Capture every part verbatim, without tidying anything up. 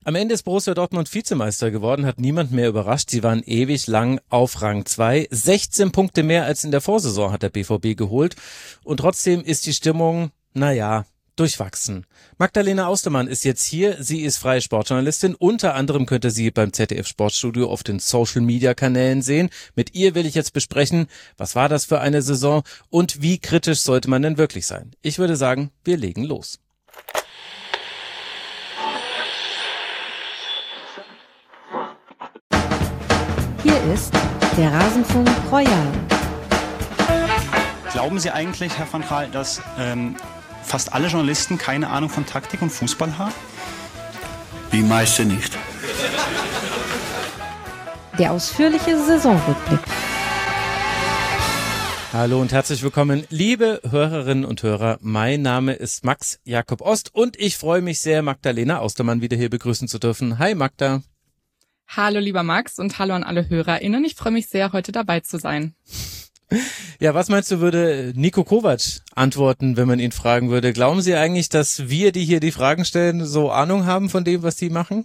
Am Ende ist Borussia Dortmund Vizemeister geworden, hat niemand mehr überrascht. Sie waren ewig lang auf Rang zwei. sechzehn Punkte mehr als in der Vorsaison hat der B V B geholt. Und trotzdem ist die Stimmung, naja, durchwachsen. Magdalena Austermann ist jetzt hier. Sie ist freie Sportjournalistin. Unter anderem könnt ihr sie beim Z D F Sportstudio auf den Social-Media-Kanälen sehen. Mit ihr will ich jetzt besprechen, was war das für eine Saison und wie kritisch sollte man denn wirklich sein? Ich würde sagen, wir legen los. Hier ist der Rasenfunk Royal. Glauben Sie eigentlich, Herr van Gaal, dass ähm, fast alle Journalisten keine Ahnung von Taktik und Fußball haben? Die meisten nicht. Der ausführliche Saisonrückblick. Hallo und herzlich willkommen, liebe Hörerinnen und Hörer. Mein Name ist Max Jakob Ost und ich freue mich sehr, Magdalena Austermann wieder hier begrüßen zu dürfen. Hi Magda. Hallo lieber Max und hallo an alle HörerInnen. Ich freue mich sehr, heute dabei zu sein. Ja, was meinst du, würde Niko Kovac antworten, wenn man ihn fragen würde? Glauben Sie eigentlich, dass wir, die hier die Fragen stellen, so Ahnung haben von dem, was die machen?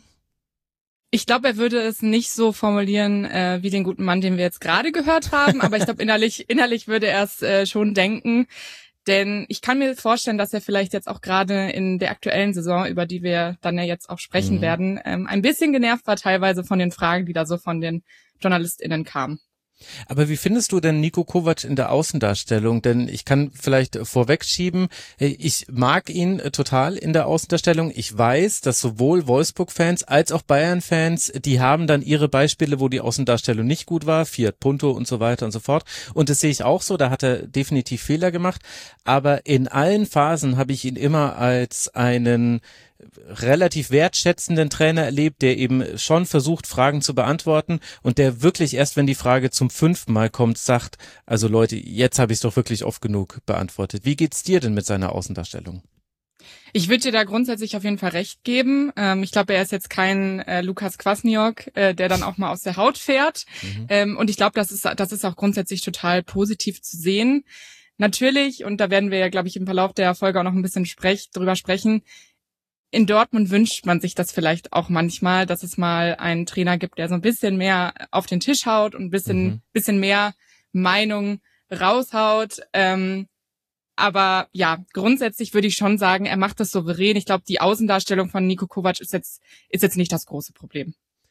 Ich glaube, er würde es nicht so formulieren äh, wie den guten Mann, den wir jetzt gerade gehört haben, aber ich glaube, innerlich, innerlich würde er es äh, schon denken. Denn ich kann mir vorstellen, dass er vielleicht jetzt auch gerade in der aktuellen Saison, über die wir dann ja jetzt auch sprechen mhm. werden, ähm, ein bisschen genervt war teilweise von den Fragen, die da so von den JournalistInnen kamen. Aber wie findest du denn Niko Kovac in der Außendarstellung? Denn ich kann vielleicht vorwegschieben, ich mag ihn total in der Außendarstellung. Ich weiß, dass sowohl Wolfsburg-Fans als auch Bayern-Fans, die haben dann ihre Beispiele, wo die Außendarstellung nicht gut war, Fiat Punto und so weiter und so fort. Und das sehe ich auch so, da hat er definitiv Fehler gemacht. Aber in allen Phasen habe ich ihn immer als einen relativ wertschätzenden Trainer erlebt, der eben schon versucht, Fragen zu beantworten und der wirklich erst, wenn die Frage zum fünften Mal kommt, sagt, also Leute, jetzt habe ich es doch wirklich oft genug beantwortet. Wie geht's dir denn mit seiner Außendarstellung? Ich würde dir da grundsätzlich auf jeden Fall recht geben. Ähm, ich glaube, er ist jetzt kein äh, Lukas Kwasniok, äh, der dann auch mal aus der Haut fährt. Mhm. Ähm, und ich glaube, das ist, das ist auch grundsätzlich total positiv zu sehen. Natürlich, und da werden wir ja, glaube ich, im Verlauf der Folge auch noch ein bisschen sprech, drüber sprechen, in Dortmund wünscht man sich das vielleicht auch manchmal, dass es mal einen Trainer gibt, der so ein bisschen mehr auf den Tisch haut und ein bisschen, mhm. bisschen mehr Meinung raushaut. Ähm, aber ja, grundsätzlich würde ich schon sagen, er macht das souverän. Ich glaube, die Außendarstellung von Niko Kovac ist jetzt, ist jetzt nicht das große Problem.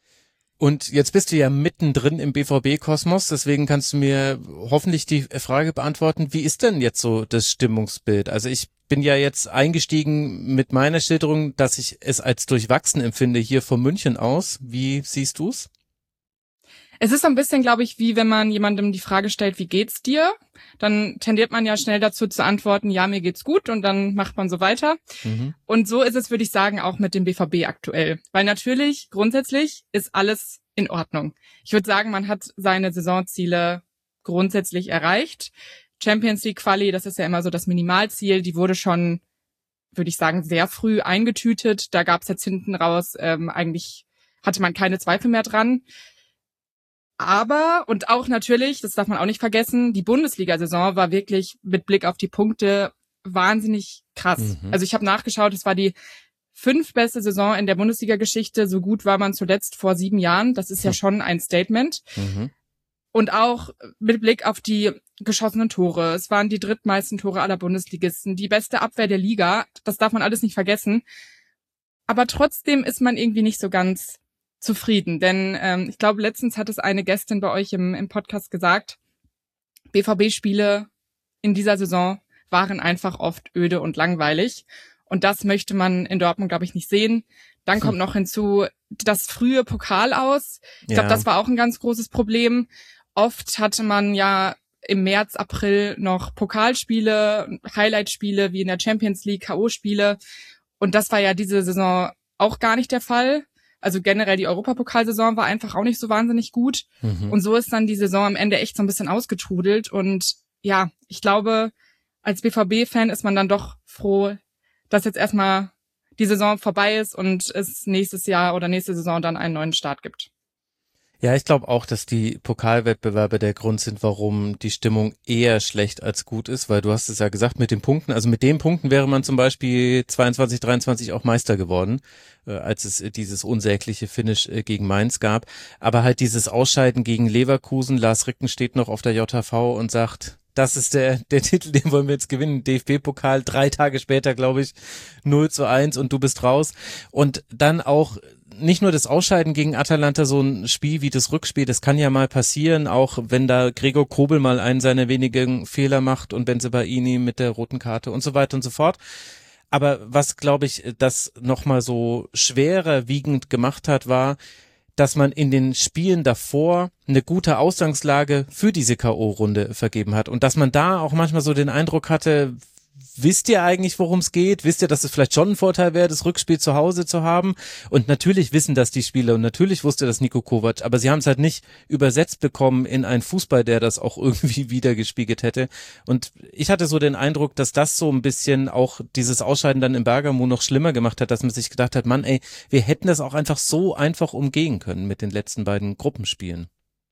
Und jetzt bist du ja mittendrin im B V B-Kosmos, deswegen kannst du mir hoffentlich die Frage beantworten, wie ist denn jetzt so das Stimmungsbild? Also ich bin ja jetzt eingestiegen mit meiner Schilderung, dass ich es als durchwachsen empfinde hier von München aus. Wie siehst du's? Es ist so ein bisschen, glaube ich, wie wenn man jemandem die Frage stellt, wie geht's dir? Dann tendiert man ja schnell dazu zu antworten, ja, mir geht's gut und dann macht man so weiter. Mhm. Und so ist es, würde ich sagen, auch mit dem B V B aktuell. Weil natürlich, grundsätzlich ist alles in Ordnung. Ich würde sagen, man hat seine Saisonziele grundsätzlich erreicht. Champions League Quali, das ist ja immer so das Minimalziel, die wurde schon, würde ich sagen, sehr früh eingetütet. Da gab's jetzt hinten raus, ähm, eigentlich hatte man keine Zweifel mehr dran. Aber, und auch natürlich, das darf man auch nicht vergessen, die Bundesliga-Saison war wirklich mit Blick auf die Punkte wahnsinnig krass. Mhm. Also ich habe nachgeschaut, es war die fünftbeste Saison in der Bundesliga-Geschichte. So gut war man zuletzt vor sieben Jahren. Das ist ja schon ein Statement. Mhm. Und auch mit Blick auf die geschossenen Tore. Es waren die drittmeisten Tore aller Bundesligisten, die beste Abwehr der Liga. Das darf man alles nicht vergessen. Aber trotzdem ist man irgendwie nicht so ganz zufrieden, denn ähm, ich glaube, letztens hat es eine Gästin bei euch im, im Podcast gesagt, B V B-Spiele in dieser Saison waren einfach oft öde und langweilig und das möchte man in Dortmund, glaube ich, nicht sehen. Dann kommt noch hinzu das frühe Pokal aus. Ich glaube, ja. Das war auch ein ganz großes Problem. Oft hatte man ja im März, April noch Pokalspiele, Highlightspiele wie in der Champions League, K O-Spiele und das war ja diese Saison auch gar nicht der Fall. Also generell die Europapokalsaison war einfach auch nicht so wahnsinnig gut. Mhm. Und so ist dann die Saison am Ende echt so ein bisschen ausgetrudelt. Und ja, ich glaube, als B V B-Fan ist man dann doch froh, dass jetzt erstmal die Saison vorbei ist und es nächstes Jahr oder nächste Saison dann einen neuen Start gibt. Ja, ich glaube auch, dass die Pokalwettbewerbe der Grund sind, warum die Stimmung eher schlecht als gut ist, weil du hast es ja gesagt, mit den Punkten, also mit den Punkten wäre man zum Beispiel zweiundzwanzig, dreiundzwanzig auch Meister geworden, äh, als es äh, dieses unsägliche Finish äh, gegen Mainz gab. Aber halt dieses Ausscheiden gegen Leverkusen, Lars Ricken steht noch auf der J H V und sagt, das ist der der Titel, den wollen wir jetzt gewinnen. D F B-Pokal, drei Tage später, glaube ich, null zu eins und du bist raus. Und dann auch nicht nur das Ausscheiden gegen Atalanta, so ein Spiel wie das Rückspiel, das kann ja mal passieren, auch wenn da Gregor Kobel mal einen seiner wenigen Fehler macht und Bensebaini mit der roten Karte und so weiter und so fort. Aber was, glaube ich, das nochmal so schwerer wiegend gemacht hat, war, dass man in den Spielen davor eine gute Ausgangslage für diese K O-Runde vergeben hat und dass man da auch manchmal so den Eindruck hatte, wisst ihr eigentlich, worum es geht? Wisst ihr, dass es vielleicht schon ein Vorteil wäre, das Rückspiel zu Hause zu haben? Und natürlich wissen das die Spieler und natürlich wusste das Niko Kovac, aber sie haben es halt nicht übersetzt bekommen in einen Fußball, der das auch irgendwie wiedergespiegelt hätte. Und ich hatte so den Eindruck, dass das so ein bisschen auch dieses Ausscheiden dann im Bergamo noch schlimmer gemacht hat, dass man sich gedacht hat, Mann, ey, wir hätten das auch einfach so einfach umgehen können mit den letzten beiden Gruppenspielen.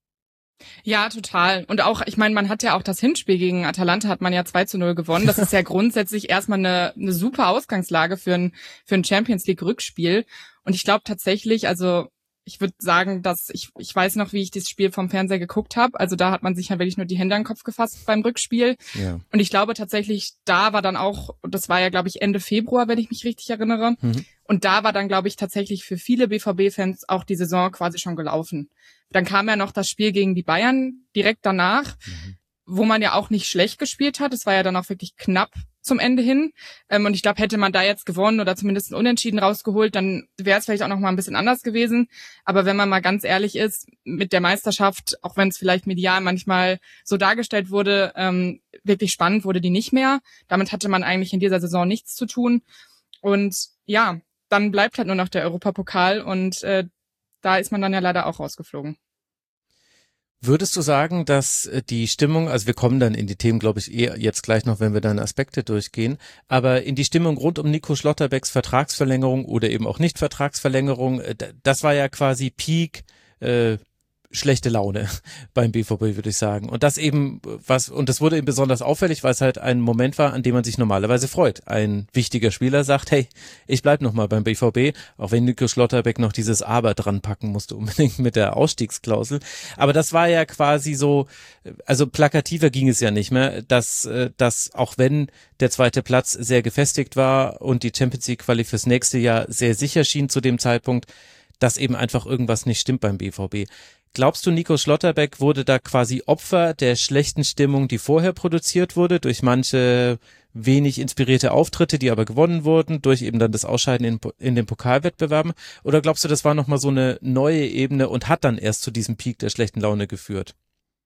Ja, total. Und auch, ich meine, man hat ja auch das Hinspiel gegen Atalanta hat man ja zwei zu null gewonnen. Das ist ja grundsätzlich erstmal eine, eine super Ausgangslage für ein, für ein Champions League Rückspiel. Und ich glaube tatsächlich, also ich würde sagen, dass ich ich weiß noch, wie ich das Spiel vom Fernseher geguckt habe. Also da hat man sich ja wirklich nur die Hände an den Kopf gefasst beim Rückspiel. Ja. Und ich glaube tatsächlich, da war dann auch, das war ja, glaube ich, Ende Februar, wenn ich mich richtig erinnere. Mhm. Und da war dann, glaube ich, tatsächlich für viele B V B-Fans auch die Saison quasi schon gelaufen. Dann kam ja noch das Spiel gegen die Bayern direkt danach, mhm. wo man ja auch nicht schlecht gespielt hat. Es war ja dann auch wirklich knapp zum Ende hin. Ähm, und ich glaube, hätte man da jetzt gewonnen oder zumindest ein Unentschieden rausgeholt, dann wäre es vielleicht auch noch mal ein bisschen anders gewesen. Aber wenn man mal ganz ehrlich ist, mit der Meisterschaft, auch wenn es vielleicht medial manchmal so dargestellt wurde, ähm, wirklich spannend wurde die nicht mehr. Damit hatte man eigentlich in dieser Saison nichts zu tun. Und ja, dann bleibt halt nur noch der Europapokal und äh, da ist man dann ja leider auch rausgeflogen. Würdest du sagen, dass die Stimmung, also wir kommen dann in die Themen, glaube ich, eher jetzt gleich noch, wenn wir dann Aspekte durchgehen, aber in die Stimmung rund um Nico Schlotterbecks Vertragsverlängerung oder eben auch nicht Vertragsverlängerung, das war ja quasi Peak äh, schlechte Laune beim B V B, würde ich sagen. Und das eben, was, und das wurde eben besonders auffällig, weil es halt ein Moment war, an dem man sich normalerweise freut. Ein wichtiger Spieler sagt, hey, ich bleib nochmal beim B V B, auch wenn Nico Schlotterbeck noch dieses Aber dran packen musste, unbedingt mit der Ausstiegsklausel. Aber das war ja quasi so, also plakativer ging es ja nicht mehr, dass, dass auch wenn der zweite Platz sehr gefestigt war und die Champions League Quali fürs nächste Jahr sehr sicher schien zu dem Zeitpunkt, dass eben einfach irgendwas nicht stimmt beim B V B. Glaubst du, Nico Schlotterbeck wurde da quasi Opfer der schlechten Stimmung, die vorher produziert wurde, durch manche wenig inspirierte Auftritte, die aber gewonnen wurden, durch eben dann das Ausscheiden in, in den Pokalwettbewerben? Oder glaubst du, das war nochmal so eine neue Ebene und hat dann erst zu diesem Peak der schlechten Laune geführt?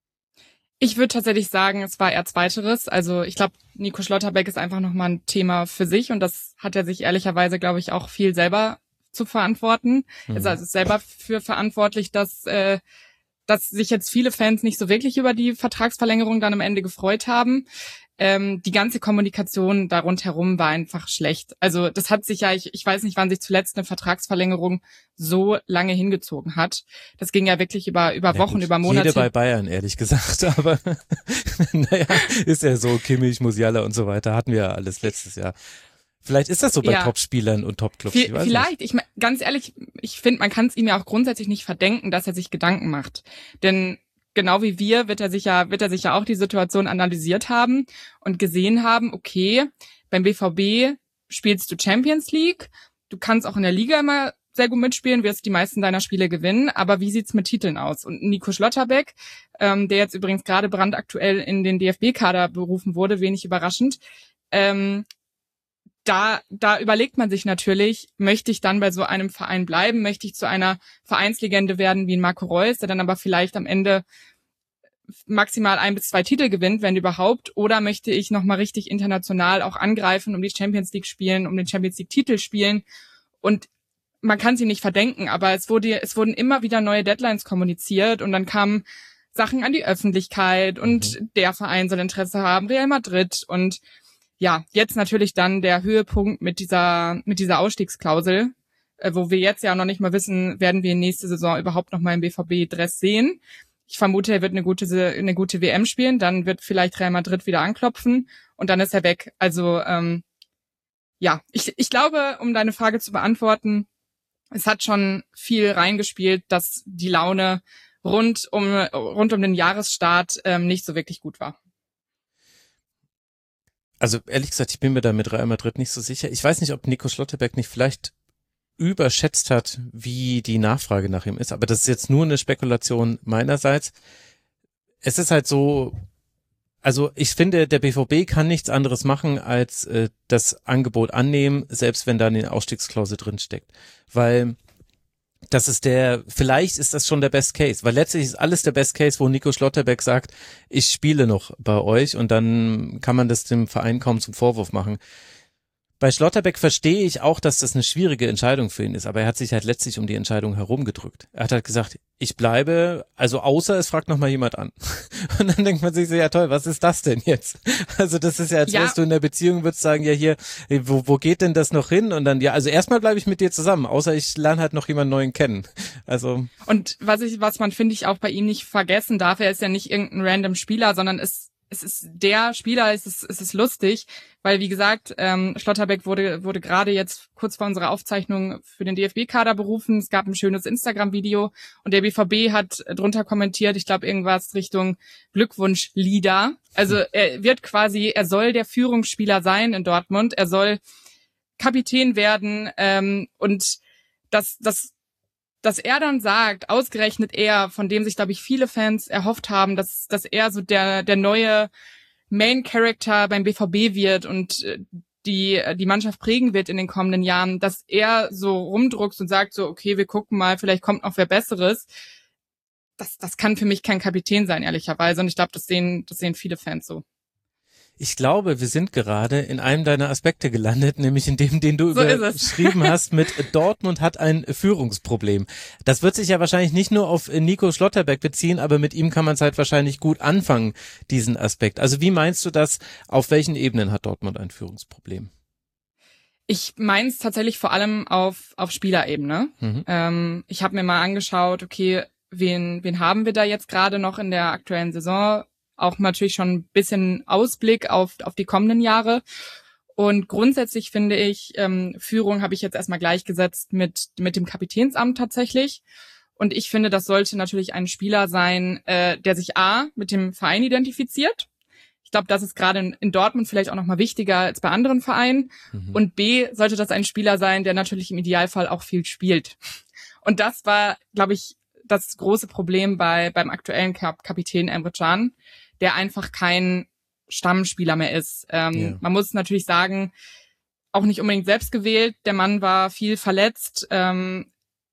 Ich würde tatsächlich sagen, es war eher Zweiteres. Also ich glaube, Nico Schlotterbeck ist einfach nochmal ein Thema für sich und das hat er sich ehrlicherweise, glaube ich, auch viel selber zu verantworten. Mhm. Ist also selber für verantwortlich, dass äh, dass sich jetzt viele Fans nicht so wirklich über die Vertragsverlängerung dann am Ende gefreut haben. Ähm, die ganze Kommunikation da rundherum war einfach schlecht. Also das hat sich ja, ich, ich weiß nicht, wann sich zuletzt eine Vertragsverlängerung so lange hingezogen hat. Das ging ja wirklich über über ja, Wochen, gut, über Monate. Jede bei Bayern, ehrlich gesagt. Aber naja, ist ja so, Kimmich, Musiala und so weiter, hatten wir ja alles letztes Jahr. Vielleicht ist das so bei ja. Top-Spielern und Top-Clubs. Ich Vielleicht, nicht. ich ganz ehrlich, ich finde, man kann es ihm ja auch grundsätzlich nicht verdenken, dass er sich Gedanken macht. Denn genau wie wir wird er sich ja, wird er sich ja auch die Situation analysiert haben und gesehen haben, okay, beim B V B spielst du Champions League, du kannst auch in der Liga immer sehr gut mitspielen, wirst die meisten deiner Spiele gewinnen, aber wie sieht's mit Titeln aus? Und Nico Schlotterbeck, ähm, der jetzt übrigens gerade brandaktuell in den D F B-Kader berufen wurde, wenig überraschend, ähm, Da, da überlegt man sich natürlich, möchte ich dann bei so einem Verein bleiben? Möchte ich zu einer Vereinslegende werden wie ein Marco Reus, der dann aber vielleicht am Ende maximal ein bis zwei Titel gewinnt, wenn überhaupt? Oder möchte ich nochmal richtig international auch angreifen, um die Champions League spielen, um den Champions League Titel spielen? Und man kann sie nicht verdenken, aber es wurde, es wurden immer wieder neue Deadlines kommuniziert und dann kamen Sachen an die Öffentlichkeit und mhm. der Verein soll Interesse haben, Real Madrid und ja, jetzt natürlich dann der Höhepunkt mit dieser mit dieser Ausstiegsklausel, äh, wo wir jetzt ja noch nicht mal wissen, werden wir nächste Saison überhaupt noch mal im B V B-Dress sehen. Ich vermute, er wird eine gute eine gute W M spielen, dann wird vielleicht Real Madrid wieder anklopfen und dann ist er weg. Also ähm, ja, ich ich glaube, um deine Frage zu beantworten, es hat schon viel reingespielt, dass die Laune rund um rund um den Jahresstart ähm, nicht so wirklich gut war. Also ehrlich gesagt, ich bin mir da mit Real Madrid nicht so sicher. Ich weiß nicht, ob Nico Schlotterbeck nicht vielleicht überschätzt hat, wie die Nachfrage nach ihm ist. Aber das ist jetzt nur eine Spekulation meinerseits. Es ist halt so, also ich finde, der B V B kann nichts anderes machen, als äh, das Angebot annehmen, selbst wenn da eine Ausstiegsklausel drinsteckt. Weil das ist der, vielleicht ist das schon der Best Case, weil letztlich ist alles der Best Case, wo Nico Schlotterbeck sagt, ich spiele noch bei euch und dann kann man das dem Verein kaum zum Vorwurf machen. Bei Schlotterbeck verstehe ich auch, dass das eine schwierige Entscheidung für ihn ist, aber er hat sich halt letztlich um die Entscheidung herumgedrückt. Er hat halt gesagt, ich bleibe, also außer es fragt noch mal jemand an. Und dann denkt man sich so, ja toll, was ist das denn jetzt? Also das ist ja, als wärst ja. du in der Beziehung, würdest sagen, ja hier, wo, wo geht denn das noch hin? Und dann, ja, also erstmal bleibe ich mit dir zusammen, außer ich lerne halt noch jemanden neuen kennen. Also. Und was ich, was man, finde ich, auch bei ihm nicht vergessen darf, er ist ja nicht irgendein random Spieler, sondern ist es ist der Spieler, es ist, es ist lustig, weil wie gesagt, ähm, Schlotterbeck wurde wurde gerade jetzt kurz vor unserer Aufzeichnung für den D F B-Kader berufen. Es gab ein schönes Instagram-Video und der B V B hat drunter kommentiert, ich glaube irgendwas Richtung Glückwunsch-Lieder. Also er wird quasi, er soll der Führungsspieler sein in Dortmund, er soll Kapitän werden ähm, und das das dass er dann sagt, ausgerechnet er, von dem sich, glaube ich, viele Fans erhofft haben, dass dass er so der der neue Main Character beim B V B wird und die die Mannschaft prägen wird in den kommenden Jahren, dass er so rumdruckst und sagt so, okay, wir gucken mal, vielleicht kommt noch wer Besseres. Das das kann für mich kein Kapitän sein, ehrlicherweise. Und ich glaube, das sehen das sehen viele Fans so. Ich glaube, wir sind gerade in einem deiner Aspekte gelandet, nämlich in dem, den du so überschrieben hast mit Dortmund hat ein Führungsproblem. Das wird sich ja wahrscheinlich nicht nur auf Nico Schlotterbeck beziehen, aber mit ihm kann man es halt wahrscheinlich gut anfangen, diesen Aspekt. Also wie meinst du das? Auf welchen Ebenen hat Dortmund ein Führungsproblem? Ich meine es tatsächlich vor allem auf auf Spielerebene. Mhm. Ähm, ich habe mir mal angeschaut, okay, wen wen haben wir da jetzt gerade noch in der aktuellen Saison? Auch natürlich schon ein bisschen Ausblick auf auf die kommenden Jahre. Und grundsätzlich finde ich, ähm, Führung habe ich jetzt erstmal gleichgesetzt mit mit dem Kapitänsamt tatsächlich. Und ich finde, das sollte natürlich ein Spieler sein, äh, der sich A, mit dem Verein identifiziert. Ich glaube, das ist gerade in, in Dortmund vielleicht auch nochmal wichtiger als bei anderen Vereinen. Mhm. Und B, sollte das ein Spieler sein, der natürlich im Idealfall auch viel spielt. Und das war, glaube ich, das große Problem bei beim aktuellen Kap- Kapitän Emre Can, der einfach kein Stammspieler mehr ist. Ähm, yeah. Man muss natürlich sagen, auch nicht unbedingt selbst gewählt. Der Mann war viel verletzt. Ähm,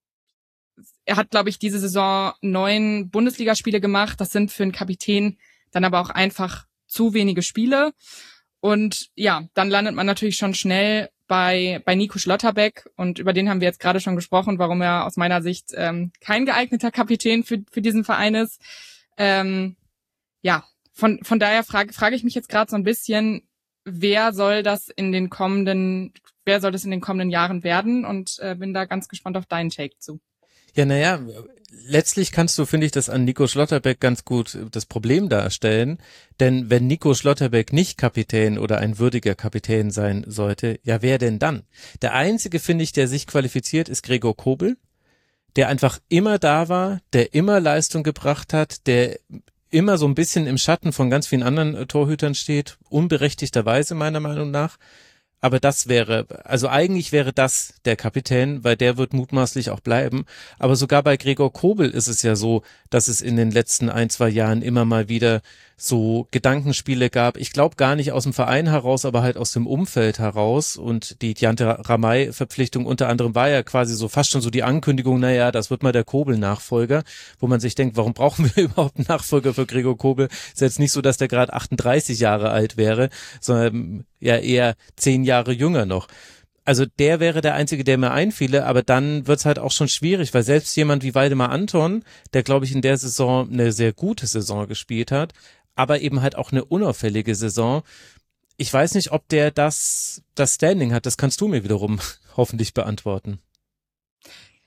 er hat, glaube ich, diese Saison neun Bundesligaspiele gemacht. Das sind für einen Kapitän dann aber auch einfach zu wenige Spiele. Und ja, dann landet man natürlich schon schnell bei bei Nico Schlotterbeck. Und über den haben wir jetzt gerade schon gesprochen, warum er aus meiner Sicht ähm, kein geeigneter Kapitän für für diesen Verein ist. Ähm, ja, Von, von daher frage, frage ich mich jetzt gerade so ein bisschen, wer soll das in den kommenden, wer soll das in den kommenden Jahren werden? Und äh, bin da ganz gespannt auf deinen Take zu. Ja, naja, letztlich kannst du, finde ich, das an Nico Schlotterbeck ganz gut das Problem darstellen. Denn wenn Nico Schlotterbeck nicht Kapitän oder ein würdiger Kapitän sein sollte, ja, wer denn dann? Der einzige, finde ich, der sich qualifiziert, ist Gregor Kobel, der einfach immer da war, der immer Leistung gebracht hat, der immer so ein bisschen im Schatten von ganz vielen anderen äh, Torhütern steht, unberechtigterweise meiner Meinung nach. Aber das wäre, also eigentlich wäre das der Kapitän, weil der wird mutmaßlich auch bleiben. Aber sogar bei Gregor Kobel ist es ja so, dass es in den letzten ein, zwei Jahren immer mal wieder so Gedankenspiele gab. Ich glaube gar nicht aus dem Verein heraus, aber halt aus dem Umfeld heraus. Und die Diante Ramay-Verpflichtung unter anderem war ja quasi so fast schon so die Ankündigung, naja, das wird mal der Kobel-Nachfolger, wo man sich denkt, warum brauchen wir überhaupt einen Nachfolger für Gregor Kobel? Ist jetzt nicht so, dass der gerade achtunddreißig Jahre alt wäre, sondern ja eher zehn Jahre jünger noch. Also der wäre der Einzige, der mir einfiele, aber dann wird's halt auch schon schwierig, weil selbst jemand wie Waldemar Anton, der glaube ich in der Saison eine sehr gute Saison gespielt hat, aber eben halt auch eine unauffällige Saison. Ich weiß nicht, ob der das, das Standing hat, das kannst du mir wiederum hoffentlich beantworten.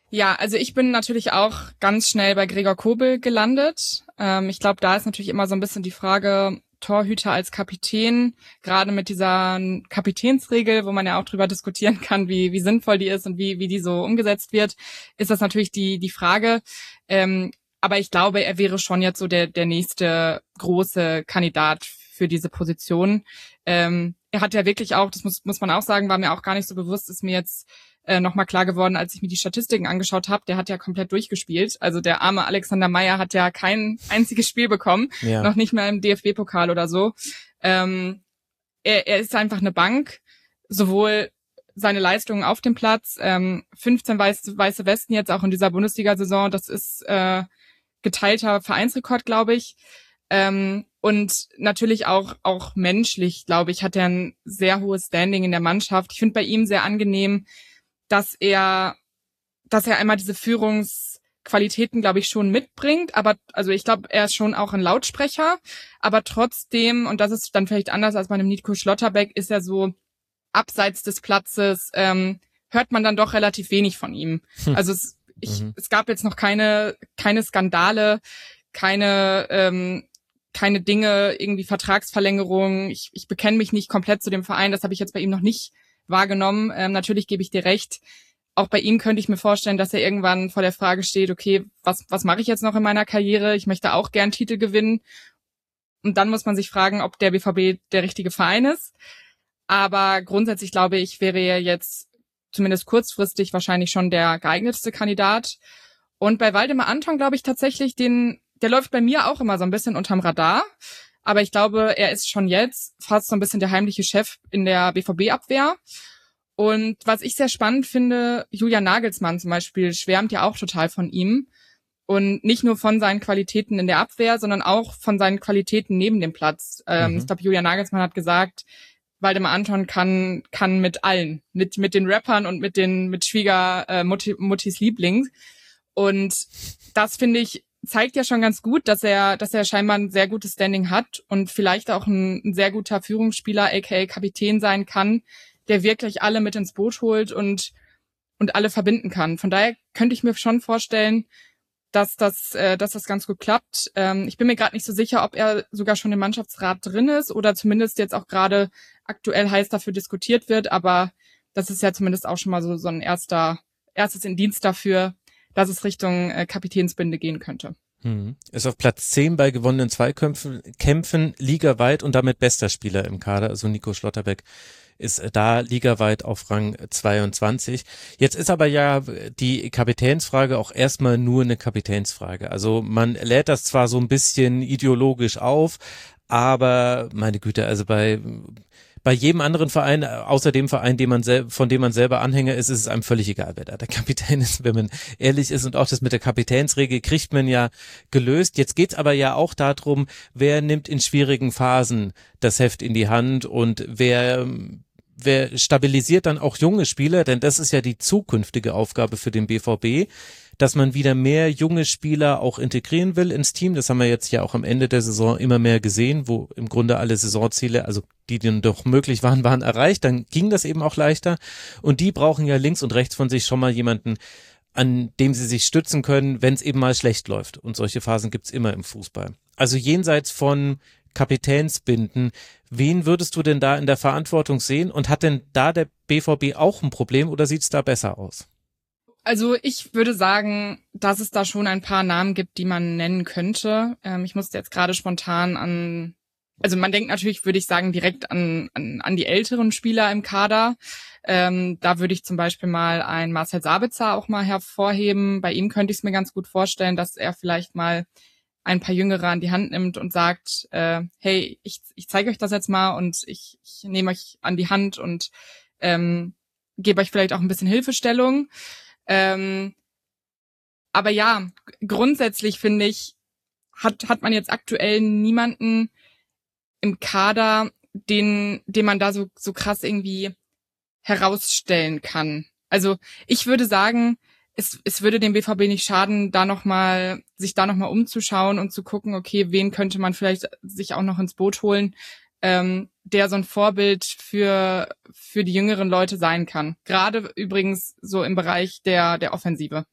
Ja, also ich bin natürlich auch ganz schnell bei Gregor Kobel gelandet. Ähm, ich glaube, da ist natürlich immer so ein bisschen die Frage, Torhüter als Kapitän, gerade mit dieser Kapitänsregel, wo man ja auch drüber diskutieren kann, wie wie sinnvoll die ist und wie wie die so umgesetzt wird, ist das natürlich die die Frage. Ähm, aber ich glaube, er wäre schon jetzt so der der nächste große Kandidat für diese Position. Ähm, er hat ja wirklich auch, das muss muss man auch sagen, war mir auch gar nicht so bewusst, ist mir jetzt äh, nochmal klar geworden, als ich mir die Statistiken angeschaut habe, der hat ja komplett durchgespielt. Also der arme Alexander Meyer hat ja kein einziges Spiel bekommen, ja. Noch nicht mal im D F B-Pokal oder so. Ähm, er, er ist einfach eine Bank, sowohl seine Leistungen auf dem Platz, ähm, fünfzehn weiße, weiße Westen jetzt auch in dieser Bundesliga-Saison, das ist äh, geteilter Vereinsrekord, glaube ich. Ähm, und natürlich auch auch menschlich, glaube ich, hat er ein sehr hohes Standing in der Mannschaft. Ich finde bei ihm sehr angenehm, dass er, dass er einmal diese Führungsqualitäten, glaube ich, schon mitbringt. Aber, also ich glaube, er ist schon auch ein Lautsprecher. Aber trotzdem, und das ist dann vielleicht anders als bei einem Nico Schlotterbeck, ist er so abseits des Platzes, ähm, hört man dann doch relativ wenig von ihm. Hm. Also es, ich, mhm. es gab jetzt noch keine, keine Skandale, keine, ähm, keine Dinge, irgendwie Vertragsverlängerungen. Ich, ich bekenne mich nicht komplett zu dem Verein. Das habe ich jetzt bei ihm noch nicht wahrgenommen. Ähm, natürlich gebe ich dir recht. Auch bei ihm könnte ich mir vorstellen, dass er irgendwann vor der Frage steht, okay, was was mache ich jetzt noch in meiner Karriere? Ich möchte auch gern Titel gewinnen. Und dann muss man sich fragen, ob der B V B der richtige Verein ist. Aber grundsätzlich glaube ich, wäre er jetzt zumindest kurzfristig wahrscheinlich schon der geeignetste Kandidat. Und bei Waldemar Anton glaube ich tatsächlich, den der läuft bei mir auch immer so ein bisschen unterm Radar. Aber ich glaube, er ist schon jetzt fast so ein bisschen der heimliche Chef in der B V B-Abwehr. Und was ich sehr spannend finde, Julian Nagelsmann zum Beispiel schwärmt ja auch total von ihm. Und nicht nur von seinen Qualitäten in der Abwehr, sondern auch von seinen Qualitäten neben dem Platz. Ähm, mhm. Ich glaube, Julian Nagelsmann hat gesagt, Waldemar Anton kann kann mit allen, mit mit den Rappern und mit den mit Schwieger äh, Mutti, Muttis Liebling. Und das finde ich zeigt ja schon ganz gut, dass er, dass er scheinbar ein sehr gutes Standing hat und vielleicht auch ein, ein sehr guter Führungsspieler, aka Kapitän sein kann, der wirklich alle mit ins Boot holt und und alle verbinden kann. Von daher könnte ich mir schon vorstellen, dass das, äh, dass das ganz gut klappt. Ähm, ich bin mir gerade nicht so sicher, ob er sogar schon im Mannschaftsrat drin ist oder zumindest jetzt auch gerade aktuell heiß dafür diskutiert wird. Aber das ist ja zumindest auch schon mal so so ein erster erstes Indiz dafür, dass es Richtung äh, Kapitänsbinde gehen könnte. Hm. Ist auf Platz zehn bei gewonnenen Zweikämpfen, Kämpfen, ligaweit und damit bester Spieler im Kader. Also Nico Schlotterbeck ist da ligaweit auf Rang zweiundzwanzig. Jetzt ist aber ja die Kapitänsfrage auch erstmal nur eine Kapitänsfrage. Also man lädt das zwar so ein bisschen ideologisch auf, aber meine Güte, also bei Bei jedem anderen Verein, außer dem Verein, dem man sel- von dem man selber Anhänger ist, ist es einem völlig egal, wer da der Kapitän ist, wenn man ehrlich ist. Und auch das mit der Kapitänsregel kriegt man ja gelöst. Jetzt geht's aber ja auch darum, wer nimmt in schwierigen Phasen das Heft in die Hand und wer wer stabilisiert dann auch junge Spieler, denn das ist ja die zukünftige Aufgabe für den B V B, dass man wieder mehr junge Spieler auch integrieren will ins Team. Das haben wir jetzt ja auch am Ende der Saison immer mehr gesehen, wo im Grunde alle Saisonziele, also die, die dann doch möglich waren, waren erreicht. Dann ging das eben auch leichter. Und die brauchen ja links und rechts von sich schon mal jemanden, an dem sie sich stützen können, wenn es eben mal schlecht läuft. Und solche Phasen gibt's immer im Fußball. Also jenseits von Kapitänsbinden, wen würdest du denn da in der Verantwortung sehen? Und hat denn da der B V B auch ein Problem oder sieht's da besser aus? Also ich würde sagen, dass es da schon ein paar Namen gibt, die man nennen könnte. Ähm, ich musste jetzt gerade spontan an, also man denkt natürlich, würde ich sagen, direkt an an, an die älteren Spieler im Kader. Ähm, da würde ich zum Beispiel mal einen Marcel Sabitzer auch mal hervorheben. Bei ihm könnte ich es mir ganz gut vorstellen, dass er vielleicht mal ein paar Jüngere an die Hand nimmt und sagt, äh, hey, ich, ich zeige euch das jetzt mal und ich, ich nehme euch an die Hand und ähm, gebe euch vielleicht auch ein bisschen Hilfestellung. Ähm, aber ja, grundsätzlich finde ich, hat hat man jetzt aktuell niemanden im Kader, den den man da so so krass irgendwie herausstellen kann. Also ich würde sagen, es es würde dem B V B nicht schaden, da noch mal sich da noch mal umzuschauen und zu gucken, okay, wen könnte man vielleicht sich auch noch ins Boot holen, ähm, der so ein Vorbild für für die jüngeren Leute sein kann. Gerade übrigens so im Bereich der der Offensive.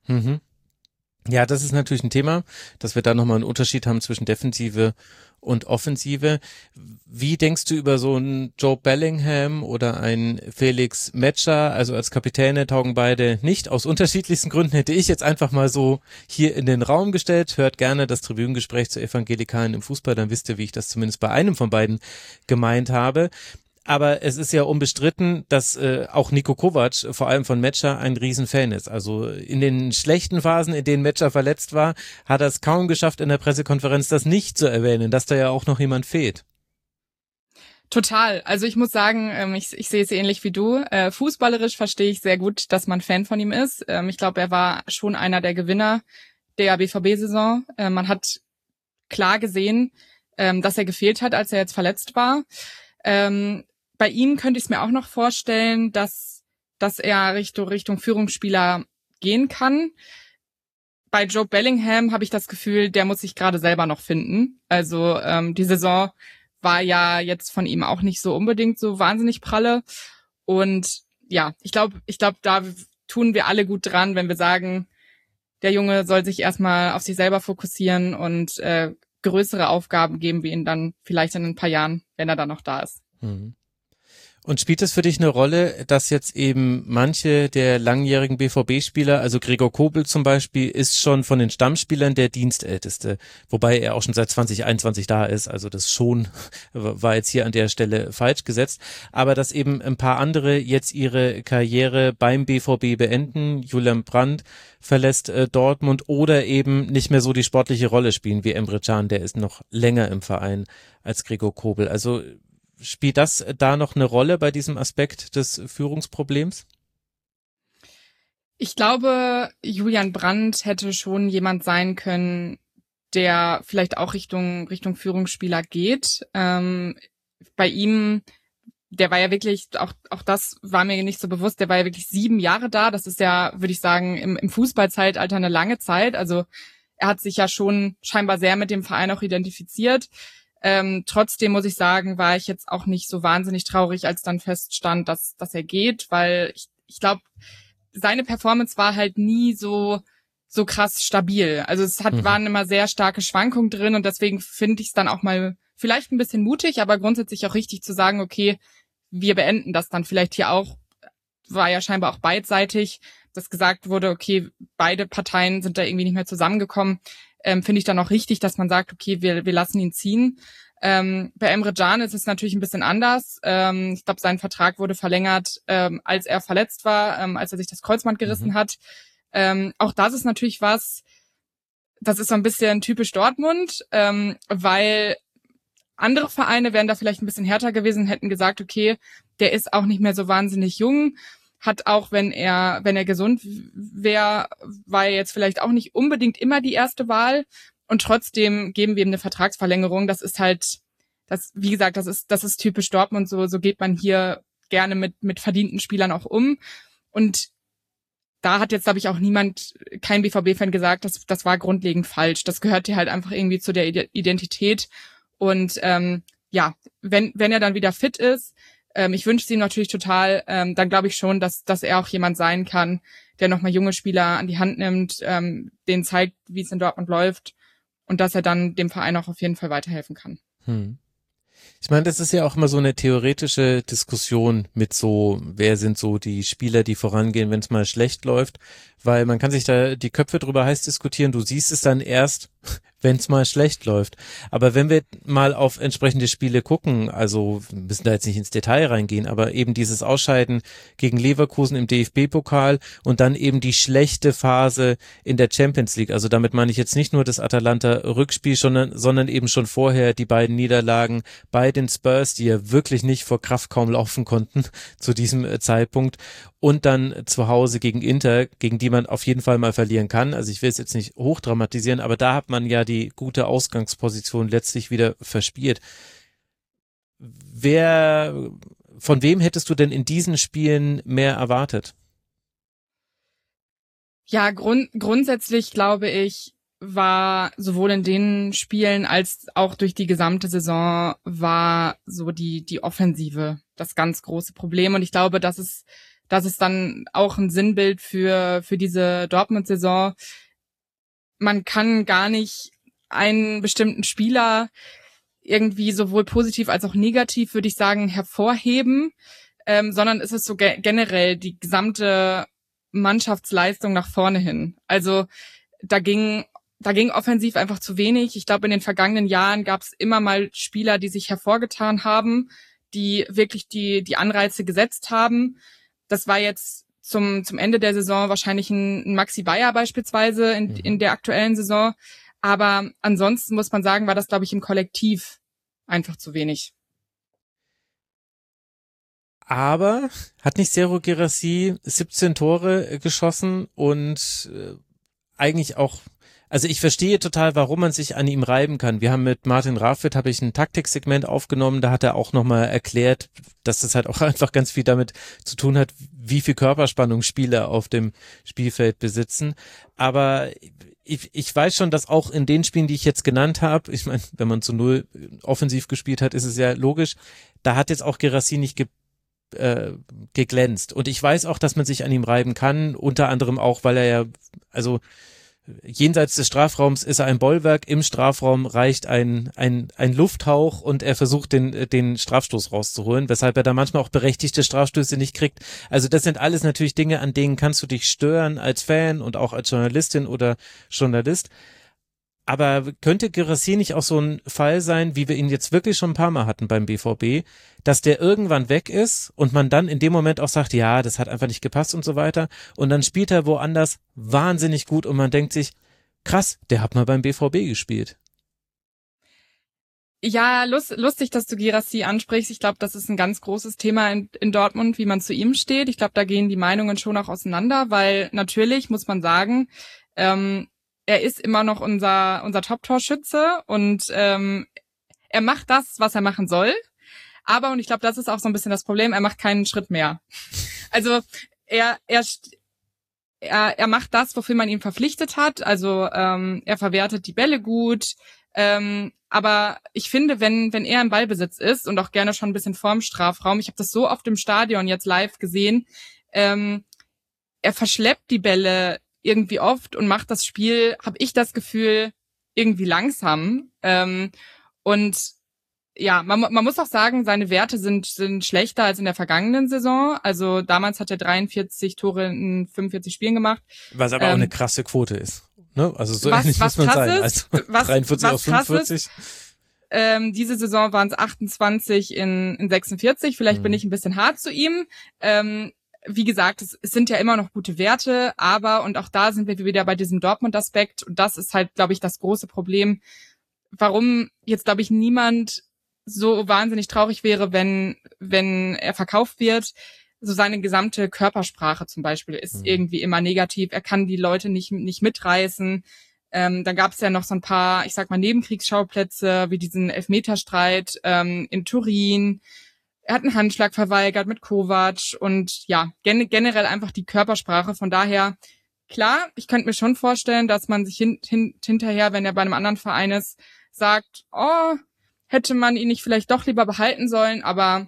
Mhm. Ja, das ist natürlich ein Thema, dass wir da nochmal einen Unterschied haben zwischen Defensive und Offensive. Wie denkst du über so einen Joe Bellingham oder einen Felix Metscher? Also als Kapitäne taugen beide nicht. Aus unterschiedlichsten Gründen hätte ich jetzt einfach mal so hier in den Raum gestellt. Hört gerne das Tribünengespräch zu Evangelikalen im Fußball, dann wisst ihr, wie ich das zumindest bei einem von beiden gemeint habe. Aber es ist ja unbestritten, dass äh, auch Niko Kovac, vor allem von Metscher, ein Riesenfan ist. Also in den schlechten Phasen, in denen Metscher verletzt war, hat er es kaum geschafft, in der Pressekonferenz das nicht zu erwähnen, dass da ja auch noch jemand fehlt. Total. Also ich muss sagen, ähm, ich, ich sehe es ähnlich wie du. Äh, fußballerisch verstehe ich sehr gut, dass man Fan von ihm ist. Ähm, ich glaube, er war schon einer der Gewinner der B V B-Saison. Äh, man hat klar gesehen, ähm, dass er gefehlt hat, als er jetzt verletzt war. Ähm, Bei ihm könnte ich es mir auch noch vorstellen, dass, dass er Richtung, Richtung Führungsspieler gehen kann. Bei Joe Bellingham habe ich das Gefühl, der muss sich gerade selber noch finden. Also ähm, die Saison war ja jetzt von ihm auch nicht so unbedingt so wahnsinnig pralle. Und ja, ich glaube, ich glaube, da tun wir alle gut dran, wenn wir sagen, der Junge soll sich erstmal auf sich selber fokussieren und äh, größere Aufgaben geben wir ihm dann vielleicht in ein paar Jahren, wenn er dann noch da ist. Mhm. Und spielt es für dich eine Rolle, dass jetzt eben manche der langjährigen B V B-Spieler, also Gregor Kobel zum Beispiel, ist schon von den Stammspielern der Dienstälteste, wobei er auch schon seit zwanzig einundzwanzig da ist, also das schon war jetzt hier an der Stelle falsch gesetzt, aber dass eben ein paar andere jetzt ihre Karriere beim B V B beenden, Julian Brandt verlässt äh, Dortmund oder eben nicht mehr so die sportliche Rolle spielen wie Emre Can, der ist noch länger im Verein als Gregor Kobel, also spielt das da noch eine Rolle bei diesem Aspekt des Führungsproblems? Ich glaube, Julian Brandt hätte schon jemand sein können, der vielleicht auch Richtung Richtung Führungsspieler geht. Ähm, bei ihm, der war ja wirklich, auch auch das war mir nicht so bewusst, der war ja wirklich sieben Jahre da. Das ist ja, würde ich sagen, im, im Fußballzeitalter eine lange Zeit. Also er hat sich ja schon scheinbar sehr mit dem Verein auch identifiziert. Ähm, trotzdem muss ich sagen, war ich jetzt auch nicht so wahnsinnig traurig, als dann feststand, dass, dass er geht, weil ich, ich glaube, seine Performance war halt nie so, so krass stabil. Also es hat, mhm. waren immer sehr starke Schwankungen drin und deswegen finde ich es dann auch mal vielleicht ein bisschen mutig, aber grundsätzlich auch richtig zu sagen, okay, wir beenden das dann vielleicht hier auch, war ja scheinbar auch beidseitig, dass gesagt wurde, okay, beide Parteien sind da irgendwie nicht mehr zusammengekommen. Ähm, finde ich dann auch richtig, dass man sagt, okay, wir, wir lassen ihn ziehen. Ähm, bei Emre Can ist es natürlich ein bisschen anders. Ähm, ich glaube, sein Vertrag wurde verlängert, ähm, als er verletzt war, ähm, als er sich das Kreuzband gerissen mhm. hat. Ähm, auch das ist natürlich was, das ist so ein bisschen typisch Dortmund, ähm, weil andere Vereine wären da vielleicht ein bisschen härter gewesen, hätten gesagt, okay, der ist auch nicht mehr so wahnsinnig jung, hat auch, wenn er, wenn er gesund wäre, war er jetzt vielleicht auch nicht unbedingt immer die erste Wahl. Und trotzdem geben wir ihm eine Vertragsverlängerung. Das ist halt, das, wie gesagt, das ist, das ist typisch Dortmund. So, so geht man hier gerne mit, mit verdienten Spielern auch um. Und da hat jetzt, glaube ich, auch niemand, kein B V B-Fan gesagt, das, das war grundlegend falsch. Das gehört hier halt einfach irgendwie zu der Identität. Und, ähm, ja, wenn, wenn er dann wieder fit ist, Ähm, ich wünsche es ihm natürlich total, ähm, dann glaube ich schon, dass dass er auch jemand sein kann, der nochmal junge Spieler an die Hand nimmt, ähm, denen zeigt, wie es in Dortmund läuft und dass er dann dem Verein auch auf jeden Fall weiterhelfen kann. Hm. Ich meine, das ist ja auch immer so eine theoretische Diskussion mit so, wer sind so die Spieler, die vorangehen, wenn es mal schlecht läuft, weil man kann sich da die Köpfe drüber heiß diskutieren, du siehst es dann erst, wenn es mal schlecht läuft. Aber wenn wir mal auf entsprechende Spiele gucken, also wir müssen da jetzt nicht ins Detail reingehen, aber eben dieses Ausscheiden gegen Leverkusen im D F B-Pokal und dann eben die schlechte Phase in der Champions League, also damit meine ich jetzt nicht nur das Atalanta-Rückspiel, sondern, sondern eben schon vorher die beiden Niederlagen bei den Spurs, die ja wirklich nicht vor Kraft kaum laufen konnten zu diesem Zeitpunkt und dann zu Hause gegen Inter, gegen die man auf jeden Fall mal verlieren kann. Also ich will es jetzt nicht hochdramatisieren, aber da hat man ja die gute Ausgangsposition letztlich wieder verspielt. Wer, von wem hättest du denn in diesen Spielen mehr erwartet? Ja, grund, grundsätzlich glaube ich, war sowohl in den Spielen als auch durch die gesamte Saison war so die die Offensive das ganz große Problem und ich glaube, das ist das ist dann auch ein Sinnbild für für diese Dortmund-Saison. Man kann gar nicht einen bestimmten Spieler irgendwie sowohl positiv als auch negativ, würde ich sagen, hervorheben, ähm, sondern es ist so ge- generell die gesamte Mannschaftsleistung nach vorne hin. Also da ging da ging offensiv einfach zu wenig. Ich glaube, in den vergangenen Jahren gab es immer mal Spieler, die sich hervorgetan haben, die wirklich die die Anreize gesetzt haben. Das war jetzt zum zum Ende der Saison wahrscheinlich ein, ein Maxi Bayer beispielsweise in, in der aktuellen Saison. Aber ansonsten muss man sagen, war das, glaube ich, im Kollektiv einfach zu wenig. Aber hat nicht Serhou Guirassy siebzehn Tore geschossen und äh, eigentlich auch, also ich verstehe total, warum man sich an ihm reiben kann. Wir haben mit Martin Rafit, habe ich ein Taktiksegment aufgenommen, da hat er auch nochmal erklärt, dass das halt auch einfach ganz viel damit zu tun hat, wie viel Körperspannung Spieler auf dem Spielfeld besitzen. Aber ich, ich weiß schon, dass auch in den Spielen, die ich jetzt genannt habe, ich meine, wenn man zu null offensiv gespielt hat, ist es ja logisch, da hat jetzt auch Guirassy nicht ge äh, geglänzt. Und ich weiß auch, dass man sich an ihm reiben kann, unter anderem auch, weil er ja, also jenseits des Strafraums ist er ein Bollwerk, im Strafraum reicht ein, ein, ein Lufthauch und er versucht den, den Strafstoß rauszuholen, weshalb er da manchmal auch berechtigte Strafstöße nicht kriegt. Also das sind alles natürlich Dinge, an denen kannst du dich stören als Fan und auch als Journalistin oder Journalist. Aber könnte Guirassy nicht auch so ein Fall sein, wie wir ihn jetzt wirklich schon ein paar Mal hatten beim B V B, dass der irgendwann weg ist und man dann in dem Moment auch sagt, ja, das hat einfach nicht gepasst und so weiter und dann spielt er woanders wahnsinnig gut und man denkt sich, krass, der hat mal beim B V B gespielt. Ja, lust, lustig, dass du Guirassy ansprichst. Ich glaube, das ist ein ganz großes Thema in, in Dortmund, wie man zu ihm steht. Ich glaube, da gehen die Meinungen schon auch auseinander, weil natürlich muss man sagen, ähm, er ist immer noch unser unser Top-Torschütze und ähm, er macht das, was er machen soll. Aber, und ich glaube, das ist auch so ein bisschen das Problem, er macht keinen Schritt mehr. Also er er er, er macht das, wofür man ihn verpflichtet hat. Also ähm, er verwertet die Bälle gut. Ähm, aber ich finde, wenn wenn er im Ballbesitz ist und auch gerne schon ein bisschen vorm Strafraum, ich habe das so oft im Stadion jetzt live gesehen, ähm, er verschleppt die Bälle irgendwie oft und macht das Spiel, habe ich das Gefühl, irgendwie langsam. Ähm, und ja, man, man muss auch sagen, seine Werte sind sind schlechter als in der vergangenen Saison. Also damals hat er dreiundvierzig Tore in fünfundvierzig Spielen gemacht. Was aber ähm, auch eine krasse Quote ist. Ne? Also so was, ähnlich was muss man krass sein. Ist, also was, dreiundvierzig was auf fünfundvierzig. Ist, ähm, diese Saison waren es achtundzwanzig in, in sechsundvierzig. Vielleicht hm. bin ich ein bisschen hart zu ihm. Ähm, Wie gesagt, es, es sind ja immer noch gute Werte, aber, und auch da sind wir wieder bei diesem Dortmund-Aspekt, und das ist halt, glaube ich, das große Problem, warum jetzt, glaube ich, niemand so wahnsinnig traurig wäre, wenn wenn er verkauft wird. So seine gesamte Körpersprache zum Beispiel ist mhm. irgendwie immer negativ. Er kann die Leute nicht nicht mitreißen. Ähm, dann gab es ja noch so ein paar, ich sag mal, Nebenkriegsschauplätze, wie diesen Elfmeterstreit ähm, in Turin. Er hat einen Handschlag verweigert mit Kovac und ja, gen- generell einfach die Körpersprache. Von daher, klar, ich könnte mir schon vorstellen, dass man sich hin- hin- hinterher, wenn er bei einem anderen Verein ist, sagt, oh, hätte man ihn nicht vielleicht doch lieber behalten sollen, aber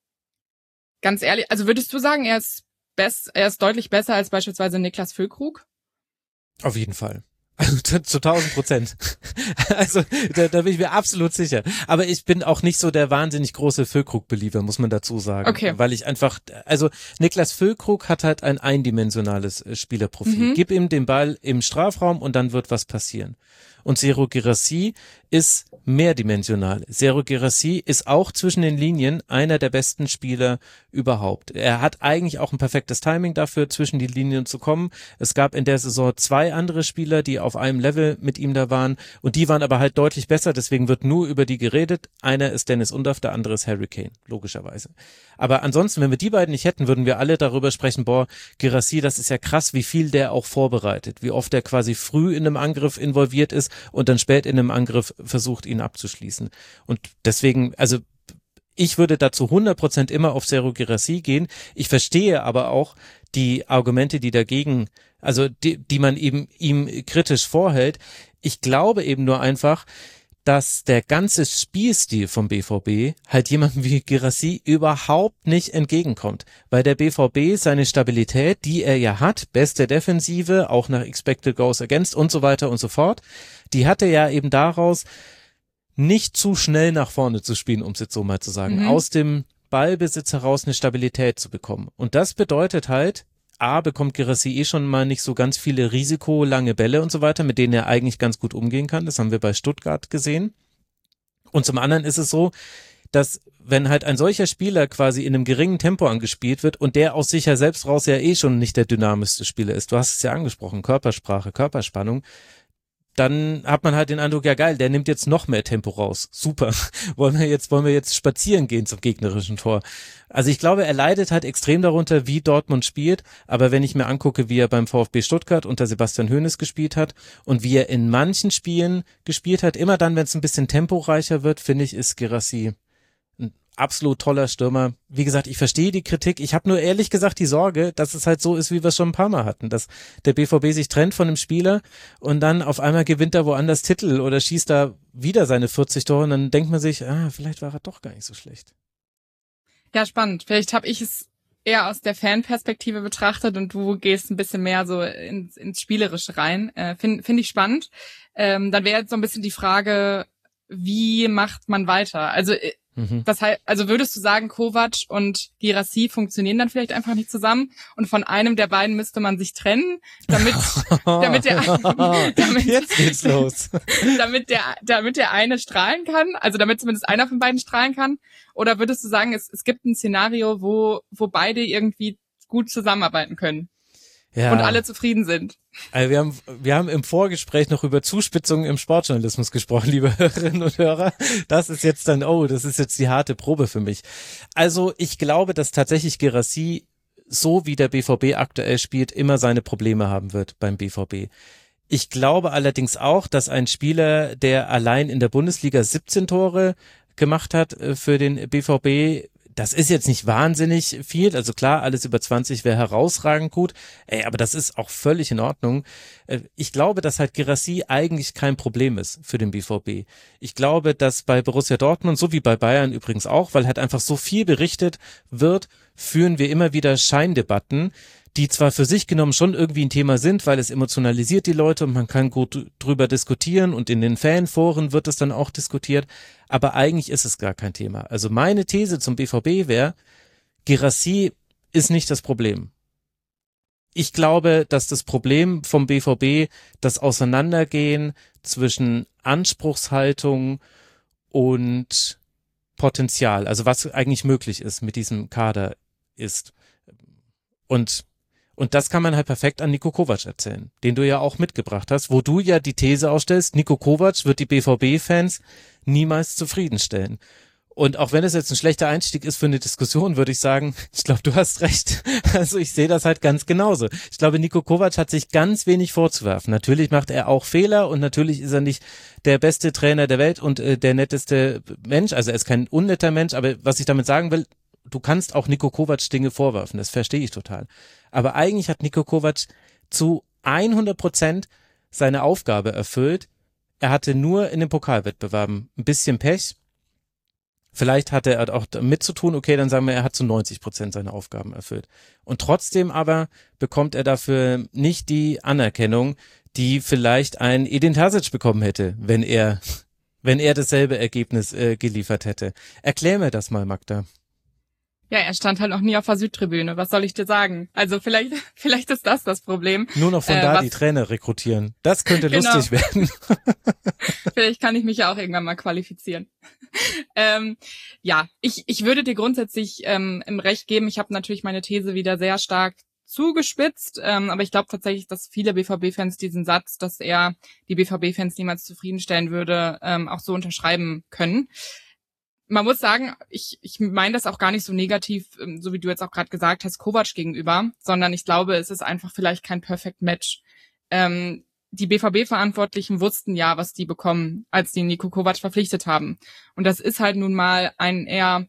ganz ehrlich, also würdest du sagen, er ist best, er ist deutlich besser als beispielsweise Niklas Füllkrug? Auf jeden Fall. Also zu, zu tausend Prozent. Also da, da bin ich mir absolut sicher. Aber ich bin auch nicht so der wahnsinnig große Füllkrug-Believer, muss man dazu sagen. Okay. Weil ich einfach, also Niklas Füllkrug hat halt ein eindimensionales Spielerprofil. Mhm. Gib ihm den Ball im Strafraum und dann wird was passieren. Und Serhou Guirassy ist mehrdimensional. Serhou Guirassy ist auch zwischen den Linien einer der besten Spieler überhaupt. Er hat eigentlich auch ein perfektes Timing dafür, zwischen die Linien zu kommen. Es gab in der Saison zwei andere Spieler, die auf einem Level mit ihm da waren und die waren aber halt deutlich besser, deswegen wird nur über die geredet. Einer ist Dennis Undaff, der andere ist Harry Kane, logischerweise. Aber ansonsten, wenn wir die beiden nicht hätten, würden wir alle darüber sprechen, boah, Guirassy, das ist ja krass, wie viel der auch vorbereitet, wie oft der quasi früh in einem Angriff involviert ist und dann spät in einem Angriff versucht, ihn abzuschließen. Und deswegen, also ich würde dazu hundert Prozent immer auf Serhou Guirassy gehen. Ich verstehe aber auch die Argumente, die dagegen, also die, die man eben ihm kritisch vorhält. Ich glaube eben nur einfach, dass der ganze Spielstil vom B V B halt jemandem wie Guirassy überhaupt nicht entgegenkommt, weil der B V B seine Stabilität, die er ja hat, beste Defensive, auch nach Expected Goals Against und so weiter und so fort, die hatte ja eben daraus, nicht zu schnell nach vorne zu spielen, um es jetzt so mal zu sagen, mhm. aus dem Ballbesitz heraus eine Stabilität zu bekommen. Und das bedeutet halt, A, bekommt Guirassy eh schon mal nicht so ganz viele risikolange Bälle und so weiter, mit denen er eigentlich ganz gut umgehen kann. Das haben wir bei Stuttgart gesehen. Und zum anderen ist es so, dass wenn halt ein solcher Spieler quasi in einem geringen Tempo angespielt wird und der aus sich ja selbst raus ja eh schon nicht der dynamischste Spieler ist, du hast es ja angesprochen, Körpersprache, Körperspannung, dann hat man halt den Eindruck, ja geil, der nimmt jetzt noch mehr Tempo raus. Super. Wollen wir jetzt, wollen wir jetzt spazieren gehen zum gegnerischen Tor? Also ich glaube, er leidet halt extrem darunter, wie Dortmund spielt. Aber wenn ich mir angucke, wie er beim VfB Stuttgart unter Sebastian Hoeneß gespielt hat und wie er in manchen Spielen gespielt hat, immer dann, wenn es ein bisschen temporeicher wird, finde ich, ist Guirassy ein absolut toller Stürmer. Wie gesagt, ich verstehe die Kritik. Ich habe nur ehrlich gesagt die Sorge, dass es halt so ist, wie wir es schon ein paar Mal hatten, dass der B V B sich trennt von einem Spieler und dann auf einmal gewinnt er woanders Titel oder schießt da wieder seine vierzig Tore und dann denkt man sich, ah, vielleicht war er doch gar nicht so schlecht. Ja, spannend. Vielleicht habe ich es eher aus der Fanperspektive betrachtet und du gehst ein bisschen mehr so ins, ins Spielerische rein. Äh, Finde find ich spannend. Ähm, dann wäre jetzt so ein bisschen die Frage, wie macht man weiter? Also Mhm. Das heißt, also würdest du sagen, Kovac und Guirassy funktionieren dann vielleicht einfach nicht zusammen und von einem der beiden müsste man sich trennen, damit, damit der, damit, jetzt geht's los. damit der, damit der eine strahlen kann, also damit zumindest einer von beiden strahlen kann? Oder würdest du sagen, es, es gibt ein Szenario, wo, wo beide irgendwie gut zusammenarbeiten können? Ja. Und alle zufrieden sind. Also wir haben, wir haben im Vorgespräch noch über Zuspitzungen im Sportjournalismus gesprochen, liebe Hörerinnen und Hörer. Das ist jetzt dann, oh, das ist jetzt die harte Probe für mich. Also ich glaube, dass tatsächlich Guirassy, so wie der B V B aktuell spielt, immer seine Probleme haben wird beim B V B. Ich glaube allerdings auch, dass ein Spieler, der allein in der Bundesliga siebzehn Tore gemacht hat für den B V B, das ist jetzt nicht wahnsinnig viel, also klar, alles über zwanzig wäre herausragend gut, ey, aber das ist auch völlig in Ordnung. Ich glaube, dass halt Guirassy eigentlich kein Problem ist für den B V B. Ich glaube, dass bei Borussia Dortmund, so wie bei Bayern übrigens auch, weil halt einfach so viel berichtet wird, führen wir immer wieder Scheindebatten, die zwar für sich genommen schon irgendwie ein Thema sind, weil es emotionalisiert die Leute und man kann gut drüber diskutieren und in den Fanforen wird es dann auch diskutiert, aber eigentlich ist es gar kein Thema. Also meine These zum B V B wäre, Guirassy ist nicht das Problem. Ich glaube, dass das Problem vom B V B das Auseinandergehen zwischen Anspruchshaltung und Potenzial, also was eigentlich möglich ist mit diesem Kader ist. Und Und das kann man halt perfekt an Niko Kovac erzählen, den du ja auch mitgebracht hast, wo du ja die These aufstellst, Niko Kovac wird die B V B-Fans niemals zufriedenstellen. Und auch wenn es jetzt ein schlechter Einstieg ist für eine Diskussion, würde ich sagen, ich glaube, du hast recht. Also ich sehe das halt ganz genauso. Ich glaube, Niko Kovac hat sich ganz wenig vorzuwerfen. Natürlich macht er auch Fehler und natürlich ist er nicht der beste Trainer der Welt und äh, der netteste Mensch. Also er ist kein unnetter Mensch, aber was ich damit sagen will, du kannst auch Niko Kovac Dinge vorwerfen, das verstehe ich total. Aber eigentlich hat Niko Kovac zu hundert Prozent seine Aufgabe erfüllt. Er hatte nur in den Pokalwettbewerben ein bisschen Pech. Vielleicht hatte er auch damit zu tun, okay, dann sagen wir, er hat zu neunzig Prozent seine Aufgaben erfüllt. Und trotzdem aber bekommt er dafür nicht die Anerkennung, die vielleicht ein Edin Terzic bekommen hätte, wenn er, wenn er dasselbe Ergebnis äh, geliefert hätte. Erklär mir das mal, Magda. Ja, er stand halt noch nie auf der Südtribüne. Was soll ich dir sagen? Also vielleicht, vielleicht ist das das Problem. Nur noch von äh, da was, die Trainer rekrutieren. Das könnte genau. lustig werden. Vielleicht kann ich mich ja auch irgendwann mal qualifizieren. ähm, ja, ich, ich würde dir grundsätzlich ähm, im Recht geben. Ich habe natürlich meine These wieder sehr stark zugespitzt, ähm, aber ich glaube tatsächlich, dass viele B V B-Fans diesen Satz, dass er die B V B-Fans niemals zufriedenstellen würde, ähm, auch so unterschreiben können. Man muss sagen, ich, ich meine das auch gar nicht so negativ, so wie du jetzt auch gerade gesagt hast, Kovac gegenüber, sondern ich glaube, es ist einfach vielleicht kein Perfect Match. Ähm, die B V B-Verantwortlichen wussten ja, was die bekommen, als die Niko Kovac verpflichtet haben. Und das ist halt nun mal ein eher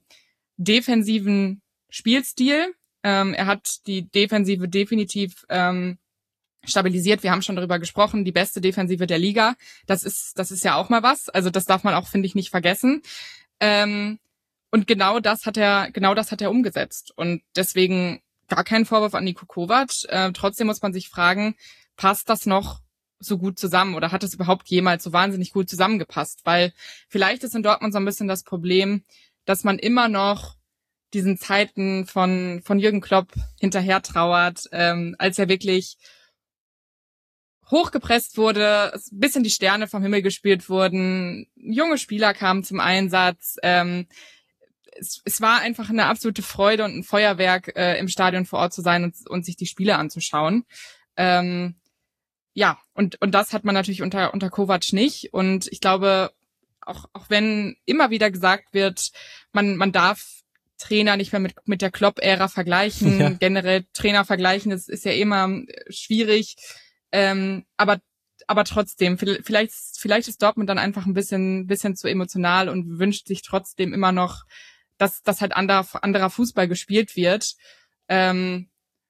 defensiven Spielstil. Ähm, er hat die Defensive definitiv ähm, stabilisiert. Wir haben schon darüber gesprochen, die beste Defensive der Liga. Das ist, das ist ja auch mal was. Also das darf man auch, finde ich, nicht vergessen. Ähm, und genau das hat er, genau das hat er umgesetzt. Und deswegen gar kein Vorwurf an Niko Kovac. Äh, trotzdem muss man sich fragen, passt das noch so gut zusammen oder hat es überhaupt jemals so wahnsinnig gut zusammengepasst? Weil vielleicht ist in Dortmund so ein bisschen das Problem, dass man immer noch diesen Zeiten von von Jürgen Klopp hinterher trauert, ähm, als er wirklich hochgepresst wurde, ein bisschen die Sterne vom Himmel gespielt wurden, junge Spieler kamen zum Einsatz. Ähm, es, es war einfach eine absolute Freude und ein Feuerwerk, äh, im Stadion vor Ort zu sein und, und sich die Spiele anzuschauen. Ähm, ja, und und das hat man natürlich unter unter Kovac nicht. Und ich glaube, auch auch wenn immer wieder gesagt wird, man man darf Trainer nicht mehr mit mit der Klopp-Ära vergleichen, ja. Generell Trainer vergleichen, das ist ja immer schwierig. Ähm, aber aber trotzdem, vielleicht vielleicht ist Dortmund dann einfach ein bisschen bisschen zu emotional und wünscht sich trotzdem immer noch, dass dass halt anderer anderer Fußball gespielt wird. Ähm,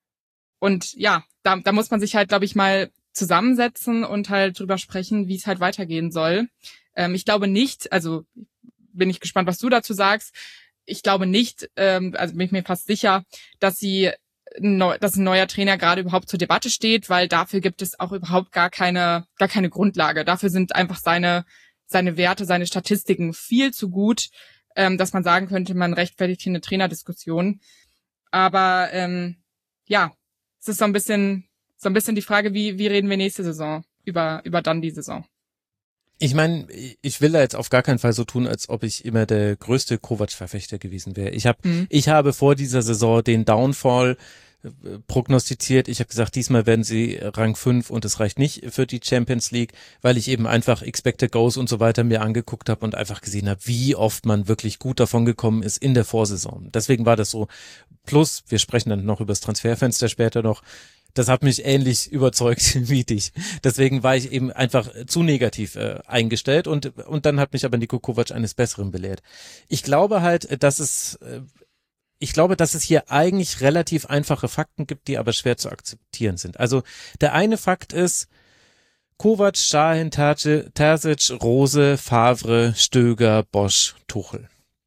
und ja, da da muss man sich halt, glaube ich, mal zusammensetzen und halt drüber sprechen, wie es halt weitergehen soll. Ähm, ich glaube nicht, also bin ich gespannt, was du dazu sagst. Ich glaube nicht, ähm, also bin ich mir fast sicher, dass sie neu, dass ein neuer Trainer gerade überhaupt zur Debatte steht, weil dafür gibt es auch überhaupt gar keine gar keine Grundlage. Dafür sind einfach seine seine Werte, seine Statistiken viel zu gut, ähm, dass man sagen könnte, man rechtfertigt hier eine Trainerdiskussion. Aber ähm, ja, es ist so ein bisschen so ein bisschen die Frage, wie wie reden wir nächste Saison über über dann die Saison. Ich meine, ich will da jetzt auf gar keinen Fall so tun, als ob ich immer der größte Kovac-Verfechter gewesen wäre. Ich habe, mhm. ich habe vor dieser Saison den Downfall äh, prognostiziert. Ich habe gesagt, diesmal werden sie Rang fünf und es reicht nicht für die Champions League, weil ich eben einfach Expected Goals und so weiter mir angeguckt habe und einfach gesehen habe, wie oft man wirklich gut davon gekommen ist in der Vorsaison. Deswegen war das so. Plus, wir sprechen dann noch über das Transferfenster später noch. Das hat mich ähnlich überzeugt wie dich. Deswegen war ich eben einfach zu negativ äh, eingestellt und und dann hat mich aber Niko Kovac eines Besseren belehrt. Ich glaube halt, dass es äh, ich glaube, dass es hier eigentlich relativ einfache Fakten gibt, die aber schwer zu akzeptieren sind. Also der eine Fakt ist, Kovac, Şahin, Terzic, Rose, Favre, Stöger, Bosz, Tuchel.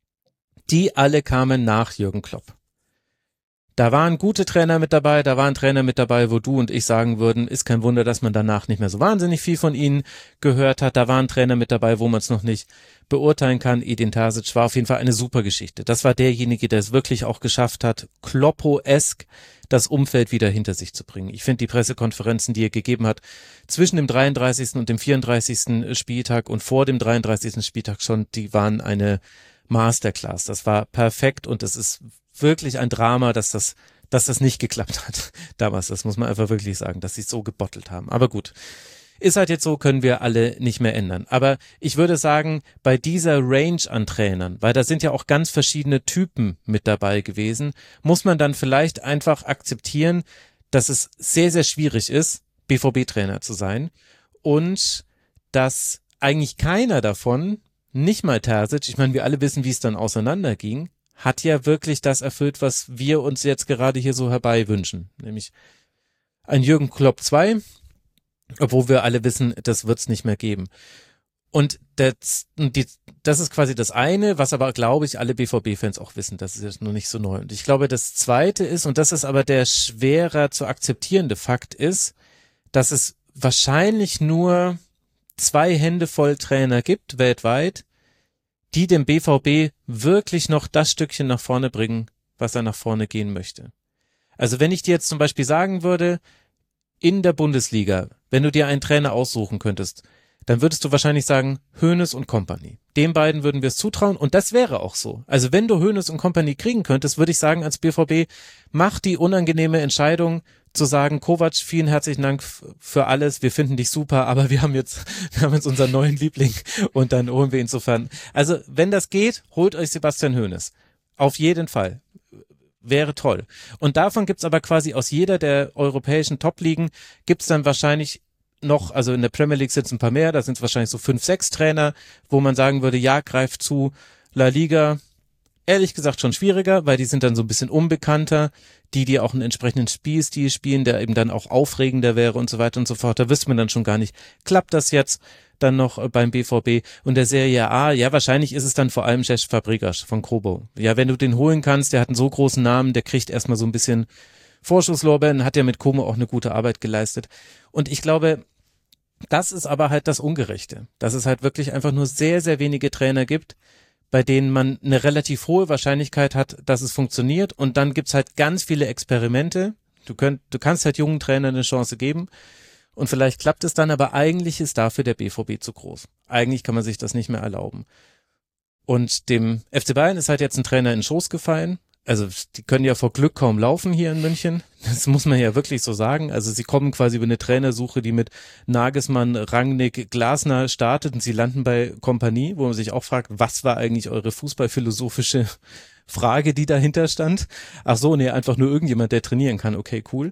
Die alle kamen nach Jürgen Klopp. Da waren gute Trainer mit dabei, da waren Trainer mit dabei, wo du und ich sagen würden, ist kein Wunder, dass man danach nicht mehr so wahnsinnig viel von ihnen gehört hat. Da waren Trainer mit dabei, wo man es noch nicht beurteilen kann. Edin Terzic war auf jeden Fall eine super Geschichte. Das war derjenige, der es wirklich auch geschafft hat, Kloppo-esk das Umfeld wieder hinter sich zu bringen. Ich finde die Pressekonferenzen, die er gegeben hat, zwischen dem dreiunddreißigsten und dem vierunddreißigsten Spieltag und vor dem dreiunddreißigsten Spieltag schon, die waren eine Masterclass. Das war perfekt und es ist wirklich ein Drama, dass das, dass das nicht geklappt hat damals. Das muss man einfach wirklich sagen, dass sie es so gebottelt haben. Aber gut, ist halt jetzt so, können wir alle nicht mehr ändern. Aber ich würde sagen, bei dieser Range an Trainern, weil da sind ja auch ganz verschiedene Typen mit dabei gewesen, muss man dann vielleicht einfach akzeptieren, dass es sehr, sehr schwierig ist, B V B-Trainer zu sein und dass eigentlich keiner davon, nicht mal Terzic, ich meine, wir alle wissen, wie es dann auseinanderging, hat ja wirklich das erfüllt, was wir uns jetzt gerade hier so herbei wünschen. Nämlich ein Jürgen Klopp zwei, obwohl wir alle wissen, das wird's nicht mehr geben. Und das, die, das ist quasi das eine, was aber, glaube ich, alle B V B-Fans auch wissen. Das ist jetzt noch nicht so neu. Und ich glaube, das zweite ist, und das ist aber der schwerer zu akzeptierende Fakt ist, dass es wahrscheinlich nur zwei Hände voll Trainer gibt weltweit, die dem B V B wirklich noch das Stückchen nach vorne bringen, was er nach vorne gehen möchte. Also wenn ich dir jetzt zum Beispiel sagen würde, in der Bundesliga, wenn du dir einen Trainer aussuchen könntest, dann würdest du wahrscheinlich sagen, Hoeneß und Company. Den beiden würden wir es zutrauen und das wäre auch so. Also wenn du Hoeneß und Company kriegen könntest, würde ich sagen als B V B, mach die unangenehme Entscheidung zu sagen, Kovac, vielen herzlichen Dank für alles, wir finden dich super, aber wir haben jetzt, wir haben jetzt unseren neuen Liebling und dann holen wir ihn insofern. Also wenn das geht, holt euch Sebastian Hoeneß. Auf jeden Fall. Wäre toll. Und davon gibt's aber quasi aus jeder der europäischen Top-Ligen gibt's dann wahrscheinlich noch, also in der Premier League sind es ein paar mehr, da sind es wahrscheinlich so fünf, sechs Trainer, wo man sagen würde, ja, greift zu. La Liga, ehrlich gesagt schon schwieriger, weil die sind dann so ein bisschen unbekannter, die, die auch einen entsprechenden Spielstil spielen, der eben dann auch aufregender wäre und so weiter und so fort. Da wüsste man dann schon gar nicht, klappt das jetzt dann noch beim B V B? Und der Serie A, ja, wahrscheinlich ist es dann vor allem Cesc Fabregas von Kobo. Ja, wenn du den holen kannst, der hat einen so großen Namen, der kriegt erstmal so ein bisschen Vorschusslorbeeren, hat ja mit Como auch eine gute Arbeit geleistet. Und ich glaube, das ist aber halt das Ungerechte, dass es halt wirklich einfach nur sehr, sehr wenige Trainer gibt, bei denen man eine relativ hohe Wahrscheinlichkeit hat, dass es funktioniert, und dann gibt's halt ganz viele Experimente. Du, könnt, du kannst halt jungen Trainern eine Chance geben und vielleicht klappt es dann, aber eigentlich ist dafür der B V B zu groß. Eigentlich kann man sich das nicht mehr erlauben. Und dem F C Bayern ist halt jetzt ein Trainer in den Schoß gefallen. Also die können ja vor Glück kaum laufen hier in München. Das muss man ja wirklich so sagen. Also sie kommen quasi über eine Trainersuche, die mit Nagelsmann, Rangnick, Glasner startet, und sie landen bei Kompanie, wo man sich auch fragt, was war eigentlich eure fußballphilosophische Frage, die dahinter stand? Ach so, nee, einfach nur irgendjemand, der trainieren kann. Okay, cool.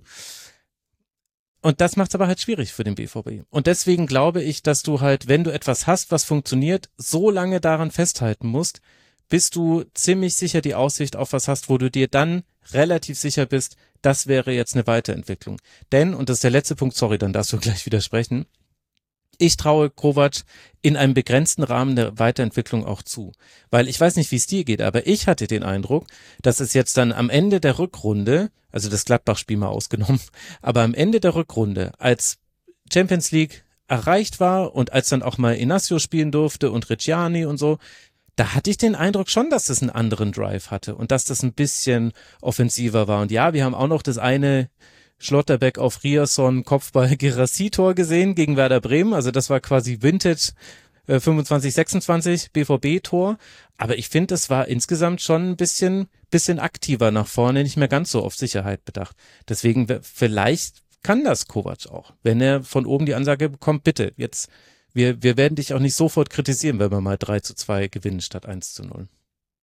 Und das macht's aber halt schwierig für den B V B. Und deswegen glaube ich, dass du halt, wenn du etwas hast, was funktioniert, so lange daran festhalten musst, bis du ziemlich sicher die Aussicht auf was hast, wo du dir dann relativ sicher bist, das wäre jetzt eine Weiterentwicklung. Denn, und das ist der letzte Punkt, sorry, dann darfst du gleich widersprechen, ich traue Kovac in einem begrenzten Rahmen der Weiterentwicklung auch zu. Weil ich weiß nicht, wie es dir geht, aber ich hatte den Eindruck, dass es jetzt dann am Ende der Rückrunde, also das Gladbach-Spiel mal ausgenommen, aber am Ende der Rückrunde, als Champions League erreicht war und als dann auch mal Inacio spielen durfte und Ricciani und so, da hatte ich den Eindruck schon, dass das einen anderen Drive hatte und dass das ein bisschen offensiver war. Und ja, wir haben auch noch das eine Schlotterbeck auf Riasson Kopfball Gerassi-Tor gesehen gegen Werder Bremen. Also das war quasi Vintage äh, fünfundzwanzig sechsundzwanzig B V B-Tor. Aber ich finde, das war insgesamt schon ein bisschen, bisschen aktiver nach vorne, nicht mehr ganz so auf Sicherheit bedacht. Deswegen vielleicht kann das Kovac auch, wenn er von oben die Ansage bekommt, bitte, jetzt Wir, wir werden dich auch nicht sofort kritisieren, wenn wir mal drei zu zwei gewinnen statt eins zu null.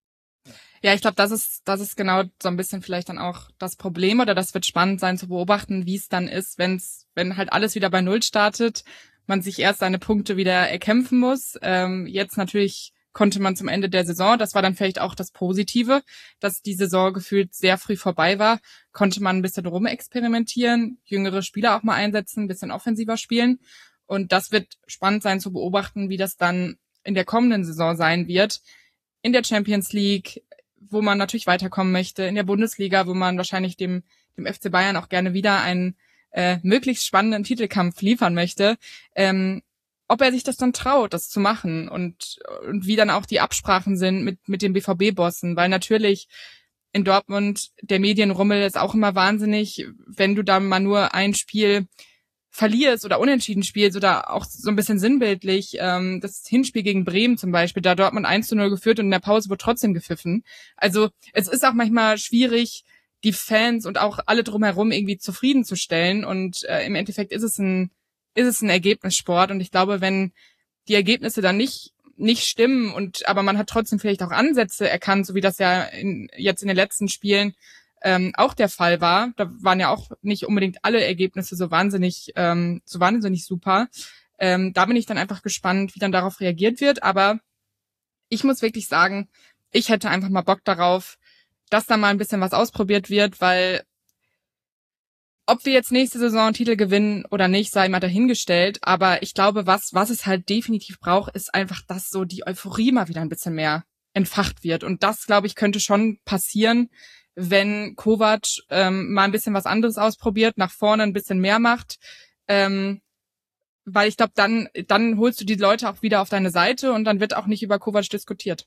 Ja, ich glaube, das ist, das ist genau so ein bisschen vielleicht dann auch das Problem, oder das wird spannend sein zu beobachten, wie es dann ist, wenn's, wenn halt alles wieder bei Null startet, man sich erst seine Punkte wieder erkämpfen muss. Ähm, jetzt natürlich konnte man zum Ende der Saison, das war dann vielleicht auch das Positive, dass die Saison gefühlt sehr früh vorbei war, konnte man ein bisschen rumexperimentieren, jüngere Spieler auch mal einsetzen, ein bisschen offensiver spielen. Und das wird spannend sein zu beobachten, wie das dann in der kommenden Saison sein wird. In der Champions League, wo man natürlich weiterkommen möchte, in der Bundesliga, wo man wahrscheinlich dem, dem F C Bayern auch gerne wieder einen äh, möglichst spannenden Titelkampf liefern möchte. Ähm, ob er sich das dann traut, das zu machen, und, und wie dann auch die Absprachen sind mit, mit den B V B-Bossen, weil natürlich in Dortmund der Medienrummel ist auch immer wahnsinnig, wenn du da mal nur ein Spiel verlierst oder unentschieden spielst, oder auch so ein bisschen sinnbildlich, ähm, das Hinspiel gegen Bremen zum Beispiel, da Dortmund eins zu null geführt und in der Pause wurde trotzdem gepfiffen. Also es ist auch manchmal schwierig, die Fans und auch alle drumherum irgendwie zufriedenzustellen, und äh, im Endeffekt ist es ein ist es ein Ergebnissport, und ich glaube, wenn die Ergebnisse dann nicht nicht stimmen, und aber man hat trotzdem vielleicht auch Ansätze erkannt, so wie das ja in, jetzt in den letzten Spielen Ähm, auch der Fall war. Da waren ja auch nicht unbedingt alle Ergebnisse so wahnsinnig, ähm, so wahnsinnig super. Ähm, da bin ich dann einfach gespannt, wie dann darauf reagiert wird. Aber ich muss wirklich sagen, ich hätte einfach mal Bock darauf, dass da mal ein bisschen was ausprobiert wird, weil ob wir jetzt nächste Saison einen Titel gewinnen oder nicht, sei mal dahingestellt. Aber ich glaube, was, was es halt definitiv braucht, ist einfach, dass so die Euphorie mal wieder ein bisschen mehr entfacht wird. Und das, glaube ich, könnte schon passieren, wenn Kovac ähm, mal ein bisschen was anderes ausprobiert, nach vorne ein bisschen mehr macht, ähm, weil ich glaube, dann dann holst du die Leute auch wieder auf deine Seite, und dann wird auch nicht über Kovac diskutiert.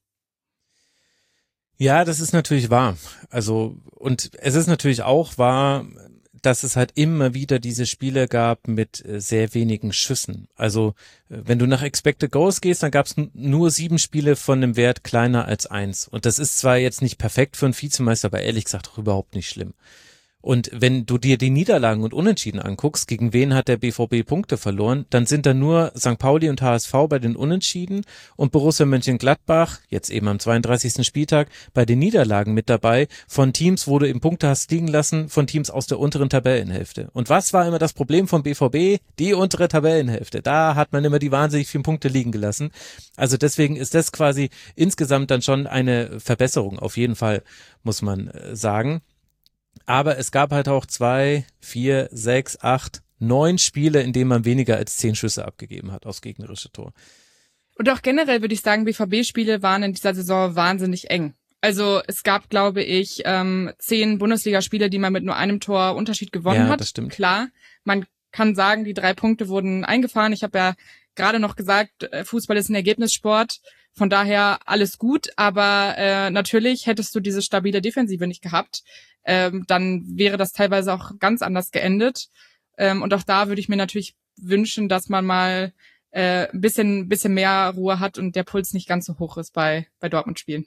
Ja, das ist natürlich wahr. Also, und es ist natürlich auch wahr, dass es halt immer wieder diese Spiele gab mit sehr wenigen Schüssen. Also wenn du nach Expected Goals gehst, dann gab es n- nur sieben Spiele von einem Wert kleiner als eins. Und das ist zwar jetzt nicht perfekt für einen Vizemeister, aber ehrlich gesagt auch überhaupt nicht schlimm. Und wenn du dir die Niederlagen und Unentschieden anguckst, gegen wen hat der B V B Punkte verloren, dann sind da nur Sankt Pauli und H S V bei den Unentschieden und Borussia Mönchengladbach, jetzt eben am zweiunddreißigsten Spieltag, bei den Niederlagen mit dabei von Teams, wo du eben Punkte hast liegen lassen, von Teams aus der unteren Tabellenhälfte. Und was war immer das Problem vom B V B? Die untere Tabellenhälfte. Da hat man immer die wahnsinnig vielen Punkte liegen gelassen. Also deswegen ist das quasi insgesamt dann schon eine Verbesserung, auf jeden Fall, muss man sagen. Aber es gab halt auch zwei, vier, sechs, acht, neun Spiele, in denen man weniger als zehn Schüsse abgegeben hat aufs gegnerische Tor. Und auch generell würde ich sagen, B V B-Spiele waren in dieser Saison wahnsinnig eng. Also es gab, glaube ich, ähm, zehn Bundesligaspiele, die man mit nur einem Tor Unterschied gewonnen ja, hat. Das stimmt. Klar, man kann sagen, die drei Punkte wurden eingefahren. Ich habe ja gerade noch gesagt, Fußball ist ein Ergebnissport. Von daher alles gut, aber äh, natürlich hättest du diese stabile Defensive nicht gehabt, ähm, dann wäre das teilweise auch ganz anders geendet. Ähm, und auch da würde ich mir natürlich wünschen, dass man mal äh, ein bisschen, bisschen mehr Ruhe hat und der Puls nicht ganz so hoch ist bei, bei Dortmund-Spielen.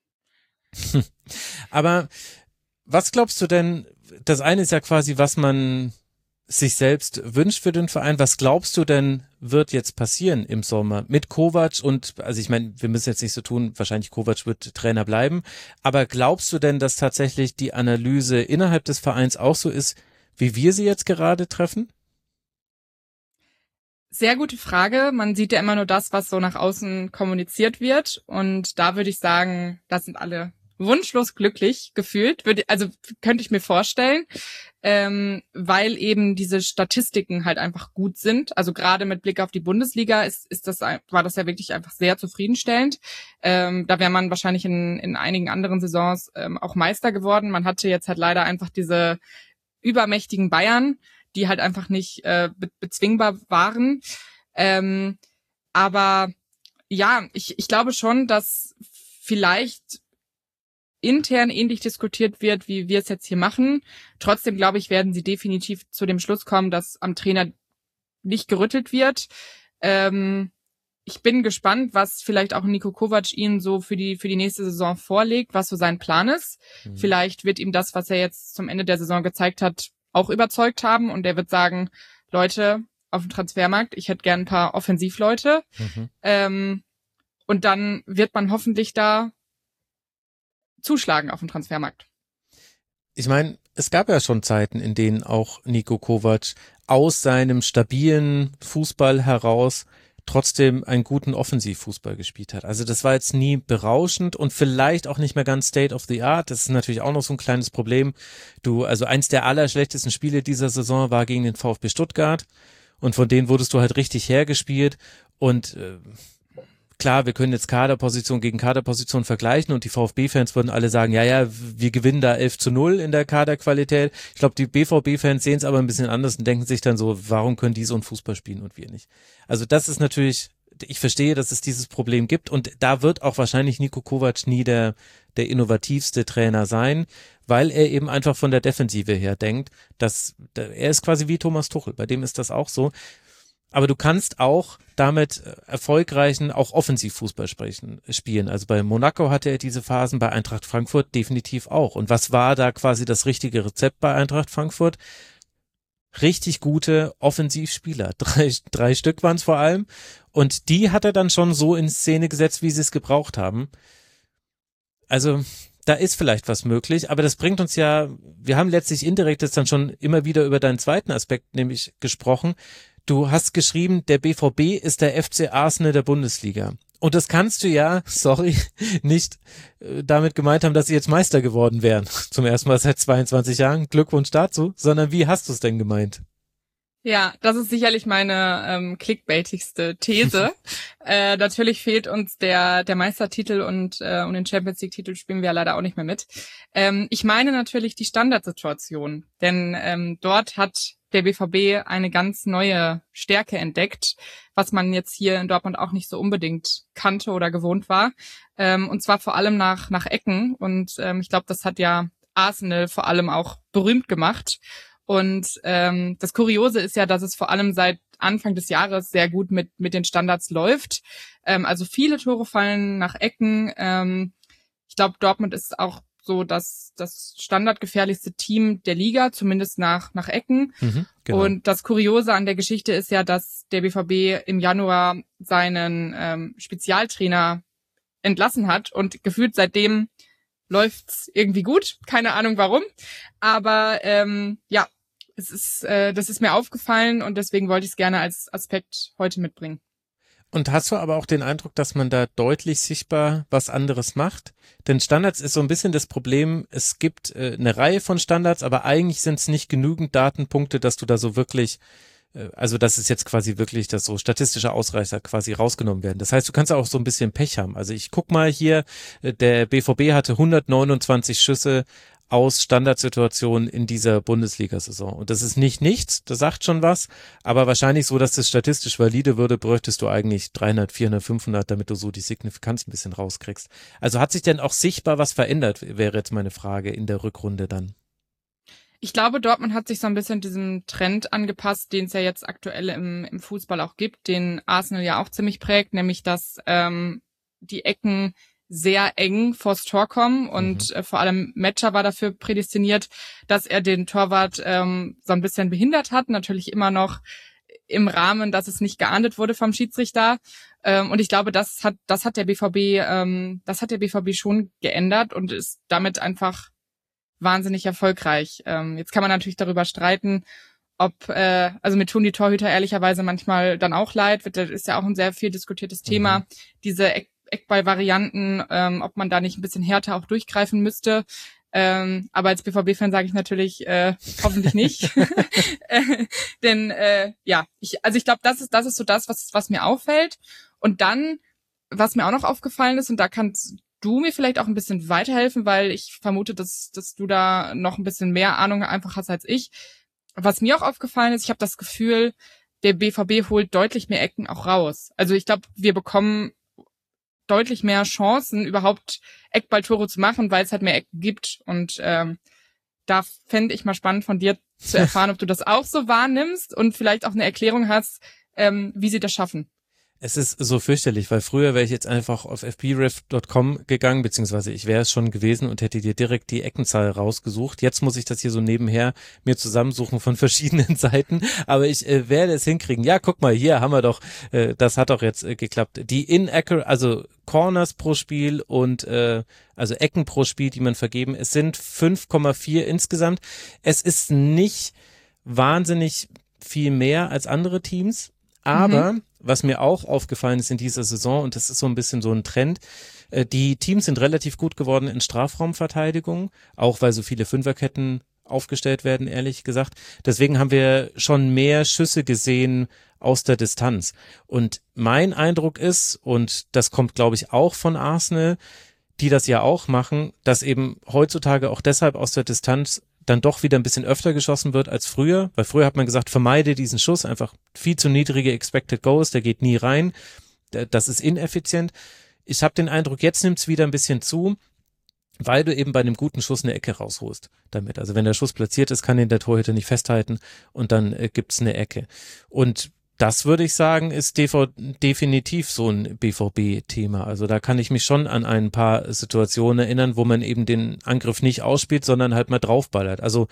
Aber was glaubst du denn, das eine ist ja quasi, was man sich selbst wünscht für den Verein. Was glaubst du denn, wird jetzt passieren im Sommer mit Kovac? Und also ich meine, wir müssen jetzt nicht so tun, wahrscheinlich Kovac wird Trainer bleiben, aber glaubst du denn, dass tatsächlich die Analyse innerhalb des Vereins auch so ist, wie wir sie jetzt gerade treffen? Sehr gute Frage. Man sieht ja immer nur das, was so nach außen kommuniziert wird. Und da würde ich sagen, das sind alle wunschlos glücklich gefühlt. Würde, also könnte ich mir vorstellen, ähm, weil eben diese Statistiken halt einfach gut sind. Also gerade mit Blick auf die Bundesliga ist, ist das, war das ja wirklich einfach sehr zufriedenstellend. Ähm, da wäre man wahrscheinlich in, in einigen anderen Saisons ähm, auch Meister geworden. Man hatte jetzt halt leider einfach diese übermächtigen Bayern, die halt einfach nicht äh, be- bezwingbar waren. Ähm, aber ja, ich, ich glaube schon, dass vielleicht intern ähnlich diskutiert wird, wie wir es jetzt hier machen. Trotzdem, glaube ich, werden sie definitiv zu dem Schluss kommen, dass am Trainer nicht gerüttelt wird. Ähm, ich bin gespannt, was vielleicht auch Niko Kovac ihnen so für die für die nächste Saison vorlegt, was so sein Plan ist. Mhm. Vielleicht wird ihm das, was er jetzt zum Ende der Saison gezeigt hat, auch überzeugt haben und er wird sagen, Leute, auf dem Transfermarkt, ich hätte gern ein paar Offensivleute. Mhm. Ähm, und dann wird man hoffentlich da zuschlagen auf dem Transfermarkt. Ich meine, es gab ja schon Zeiten, in denen auch Niko Kovac aus seinem stabilen Fußball heraus trotzdem einen guten Offensivfußball gespielt hat. Also das war jetzt nie berauschend und vielleicht auch nicht mehr ganz State of the Art. Das ist natürlich auch noch so ein kleines Problem. Du, also eins der allerschlechtesten Spiele dieser Saison war gegen den VfB Stuttgart und von denen wurdest du halt richtig hergespielt und äh, klar, wir können jetzt Kaderposition gegen Kaderposition vergleichen und die VfB-Fans würden alle sagen, ja, ja, wir gewinnen da elf zu null in der Kaderqualität. Ich glaube, die B V B-Fans sehen es aber ein bisschen anders und denken sich dann so, warum können die so einen Fußball spielen und wir nicht? Also das ist natürlich, ich verstehe, dass es dieses Problem gibt und da wird auch wahrscheinlich Niko Kovac nie der, der innovativste Trainer sein, weil er eben einfach von der Defensive her denkt, dass er ist quasi wie Thomas Tuchel, bei dem ist das auch so. Aber du kannst auch damit erfolgreichen, auch Offensivfußball sprechen, spielen. Also bei Monaco hatte er diese Phasen, bei Eintracht Frankfurt definitiv auch. Und was war da quasi das richtige Rezept bei Eintracht Frankfurt? Richtig gute Offensivspieler. Drei, drei Stück waren es vor allem. Und die hat er dann schon so in Szene gesetzt, wie sie es gebraucht haben. Also da ist vielleicht was möglich, aber das bringt uns ja, wir haben letztlich indirekt jetzt dann schon immer wieder über deinen zweiten Aspekt nämlich gesprochen. Du hast geschrieben, der B V B ist der F C Arsenal der Bundesliga. Und das kannst du ja, sorry, nicht äh, damit gemeint haben, dass sie jetzt Meister geworden wären. Zum ersten Mal seit zweiundzwanzig Jahren. Glückwunsch dazu. Sondern wie hast du es denn gemeint? Ja, das ist sicherlich meine ähm, clickbaitigste These. äh, natürlich fehlt uns der der Meistertitel und äh, um den Champions League Titel spielen wir ja leider auch nicht mehr mit. Ähm, ich meine natürlich die Standardsituation, denn ähm, dort hat der B V B eine ganz neue Stärke entdeckt, was man jetzt hier in Dortmund auch nicht so unbedingt kannte oder gewohnt war. Ähm, und zwar vor allem nach nach Ecken. Und ähm, ich glaube, das hat ja Arsenal vor allem auch berühmt gemacht. Und ähm, das Kuriose ist ja, dass es vor allem seit Anfang des Jahres sehr gut mit mit den Standards läuft. Ähm, also viele Tore fallen nach Ecken. Ähm, ich glaube, Dortmund ist auch so das, das standardgefährlichste Team der Liga, zumindest nach, nach Ecken. Mhm, genau. Und das Kuriose an der Geschichte ist ja, dass der B V B im Januar seinen ähm, Spezialtrainer entlassen hat und gefühlt seitdem läuft's irgendwie gut. Keine Ahnung warum. Aber ähm, ja, es ist, äh, das ist mir aufgefallen und deswegen wollte ich es gerne als Aspekt heute mitbringen. Und hast du aber auch den Eindruck, dass man da deutlich sichtbar was anderes macht? Denn Standards ist so ein bisschen das Problem, es gibt äh, eine Reihe von Standards, aber eigentlich sind es nicht genügend Datenpunkte, dass du da so wirklich, äh, also dass es jetzt quasi wirklich, dass so statistische Ausreißer quasi rausgenommen werden. Das heißt, du kannst auch so ein bisschen Pech haben. Also ich guck mal hier, äh, der B V B hatte hundertneunundzwanzig Schüsse aus Standardsituationen in dieser Bundesliga-Saison. Und das ist nicht nichts, das sagt schon was, aber wahrscheinlich so, dass das statistisch valide würde, bräuchtest du eigentlich dreihundert, vierhundert, fünfhundert, damit du so die Signifikanz ein bisschen rauskriegst. Also hat sich denn auch sichtbar was verändert, wäre jetzt meine Frage in der Rückrunde dann? Ich glaube, Dortmund hat sich so ein bisschen diesem Trend angepasst, den es ja jetzt aktuell im, im Fußball auch gibt, den Arsenal ja auch ziemlich prägt, nämlich dass ähm, die Ecken sehr eng vors Tor kommen und mhm. äh, vor allem Metscher war dafür prädestiniert, dass er den Torwart ähm, so ein bisschen behindert hat, natürlich immer noch im Rahmen, dass es nicht geahndet wurde vom Schiedsrichter. Ähm, und ich glaube, das hat das hat der B V B, ähm, das hat der B V B schon geändert und ist damit einfach wahnsinnig erfolgreich. Ähm, jetzt kann man natürlich darüber streiten, ob, äh, also mir tun die Torhüter ehrlicherweise manchmal dann auch leid, das ist ja auch ein sehr viel diskutiertes Thema, mhm. diese Eck Eckball-Varianten, ähm, ob man da nicht ein bisschen härter auch durchgreifen müsste. Ähm, aber als B V B-Fan sage ich natürlich äh, hoffentlich nicht. äh, denn äh, ja, ich, also ich glaube, das ist das ist so das, was was mir auffällt. Und dann, was mir auch noch aufgefallen ist, und da kannst du mir vielleicht auch ein bisschen weiterhelfen, weil ich vermute, dass dass du da noch ein bisschen mehr Ahnung einfach hast als ich. Was mir auch aufgefallen ist, ich habe das Gefühl, der B V B holt deutlich mehr Ecken auch raus. Also ich glaube, wir bekommen deutlich mehr Chancen, überhaupt Eckballtore zu machen, weil es halt mehr Ecken gibt. Und ähm, da fände ich mal spannend von dir zu erfahren, ob du das auch so wahrnimmst und vielleicht auch eine Erklärung hast, ähm, wie sie das schaffen. Es ist so fürchterlich, weil früher wäre ich jetzt einfach auf f b ref punkt com gegangen, beziehungsweise ich wäre es schon gewesen und hätte dir direkt die Eckenzahl rausgesucht. Jetzt muss ich das hier so nebenher mir zusammensuchen von verschiedenen Seiten, aber ich äh, werde es hinkriegen. Ja, guck mal, hier haben wir doch, äh, das hat doch jetzt äh, geklappt. Die inaccurate, also Corners pro Spiel und äh, also Ecken pro Spiel, die man vergeben, es sind fünf Komma vier insgesamt. Es ist nicht wahnsinnig viel mehr als andere Teams, aber mhm. was mir auch aufgefallen ist in dieser Saison, und das ist so ein bisschen so ein Trend, äh, die Teams sind relativ gut geworden in Strafraumverteidigung, auch weil so viele Fünferketten aufgestellt werden, ehrlich gesagt. Deswegen haben wir schon mehr Schüsse gesehen aus der Distanz. Und mein Eindruck ist, und das kommt, glaube ich, auch von Arsenal, die das ja auch machen, dass eben heutzutage auch deshalb aus der Distanz dann doch wieder ein bisschen öfter geschossen wird als früher, weil früher hat man gesagt, vermeide diesen Schuss, einfach viel zu niedrige Expected Goals, der geht nie rein, das ist ineffizient. Ich habe den Eindruck, jetzt nimmt es wieder ein bisschen zu, weil du eben bei einem guten Schuss eine Ecke rausholst damit. Also wenn der Schuss platziert ist, kann ihn der Torhüter nicht festhalten und dann äh, gibt's eine Ecke. Und das würde ich sagen, ist definitiv so ein B V B-Thema. Also da kann ich mich schon an ein paar Situationen erinnern, wo man eben den Angriff nicht ausspielt, sondern halt mal draufballert. Also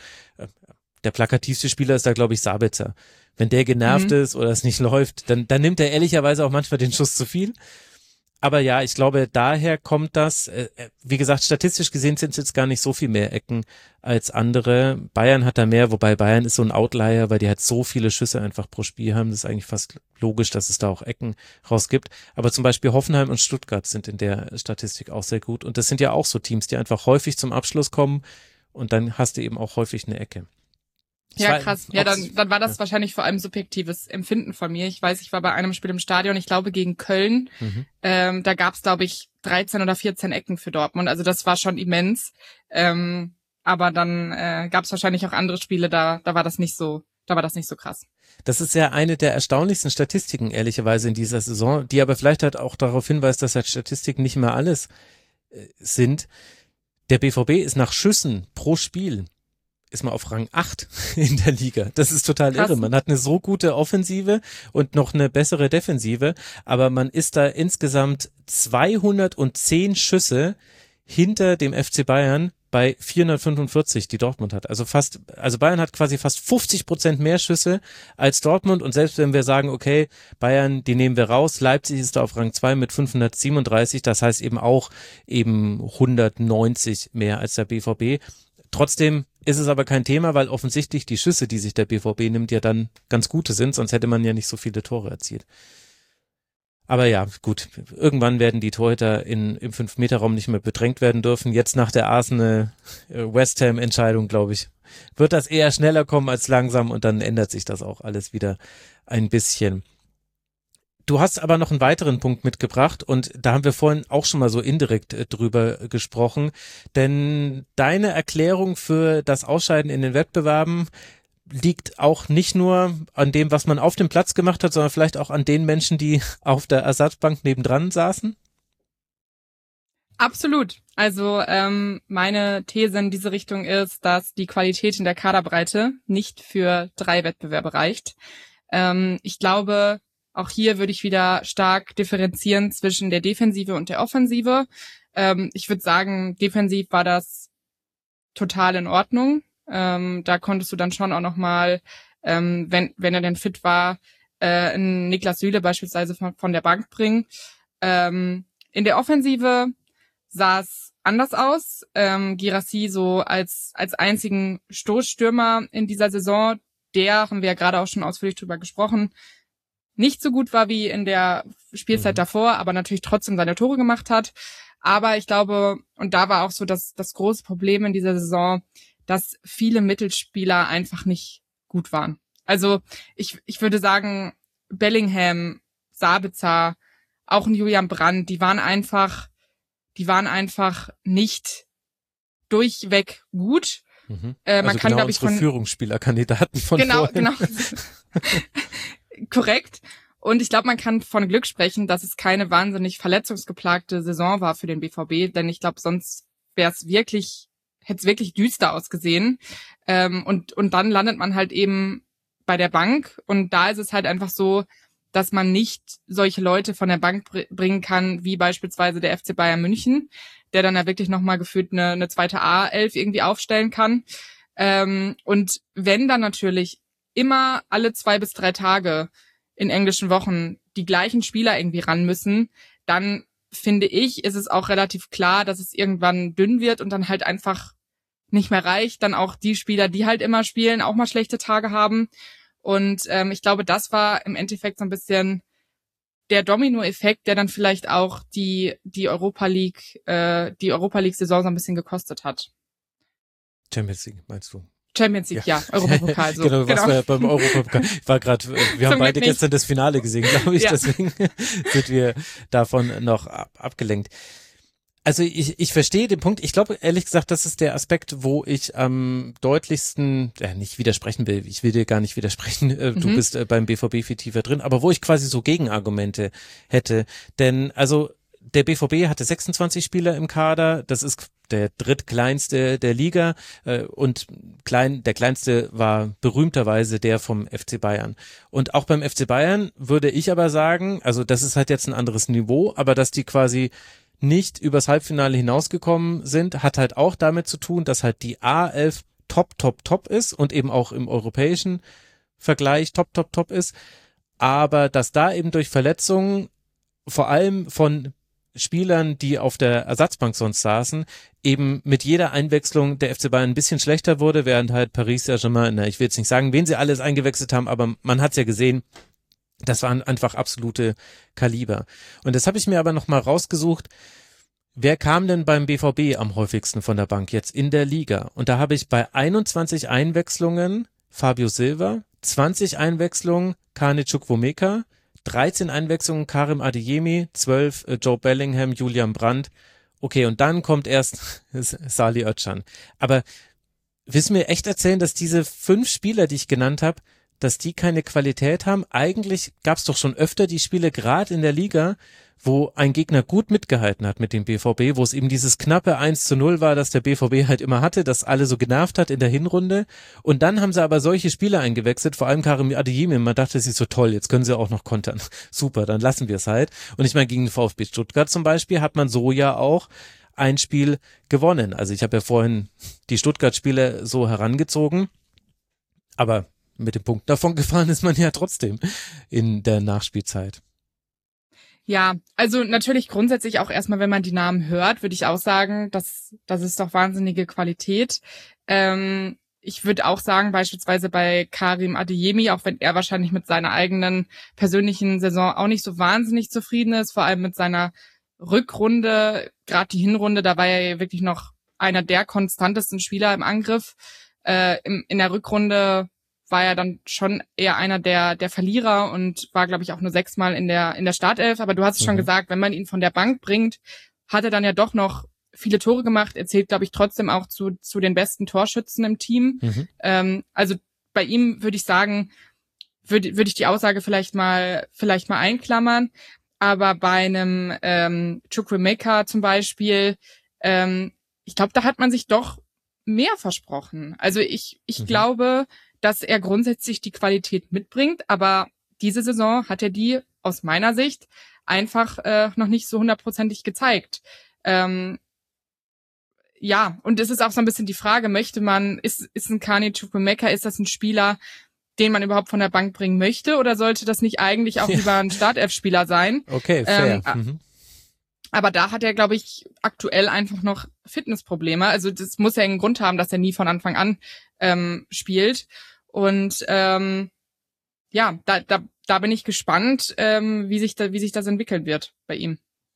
der plakativste Spieler ist da, glaube ich, Sabitzer. Wenn der genervt mhm. ist oder es nicht läuft, dann, dann nimmt er ehrlicherweise auch manchmal den Schuss zu viel. Aber ja, ich glaube, daher kommt das, äh, wie gesagt, statistisch gesehen sind es jetzt gar nicht so viel mehr Ecken als andere. Bayern hat da mehr, wobei Bayern ist so ein Outlier, weil die halt so viele Schüsse einfach pro Spiel haben. Das ist eigentlich fast logisch, dass es da auch Ecken rausgibt. Aber zum Beispiel Hoffenheim und Stuttgart sind in der Statistik auch sehr gut. Und das sind ja auch so Teams, die einfach häufig zum Abschluss kommen und dann hast du eben auch häufig eine Ecke. Ja, war, krass. Ja, dann, dann war das ja. wahrscheinlich vor allem subjektives Empfinden von mir. Ich weiß, ich war bei einem Spiel im Stadion, ich glaube gegen Köln. Mhm. Ähm, da gab's, glaube ich, dreizehn oder vierzehn Ecken für Dortmund. Also das war schon immens. Ähm, aber dann äh, gab's wahrscheinlich auch andere Spiele, da, da war das nicht so, da war das nicht so krass. Das ist ja eine der erstaunlichsten Statistiken, ehrlicherweise, in dieser Saison, die aber vielleicht halt auch darauf hinweist, dass halt Statistiken nicht mehr alles äh, sind. Der B V B ist nach Schüssen pro Spiel ist man auf Rang acht in der Liga. Das ist total Krass. Irre. Man hat eine so gute Offensive und noch eine bessere Defensive, aber man ist da insgesamt zweihundertzehn Schüsse hinter dem F C Bayern, bei vierhundertfünfundvierzig, die Dortmund hat. Also fast, also Bayern hat quasi fast fünfzig Prozent mehr Schüsse als Dortmund und selbst wenn wir sagen, okay, Bayern, die nehmen wir raus, Leipzig ist da auf Rang zwei mit fünfhundertsiebenunddreißig, das heißt eben auch eben hundertneunzig mehr als der B V B. Trotzdem ist es aber kein Thema, weil offensichtlich die Schüsse, die sich der B V B nimmt, ja dann ganz gute sind, sonst hätte man ja nicht so viele Tore erzielt. Aber ja, gut, irgendwann werden die Torhüter in, im fünf-Meter-Raum nicht mehr bedrängt werden dürfen. Jetzt nach der Arsenal-West Ham-Entscheidung, glaube ich, wird das eher schneller kommen als langsam und dann ändert sich das auch alles wieder ein bisschen. Du hast aber noch einen weiteren Punkt mitgebracht und da haben wir vorhin auch schon mal so indirekt äh, drüber gesprochen, denn deine Erklärung für das Ausscheiden in den Wettbewerben liegt auch nicht nur an dem, was man auf dem Platz gemacht hat, sondern vielleicht auch an den Menschen, die auf der Ersatzbank nebendran saßen? Absolut. Also ähm, meine These in diese Richtung ist, dass die Qualität in der Kaderbreite nicht für drei Wettbewerbe reicht. Ähm, ich glaube, auch hier würde ich wieder stark differenzieren zwischen der Defensive und der Offensive. Ähm, ich würde sagen, defensiv war das total in Ordnung. Ähm, da konntest du dann schon auch nochmal, ähm, wenn wenn er denn fit war, äh, einen Niklas Süle beispielsweise von, von der Bank bringen. Ähm, in der Offensive sah es anders aus. Ähm, Guirassy so als als einzigen Stoßstürmer in dieser Saison, der, haben wir ja gerade auch schon ausführlich drüber gesprochen, nicht so gut war wie in der Spielzeit mhm. davor, aber natürlich trotzdem seine Tore gemacht hat. Aber ich glaube, und da war auch so das, das große Problem in dieser Saison, dass viele Mittelspieler einfach nicht gut waren. Also ich ich würde sagen, Bellingham, Sabitzer, auch ein Julian Brandt, die waren einfach, die waren einfach nicht durchweg gut. Mhm. Äh, man also kann, genau glaube ich, von Führungsspielerkandidaten von genau, vorhin. genau, korrekt. Und ich glaube, man kann von Glück sprechen, dass es keine wahnsinnig verletzungsgeplagte Saison war für den B V B, denn ich glaube, sonst wäre es wirklich hätte es wirklich düster ausgesehen. Ähm, und, und dann landet man halt eben bei der Bank. Und da ist es halt einfach so, dass man nicht solche Leute von der Bank br- bringen kann, wie beispielsweise der F C Bayern München, der dann ja wirklich nochmal gefühlt eine, eine zweite A elf irgendwie aufstellen kann. Ähm, und wenn dann natürlich immer alle zwei bis drei Tage in englischen Wochen die gleichen Spieler irgendwie ran müssen, dann finde ich, ist es auch relativ klar, dass es irgendwann dünn wird und dann halt einfach nicht mehr reicht. Dann auch die Spieler, die halt immer spielen, auch mal schlechte Tage haben. Und ähm, ich glaube, das war im Endeffekt so ein bisschen der Domino-Effekt, der dann vielleicht auch die die Europa League, äh, die Europa League-Saison so ein bisschen gekostet hat. Champions League, meinst du? Champions League, ja, ja Europapokal. So. genau, was genau. wir beim Europapokal. War gerade, wir haben beide gestern das Finale gesehen, glaube ich, ja. deswegen sind wir davon noch ab, abgelenkt. Also ich, ich verstehe den Punkt. Ich glaube, ehrlich gesagt, das ist der Aspekt, wo ich am deutlichsten, ja, nicht widersprechen will. Ich will dir gar nicht widersprechen. Mhm. Du bist äh, beim B V B viel tiefer drin, aber wo ich quasi so Gegenargumente hätte. Denn also der B V B hatte sechsundzwanzig Spieler im Kader. Das ist der drittkleinste der Liga äh, und klein, der kleinste war berühmterweise der vom F C Bayern. Und auch beim F C Bayern würde ich aber sagen, also das ist halt jetzt ein anderes Niveau, aber dass die quasi nicht übers Halbfinale hinausgekommen sind, hat halt auch damit zu tun, dass halt die A elf top, top, top ist und eben auch im europäischen Vergleich top, top, top ist, aber dass da eben durch Verletzungen vor allem von Spielern, die auf der Ersatzbank sonst saßen, eben mit jeder Einwechslung der F C Bayern ein bisschen schlechter wurde, während halt Paris Saint-Germain, na, ich will jetzt nicht sagen, wen sie alles eingewechselt haben, aber man hat's ja gesehen, das waren einfach absolute Kaliber. Und das habe ich mir aber nochmal rausgesucht, wer kam denn beim B V B am häufigsten von der Bank jetzt in der Liga? Und da habe ich bei einundzwanzig Einwechslungen Fabio Silva, zwanzig Einwechslungen Kane Chukwuemeka, dreizehn Einwechslungen Karim Adeyemi, zwölf äh, Joe Bellingham, Julian Brandt. Okay, und dann kommt erst Salih Özcan. Aber willst du mir echt erzählen, dass diese fünf Spieler, die ich genannt habe, dass die keine Qualität haben. Eigentlich gab es doch schon öfter die Spiele, gerade in der Liga, wo ein Gegner gut mitgehalten hat mit dem B V B, wo es eben dieses knappe eins zu null war, das der B V B halt immer hatte, das alle so genervt hat in der Hinrunde. Und dann haben sie aber solche Spieler eingewechselt, vor allem Karim Adeyemi. Man dachte, sie ist so toll, jetzt können sie auch noch kontern. Super, dann lassen wir es halt. Und ich meine, gegen den VfB Stuttgart zum Beispiel hat man so ja auch ein Spiel gewonnen. Also ich habe ja vorhin die Stuttgart-Spiele so herangezogen, aber mit dem Punkt davon gefahren ist man ja trotzdem in der Nachspielzeit. Ja, also natürlich grundsätzlich auch erstmal, wenn man die Namen hört, würde ich auch sagen, das, das ist doch wahnsinnige Qualität. Ähm, ich würde auch sagen, beispielsweise bei Karim Adeyemi, auch wenn er wahrscheinlich mit seiner eigenen persönlichen Saison auch nicht so wahnsinnig zufrieden ist, vor allem mit seiner Rückrunde, gerade die Hinrunde, da war er ja wirklich noch einer der konstantesten Spieler im Angriff. Äh, im, in der Rückrunde war er dann schon eher einer der der Verlierer und war, glaube ich, auch nur sechsmal in der in der Startelf. Aber du hast es mhm. schon gesagt, wenn man ihn von der Bank bringt, hat er dann ja doch noch viele Tore gemacht. Er zählt, glaube ich, trotzdem auch zu zu den besten Torschützen im Team. Mhm. Ähm, also bei ihm würde ich sagen, würde würde ich die Aussage vielleicht mal vielleicht mal einklammern. Aber bei einem ähm, Chukwuemeka zum Beispiel, ähm, ich glaube, da hat man sich doch mehr versprochen. Also ich ich mhm. glaube, dass er grundsätzlich die Qualität mitbringt, aber diese Saison hat er die aus meiner Sicht einfach äh, noch nicht so hundertprozentig gezeigt. Ähm, ja, und es ist auch so ein bisschen die Frage, möchte man, ist, ist ein Carney Chukwuemeka, ist das ein Spieler, den man überhaupt von der Bank bringen möchte, oder sollte das nicht eigentlich auch ja. lieber ein Startelf-Spieler sein? Okay, fair. Ähm, mhm. Aber da hat er, glaube ich, aktuell einfach noch Fitnessprobleme. Also das muss ja einen Grund haben, dass er nie von Anfang an ähm, spielt. Und ähm, ja, da, da, da bin ich gespannt, ähm, wie sich da, wie sich das entwickeln wird bei ihm.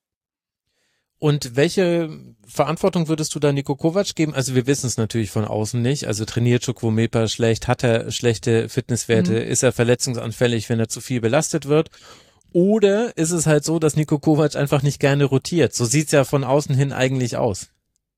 Und welche Verantwortung würdest du da Niko Kovac geben? Also wir wissen es natürlich von außen nicht. Also trainiert Chukwuemeka schlecht, hat er schlechte Fitnesswerte, mhm. ist er verletzungsanfällig, wenn er zu viel belastet wird? Oder ist es halt so, dass Niko Kovac einfach nicht gerne rotiert? So sieht's ja von außen hin eigentlich aus.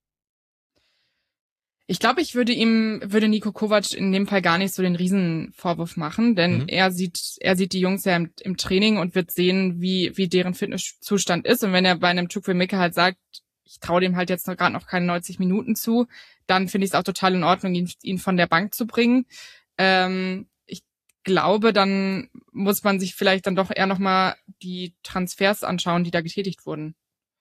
Ich glaube, ich würde ihm, würde Niko Kovac in dem Fall gar nicht so den Riesenvorwurf machen, denn mhm. er sieht, er sieht die Jungs ja im, im Training und wird sehen, wie, wie deren Fitnesszustand ist. Und wenn er bei einem Chukwuemeka halt sagt, ich traue dem halt jetzt noch gerade noch keine neunzig Minuten zu, dann finde ich es auch total in Ordnung, ihn, ihn von der Bank zu bringen. Ähm, ich glaube, dann muss man sich vielleicht dann doch eher nochmal die Transfers anschauen, die da getätigt wurden.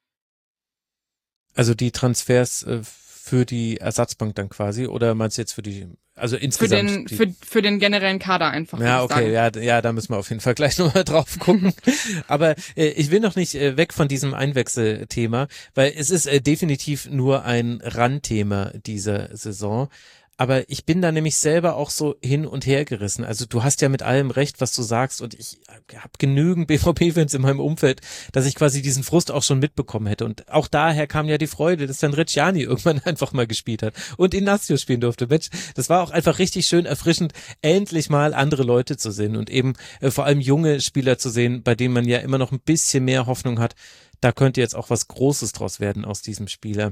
Also die Transfers, äh für die Ersatzbank dann quasi, oder meinst du jetzt für die, also insgesamt? Für den, für, für den generellen Kader einfach. Ja, okay, ja, ja, da müssen wir auf jeden Fall gleich nochmal drauf gucken. Aber äh, ich will noch nicht äh, weg von diesem Einwechselthema, weil es ist äh, definitiv nur ein Randthema dieser Saison. Aber ich bin da nämlich selber auch so hin und her gerissen. Also du hast ja mit allem recht, was du sagst, und ich habe genügend B V B-Fans in meinem Umfeld, dass ich quasi diesen Frust auch schon mitbekommen hätte. Und auch daher kam ja die Freude, dass dann Reggiani irgendwann einfach mal gespielt hat und Inacio spielen durfte. Mensch, das war auch einfach richtig schön erfrischend, endlich mal andere Leute zu sehen und eben äh, vor allem junge Spieler zu sehen, bei denen man ja immer noch ein bisschen mehr Hoffnung hat. Da könnte jetzt auch was Großes draus werden aus diesem Spieler.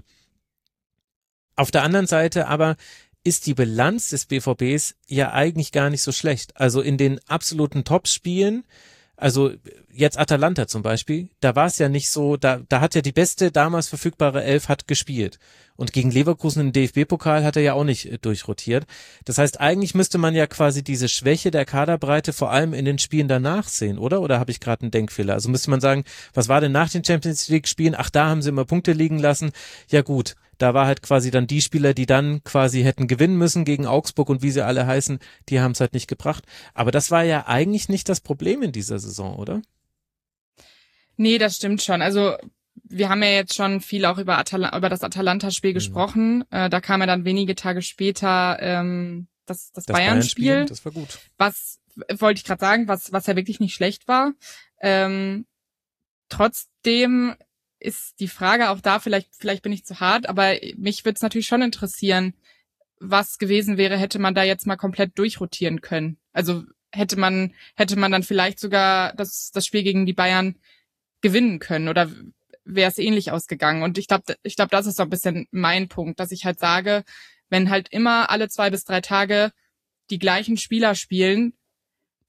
Auf der anderen Seite aber ist die Bilanz des B V Bs ja eigentlich gar nicht so schlecht. Also in den absoluten Top-Spielen, also jetzt Atalanta zum Beispiel, da war es ja nicht so, da, da hat ja die beste damals verfügbare Elf hat gespielt. Und gegen Leverkusen im D F B-Pokal hat er ja auch nicht durchrotiert. Das heißt, eigentlich müsste man ja quasi diese Schwäche der Kaderbreite vor allem in den Spielen danach sehen, oder? Oder habe ich gerade einen Denkfehler? Also müsste man sagen, was war denn nach den Champions League-Spielen? Ach, da haben sie immer Punkte liegen lassen. Ja gut, da war halt quasi dann die Spieler, die dann quasi hätten gewinnen müssen gegen Augsburg und wie sie alle heißen, die haben es halt nicht gebracht. Aber das war ja eigentlich nicht das Problem in dieser Saison, oder? Nee, das stimmt schon. Also wir haben ja jetzt schon viel auch über, Atal- über das Atalanta-Spiel mhm. gesprochen. Äh, da kam ja dann wenige Tage später ähm, das, das, das Bayern-Spiel. Bayern-Spiel. Das war gut. Was, wollte ich gerade sagen, was, was ja wirklich nicht schlecht war. Ähm, trotzdem ist die Frage auch da, vielleicht, vielleicht bin ich zu hart, aber mich würde es natürlich schon interessieren, was gewesen wäre, hätte man da jetzt mal komplett durchrotieren können. Also hätte man, hätte man dann vielleicht sogar das, das Spiel gegen die Bayern gewinnen können oder wäre es ähnlich ausgegangen. Und ich glaube, ich glaube, das ist so ein bisschen mein Punkt, dass ich halt sage, wenn halt immer alle zwei bis drei Tage die gleichen Spieler spielen,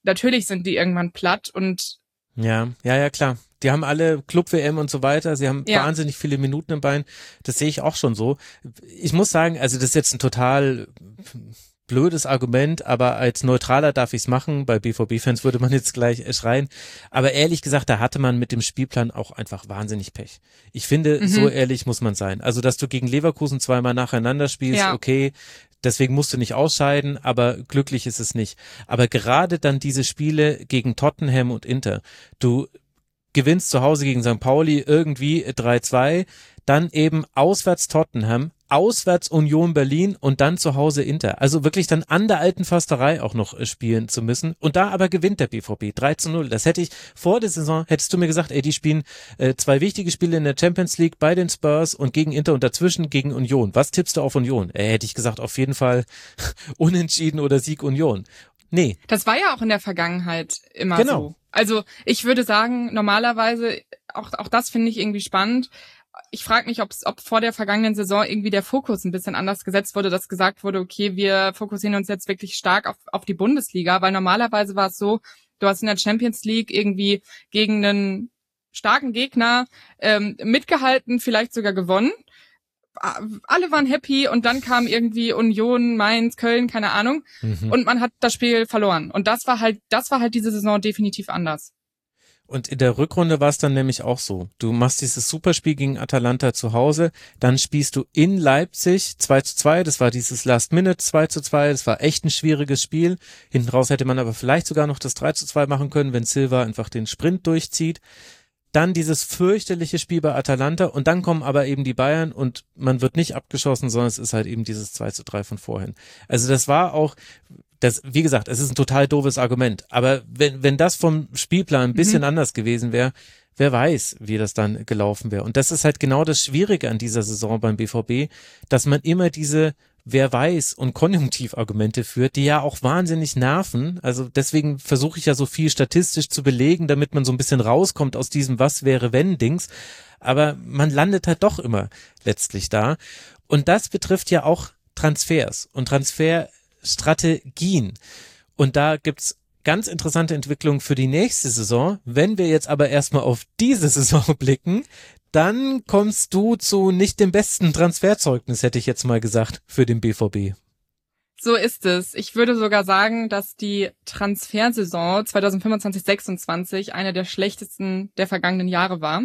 natürlich sind die irgendwann platt und ja, ja, ja, klar. Die haben alle Club-W M und so weiter. Sie haben Ja. wahnsinnig viele Minuten im Bein. Das sehe ich auch schon so. Ich muss sagen, also das ist jetzt ein total blödes Argument, aber als Neutraler darf ich es machen. Bei B V B-Fans würde man jetzt gleich schreien. Aber ehrlich gesagt, da hatte man mit dem Spielplan auch einfach wahnsinnig Pech. Ich finde, Mhm. so ehrlich muss man sein. Also, dass du gegen Leverkusen zweimal nacheinander spielst, Ja. okay, deswegen musst du nicht ausscheiden, aber glücklich ist es nicht. Aber gerade dann diese Spiele gegen Tottenham und Inter, du gewinnst zu Hause gegen Sankt Pauli irgendwie drei zwei, dann eben auswärts Tottenham, auswärts Union Berlin und dann zu Hause Inter. Also wirklich dann an der alten Försterei auch noch äh, spielen zu müssen. Und da aber gewinnt der B V B drei zu null. Das hätte ich vor der Saison, hättest du mir gesagt, ey, die spielen äh, zwei wichtige Spiele in der Champions League bei den Spurs und gegen Inter und dazwischen gegen Union. Was tippst du auf Union? Äh, hätte ich gesagt, auf jeden Fall Unentschieden oder Sieg Union. Nee. das war ja auch in der Vergangenheit immer Genau. so. Also ich würde sagen, normalerweise, auch, auch das finde ich irgendwie spannend. Ich frage mich, ob's, ob vor der vergangenen Saison irgendwie der Fokus ein bisschen anders gesetzt wurde, dass gesagt wurde, okay, wir fokussieren uns jetzt wirklich stark auf, auf die Bundesliga, weil normalerweise war es so, du hast in der Champions League irgendwie gegen einen starken Gegner ähm, mitgehalten, vielleicht sogar gewonnen. Alle waren happy und dann kam irgendwie Union, Mainz, Köln, keine Ahnung, Mhm. und man hat das Spiel verloren. Und das war halt, das war halt diese Saison definitiv anders. Und in der Rückrunde war es dann nämlich auch so. Du machst dieses Superspiel gegen Atalanta zu Hause, dann spielst du in Leipzig zwei zu zwei, das war dieses Last-Minute zwei zu zwei, das war echt ein schwieriges Spiel. Hinten raus hätte man aber vielleicht sogar noch das drei zu zwei machen können, wenn Silva einfach den Sprint durchzieht. Dann dieses fürchterliche Spiel bei Atalanta und dann kommen aber eben die Bayern und man wird nicht abgeschossen, sondern es ist halt eben dieses zwei zu drei von vorhin. Also das war auch, das, wie gesagt, es ist ein total doofes Argument, aber wenn, wenn das vom Spielplan ein bisschen Mhm. anders gewesen wäre, wer weiß, wie das dann gelaufen wäre. Und das ist halt genau das Schwierige an dieser Saison beim B V B, dass man immer diese wer weiß und Konjunktivargumente führt, die ja auch wahnsinnig nerven. Also deswegen versuche ich ja so viel statistisch zu belegen, damit man so ein bisschen rauskommt aus diesem Was wäre wenn Dings. Aber man landet halt doch immer letztlich da. Und das betrifft ja auch Transfers und Transferstrategien. Und da gibt's ganz interessante Entwicklungen für die nächste Saison. Wenn wir jetzt aber erstmal auf diese Saison blicken, dann kommst du zu nicht dem besten Transferzeugnis, hätte ich jetzt mal gesagt, für den B V B. So ist es. Ich würde sogar sagen, dass die Transfersaison zwanzig fünfundzwanzig sechsundzwanzig eine der schlechtesten der vergangenen Jahre war.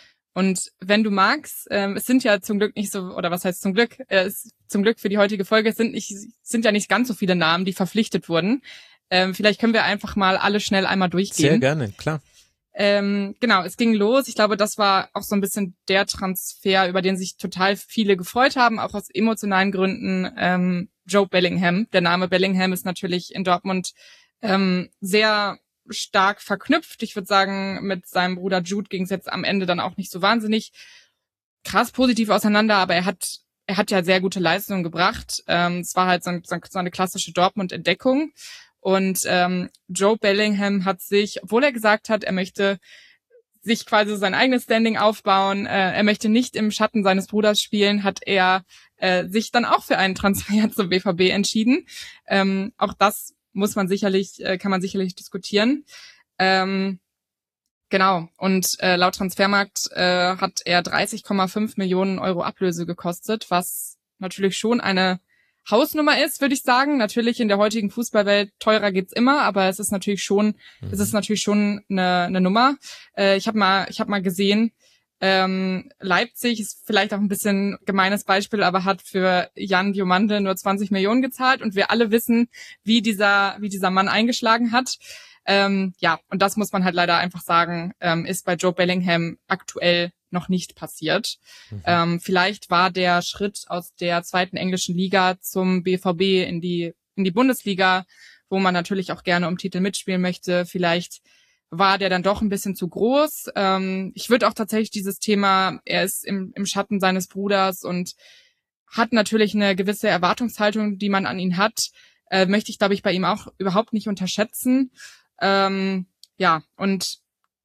Und wenn du magst, ähm, es sind ja zum Glück nicht so, oder was heißt zum Glück, äh, es, zum Glück für die heutige Folge, es sind nicht, sind ja nicht ganz so viele Namen, die verpflichtet wurden. Ähm, vielleicht können wir einfach mal alle schnell einmal durchgehen. Sehr gerne, klar. Ähm, genau, es ging los. Ich glaube, das war auch so ein bisschen der Transfer, über den sich total viele gefreut haben, auch aus emotionalen Gründen. Ähm, Joe Bellingham. Der Name Bellingham ist natürlich in Dortmund ähm, sehr stark verknüpft. Ich würde sagen, mit seinem Bruder Jude ging es jetzt am Ende dann auch nicht so wahnsinnig krass positiv auseinander, aber er hat er hat ja sehr gute Leistungen gebracht. Ähm, es war halt so, so eine klassische Dortmund-Entdeckung. Und ähm, Joe Bellingham hat sich, obwohl er gesagt hat, er möchte sich quasi sein eigenes Standing aufbauen, äh, er möchte nicht im Schatten seines Bruders spielen, hat er äh, sich dann auch für einen Transfer zum B V B entschieden. Ähm, auch das muss man sicherlich, äh, kann man sicherlich diskutieren. Ähm, genau. Und äh, laut Transfermarkt äh, hat er dreißig Komma fünf Millionen Euro Ablöse gekostet, was natürlich schon eine Hausnummer ist, würde ich sagen. Natürlich in der heutigen Fußballwelt teurer geht's immer, aber es ist natürlich schon, mhm. es ist natürlich schon eine, eine Nummer. Äh, ich habe mal, ich habe mal gesehen, ähm, Leipzig ist vielleicht auch ein bisschen gemeines Beispiel, aber hat für Jan Diomande nur zwanzig Millionen gezahlt und wir alle wissen, wie dieser, wie dieser Mann eingeschlagen hat. Ähm, ja, und das muss man halt leider einfach sagen, ähm, ist bei Joe Bellingham aktuell noch nicht passiert. Mhm. Ähm, vielleicht war der Schritt aus der zweiten englischen Liga zum B V B in die in die Bundesliga, wo man natürlich auch gerne um Titel mitspielen möchte, vielleicht war der dann doch ein bisschen zu groß. Ähm, ich würde auch tatsächlich dieses Thema, er ist im, im Schatten seines Bruders und hat natürlich eine gewisse Erwartungshaltung, die man an ihn hat, äh, möchte ich, glaube ich, bei ihm auch überhaupt nicht unterschätzen. Ähm, ja, und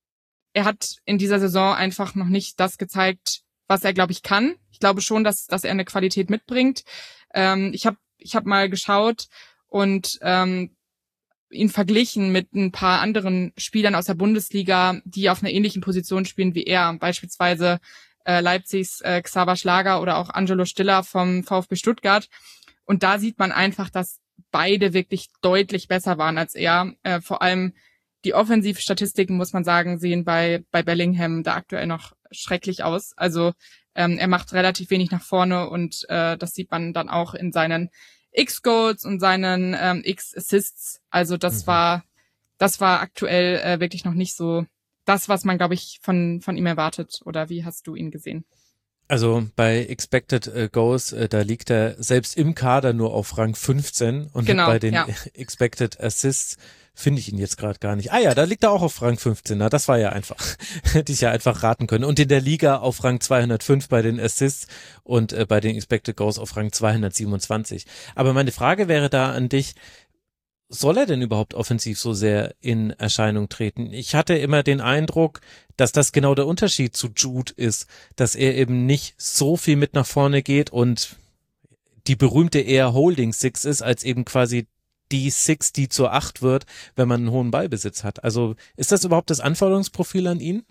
er hat in dieser Saison einfach noch nicht das gezeigt, was er, glaube ich, kann. Ich glaube schon, dass dass er eine Qualität mitbringt. Ähm, ich habe ich hab mal geschaut und ähm, ihn verglichen mit ein paar anderen Spielern aus der Bundesliga, die auf einer ähnlichen Position spielen wie er, beispielsweise äh, Leipzigs äh, Xaver Schlager oder auch Angelo Stiller vom VfB Stuttgart. Und da sieht man einfach, dass beide wirklich deutlich besser waren als er. Äh, vor allem die Offensivstatistiken, muss man sagen, sehen bei bei Bellingham da aktuell noch schrecklich aus. Also ähm, er macht relativ wenig nach vorne und äh, das sieht man dann auch in seinen X-Goals und seinen ähm, X-Assists. Also das mhm. war das war aktuell äh, wirklich noch nicht so das, was man, glaube ich, von von ihm erwartet. Oder wie hast du ihn gesehen? Also bei Expected äh, Goals, äh, da liegt er selbst im Kader nur auf Rang fünfzehn und genau, bei den ja. Expected Assists finde ich ihn jetzt gerade gar nicht. Ah ja, da liegt er auch auf Rang fünfzehn. Na, das war ja einfach. Hätte ich ja einfach raten können. Und in der Liga auf Rang zweihundertfünf bei den Assists und äh, bei den Expected Goals auf Rang zweihundertsiebenundzwanzig. Aber meine Frage wäre da an dich, soll er denn überhaupt offensiv so sehr in Erscheinung treten? Ich hatte immer den Eindruck, dass das genau der Unterschied zu Jude ist, dass er eben nicht so viel mit nach vorne geht und die berühmte eher Holding Six ist, als eben quasi die Six, die zur Acht wird, wenn man einen hohen Ballbesitz hat. Also ist das überhaupt das Anforderungsprofil an ihn?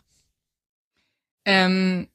Ähm,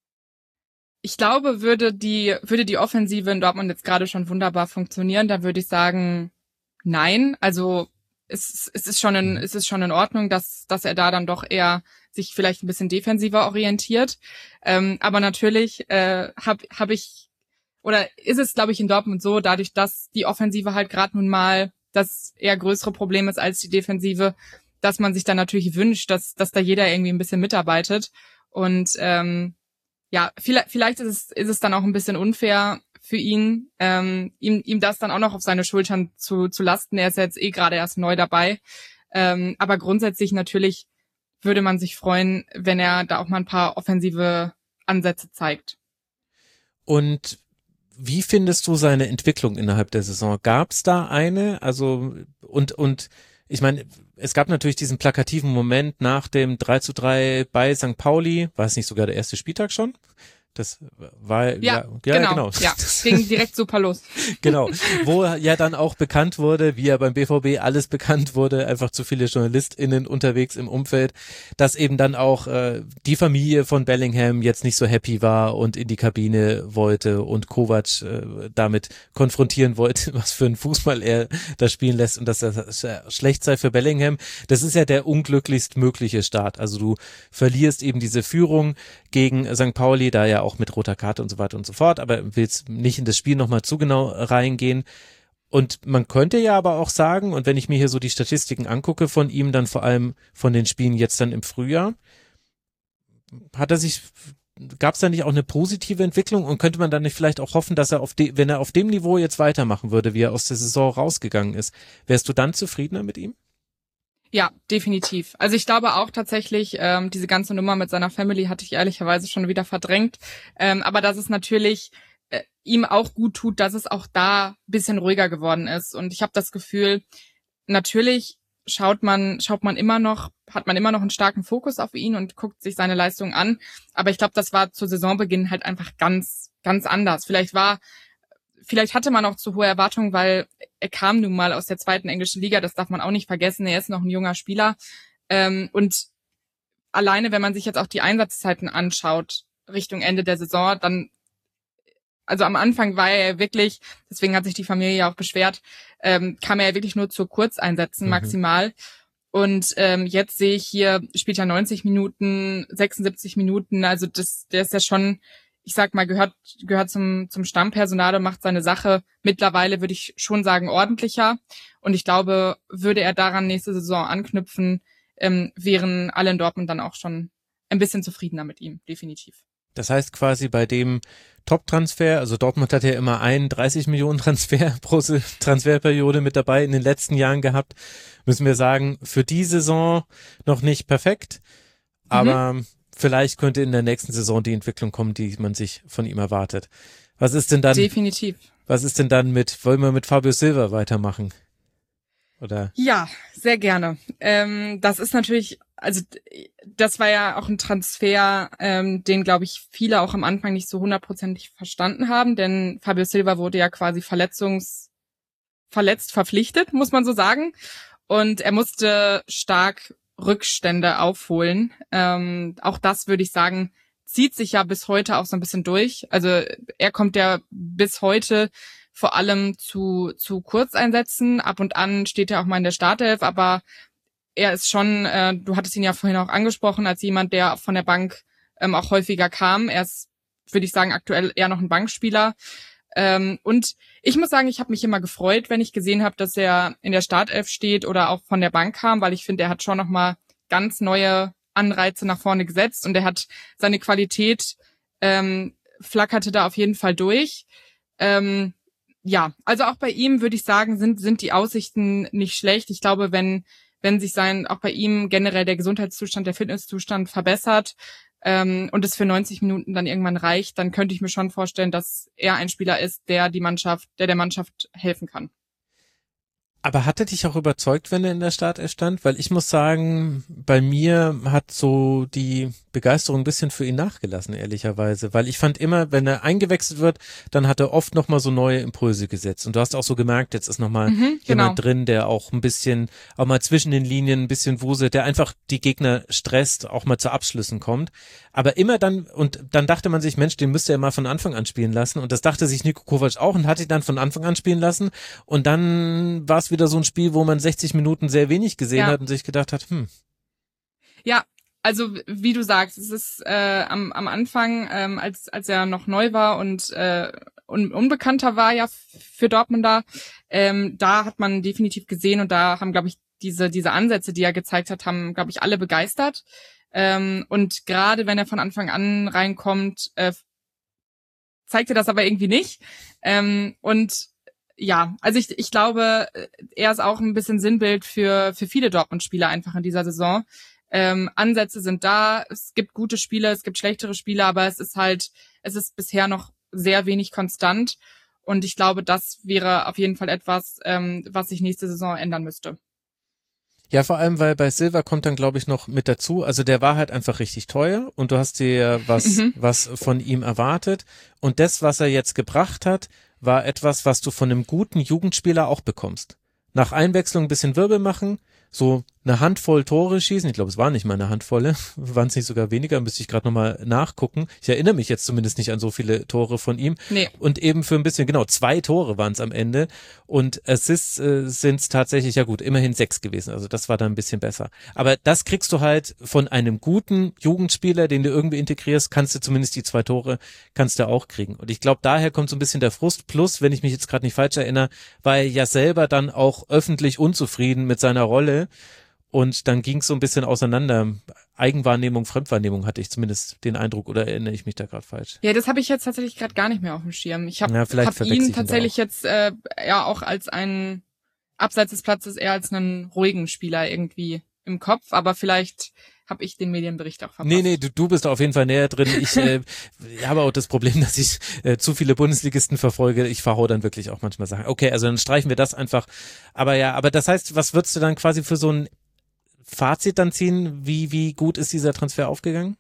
ich glaube, würde die, würde die Offensive in Dortmund jetzt gerade schon wunderbar funktionieren, dann würde ich sagen, nein. Also es, es ist schon in, es ist schon in Ordnung, dass, dass er da dann doch eher sich vielleicht ein bisschen defensiver orientiert. Ähm, aber natürlich äh, habe hab ich oder ist es, glaube ich, in Dortmund so, dadurch, dass die Offensive halt gerade nun mal das eher größere Problem ist als die Defensive, dass man sich dann natürlich wünscht, dass dass da jeder irgendwie ein bisschen mitarbeitet. Und ähm, ja, vielleicht, vielleicht ist es ist es dann auch ein bisschen unfair für ihn, ähm, ihm ihm das dann auch noch auf seine Schultern zu zu lasten. Er ist ja jetzt eh gerade erst neu dabei. Ähm, aber grundsätzlich natürlich würde man sich freuen, wenn er da auch mal ein paar offensive Ansätze zeigt. Und wie findest du seine Entwicklung innerhalb der Saison? Gab es da eine? Also und und ich meine, es gab natürlich diesen plakativen Moment nach dem drei zu drei bei Sankt Pauli. War es nicht sogar der erste Spieltag schon? Das war, ja, ja, ja genau, genau. Ja, es ging direkt super los. Genau, wo ja dann auch bekannt wurde, wie ja beim B V B alles bekannt wurde, einfach zu viele JournalistInnen unterwegs im Umfeld, dass eben dann auch äh, die Familie von Bellingham jetzt nicht so happy war und in die Kabine wollte und Kovac äh, damit konfrontieren wollte, was für einen Fußball er da spielen lässt und dass das schlecht sei für Bellingham. Das ist ja der unglücklichst mögliche Start. Also du verlierst eben diese Führung gegen Sankt Pauli, da ja auch mit roter Karte und so weiter und so fort, aber willst nicht in das Spiel nochmal zu genau reingehen. Und man könnte ja aber auch sagen, und wenn ich mir hier so die Statistiken angucke von ihm, dann vor allem von den Spielen jetzt dann im Frühjahr, hat er sich, gab es da nicht auch eine positive Entwicklung und könnte man dann nicht vielleicht auch hoffen, dass er auf de, wenn er auf dem Niveau jetzt weitermachen würde, wie er aus der Saison rausgegangen ist, wärst du dann zufriedener mit ihm? Ja, definitiv. Also ich glaube auch tatsächlich, ähm, diese ganze Nummer mit seiner Family hatte ich ehrlicherweise schon wieder verdrängt. Ähm, aber dass es natürlich äh, ihm auch gut tut, dass es auch da ein bisschen ruhiger geworden ist. Und ich habe das Gefühl, natürlich schaut man, schaut man immer noch, hat man immer noch einen starken Fokus auf ihn und guckt sich seine Leistung an. Aber ich glaube, das war zu Saisonbeginn halt einfach ganz, ganz anders. Vielleicht war Vielleicht hatte man auch zu hohe Erwartungen, weil er kam nun mal aus der zweiten englischen Liga, das darf man auch nicht vergessen, er ist noch ein junger Spieler. Ähm, und alleine, wenn man sich jetzt auch die Einsatzzeiten anschaut, Richtung Ende der Saison, dann, also am Anfang war er wirklich, deswegen hat sich die Familie ja auch beschwert, ähm, kam er ja wirklich nur zu Kurzeinsätzen mhm. maximal. Und ähm, jetzt sehe ich hier, spielt er neunzig Minuten, sechsundsiebzig Minuten, also das, der ist ja schon, ich sag mal, gehört gehört zum zum Stammpersonal und macht seine Sache mittlerweile, würde ich schon sagen, ordentlicher. Und ich glaube, würde er daran nächste Saison anknüpfen, ähm, wären alle in Dortmund dann auch schon ein bisschen zufriedener mit ihm, definitiv. Das heißt quasi bei dem Top-Transfer, also Dortmund hat ja immer einen dreißig Millionen Transfer pro Transferperiode mit dabei in den letzten Jahren gehabt, müssen wir sagen, für die Saison noch nicht perfekt, aber mhm. vielleicht könnte in der nächsten Saison die Entwicklung kommen, die man sich von ihm erwartet. Was ist denn dann? Definitiv. Was ist denn dann mit, wollen wir mit Fabio Silva weitermachen? Oder? Ja, sehr gerne. Ähm, das ist natürlich, also das war ja auch ein Transfer, ähm, den, glaube ich, viele auch am Anfang nicht so hundertprozentig verstanden haben, denn Fabio Silva wurde ja quasi verletzungs verletzt verpflichtet, muss man so sagen. und er musste stark Rückstände aufholen. Ähm, auch das würde ich sagen, zieht sich ja bis heute auch so ein bisschen durch. Also er kommt ja bis heute vor allem zu zu Kurzeinsätzen. Ab und an steht er auch mal in der Startelf, aber er ist schon, äh, du hattest ihn ja vorhin auch angesprochen, als jemand, der von der Bank ähm, auch häufiger kam. Er ist, würde ich sagen, aktuell eher noch ein Bankspieler. Ähm, und ich muss sagen, ich habe mich immer gefreut, wenn ich gesehen habe, dass er in der Startelf steht oder auch von der Bank kam, weil ich finde, er hat schon nochmal ganz neue Anreize nach vorne gesetzt und er hat seine Qualität, ähm, flackerte da auf jeden Fall durch. Ähm, ja, also auch bei ihm würde ich sagen, sind sind die Aussichten nicht schlecht. Ich glaube, wenn wenn sich sein, auch bei ihm generell der Gesundheitszustand, der Fitnesszustand verbessert ähm, und es für neunzig Minuten dann irgendwann reicht, dann könnte ich mir schon vorstellen, dass er ein Spieler ist, der die Mannschaft, der der Mannschaft helfen kann. Aber hat er dich auch überzeugt, wenn er in der Startelf stand? Weil ich muss sagen, bei mir hat so die Begeisterung ein bisschen für ihn nachgelassen, ehrlicherweise. Weil ich fand immer, wenn er eingewechselt wird, dann hat er oft nochmal so neue Impulse gesetzt. Und du hast auch so gemerkt, jetzt ist nochmal Mhm, jemand genau. drin, der auch ein bisschen, auch mal zwischen den Linien ein bisschen wuselt, der einfach die Gegner stresst, auch mal zu Abschlüssen kommt. Aber immer dann, und dann dachte man sich, Mensch, den müsste er mal von Anfang an spielen lassen. Und das dachte sich Niko Kovac auch und hat ihn dann von Anfang an spielen lassen. Und dann war es wieder so ein Spiel, wo man sechzig Minuten sehr wenig gesehen Ja. hat und sich gedacht hat, hm. Ja, also wie du sagst, es ist äh, am, am Anfang, ähm, als als er noch neu war und äh, un, unbekannter war ja f- für Dortmunder, ähm, da hat man definitiv gesehen und da haben, glaube ich, diese diese Ansätze, die er gezeigt hat, haben, glaube ich, alle begeistert. Ähm, und gerade wenn er von Anfang an reinkommt, äh, zeigt er das aber irgendwie nicht. Ähm, und ja, also ich, ich glaube, er ist auch ein bisschen Sinnbild für für viele Dortmund-Spieler einfach in dieser Saison. Ähm, Ansätze sind da, es gibt gute Spiele, es gibt schlechtere Spiele, aber es ist halt, es ist bisher noch sehr wenig konstant. Und ich glaube, das wäre auf jeden Fall etwas, ähm, was sich nächste Saison ändern müsste. Ja, vor allem, weil bei Silva kommt dann, glaube ich, noch mit dazu, also der war halt einfach richtig teuer und du hast dir was, Mhm. was von ihm erwartet und das, was er jetzt gebracht hat, war etwas, was du von einem guten Jugendspieler auch bekommst. Nach Einwechslung ein bisschen Wirbel machen, so eine Handvoll Tore schießen, ich glaube, es war nicht mal eine Handvolle, waren es nicht sogar weniger, müsste ich gerade nochmal nachgucken. Ich erinnere mich jetzt zumindest nicht an so viele Tore von ihm. Nee. Und eben für ein bisschen, genau, zwei Tore waren es am Ende und Assists äh, sind es tatsächlich, ja gut, immerhin sechs gewesen, also das war dann ein bisschen besser. Aber das kriegst du halt von einem guten Jugendspieler, den du irgendwie integrierst, kannst du zumindest die zwei Tore, kannst du auch kriegen. Und ich glaube, daher kommt so ein bisschen der Frust, plus, wenn ich mich jetzt gerade nicht falsch erinnere, war er ja selber dann auch öffentlich unzufrieden mit seiner Rolle. Und dann ging es so ein bisschen auseinander. Eigenwahrnehmung, Fremdwahrnehmung hatte ich zumindest den Eindruck, oder erinnere ich mich da gerade falsch? Ja, das habe ich jetzt tatsächlich gerade gar nicht mehr auf dem Schirm. Ich habe Ja, vielleicht hab verwechsel ich ihn ihn da tatsächlich auch. jetzt äh, ja auch als einen abseits des Platzes eher als einen ruhigen Spieler irgendwie im Kopf, aber vielleicht habe ich den Medienbericht auch verpasst. Nee, nee, du, du bist auf jeden Fall näher drin. Ich äh, habe auch das Problem, dass ich äh, zu viele Bundesligisten verfolge. Ich verhau dann wirklich auch manchmal Sachen. Okay, also dann streichen wir das einfach. Aber ja, aber das heißt, was würdest du dann quasi für so ein Fazit dann ziehen? Wie, wie gut ist dieser Transfer aufgegangen?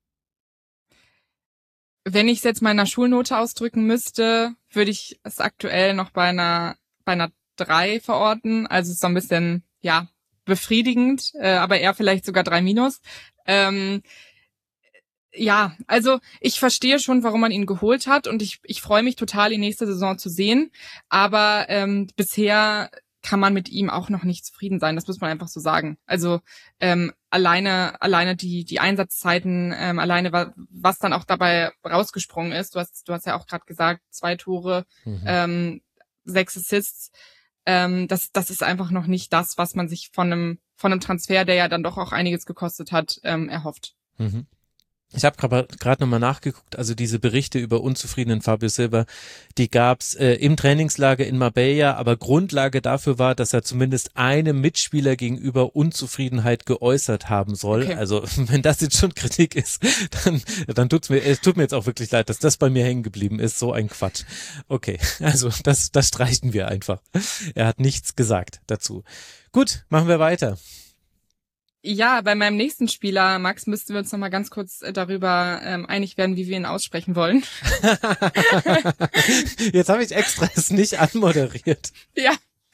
Wenn ich es jetzt mal in einer Schulnote ausdrücken müsste, würde ich es aktuell noch bei einer bei einer drei verorten. Also es ist so ein bisschen, ja, befriedigend, äh, aber eher vielleicht sogar drei minus. Ähm, ja, also ich verstehe schon, warum man ihn geholt hat und ich ich freue mich total, ihn nächste Saison zu sehen. Aber ähm, bisher kann man mit ihm auch noch nicht zufrieden sein. Das muss man einfach so sagen. Also ähm, alleine alleine die die Einsatzzeiten, ähm, alleine wa- was dann auch dabei rausgesprungen ist. Du hast du hast ja auch gerade gesagt, zwei Tore, Mhm. ähm, sechs Assists. Ähm, das das ist einfach noch nicht das, was man sich von einem von einem Transfer, der ja dann doch auch einiges gekostet hat, ähm, erhofft. Mhm. Ich habe gerade nochmal nachgeguckt, also diese Berichte über unzufriedenen Fabio Silva, die gab's äh, im Trainingslager in Marbella, aber Grundlage dafür war, dass er zumindest einem Mitspieler gegenüber Unzufriedenheit geäußert haben soll. Okay. Also wenn das jetzt schon Kritik ist, dann, dann tut's mir, es tut mir jetzt auch wirklich leid, dass das bei mir hängen geblieben ist, so ein Quatsch. Okay, also das, das streichen wir einfach. Er hat nichts gesagt dazu. Gut, machen wir weiter. Ja, bei meinem nächsten Spieler, Max, müssten wir uns noch mal ganz kurz äh, darüber ähm, einig werden, wie wir ihn aussprechen wollen. Jetzt habe ich extra es nicht anmoderiert. Ja,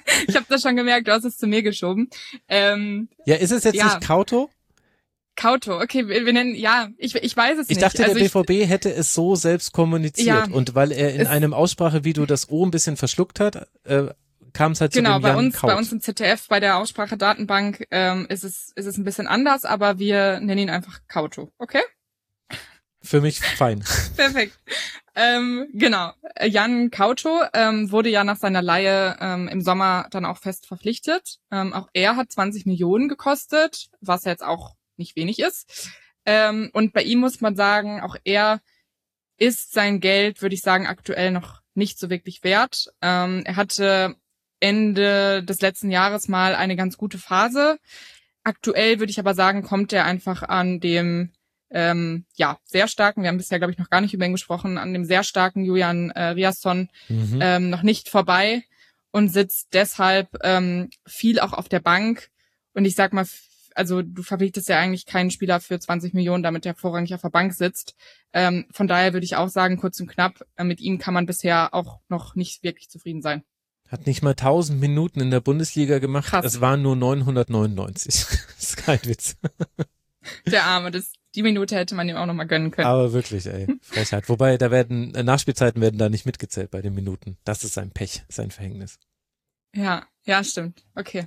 Ich habe das schon gemerkt, du hast es zu mir geschoben. Ähm, ja, ist es jetzt ja. nicht Kauto? Kauto, okay, wir, wir nennen, ja, ich, ich weiß es ich nicht. Ich dachte, also der B V B ich, hätte es so selbst kommuniziert. Ja, und weil er in einem Aussprachevideo das O ein bisschen verschluckt hat, äh, kam es halt genau, zu dem bei Jan uns, Kaut. bei uns im Z D F, bei der Aussprachedatenbank, ähm, ist es, ist es ein bisschen anders, aber wir nennen ihn einfach Kauto, okay? Für mich fein. Perfekt. Ähm, genau. Jan Kauto ähm, wurde ja nach seiner Leihe ähm, im Sommer dann auch fest verpflichtet. Ähm, auch er hat zwanzig Millionen gekostet, was jetzt auch nicht wenig ist. Ähm, und bei ihm muss man sagen, auch er ist sein Geld, würde ich sagen, aktuell noch nicht so wirklich wert. Ähm, er hatte Ende des letzten Jahres mal eine ganz gute Phase. Aktuell würde ich aber sagen, kommt er einfach an dem ähm, ja sehr starken, wir haben bisher, glaube ich, noch gar nicht über ihn gesprochen, an dem sehr starken Julian äh, Riasson mhm. ähm, noch nicht vorbei und sitzt deshalb ähm, viel auch auf der Bank. Und ich sag mal, also du verpflichtest ja eigentlich keinen Spieler für zwanzig Millionen, damit der vorrangig auf der Bank sitzt. Ähm, von daher würde ich auch sagen, kurz und knapp, äh, mit ihm kann man bisher auch noch nicht wirklich zufrieden sein. Hat nicht mal tausend Minuten in der Bundesliga gemacht. Krass. Es waren nur neunhundertneunundneunzig. Das ist kein Witz. Der Arme, das, die Minute hätte man ihm auch noch mal gönnen können. Aber wirklich, ey, Frechheit. Wobei, da werden, Nachspielzeiten werden da nicht mitgezählt bei den Minuten. Das ist sein Pech, sein Verhängnis. Ja, ja, stimmt. Okay.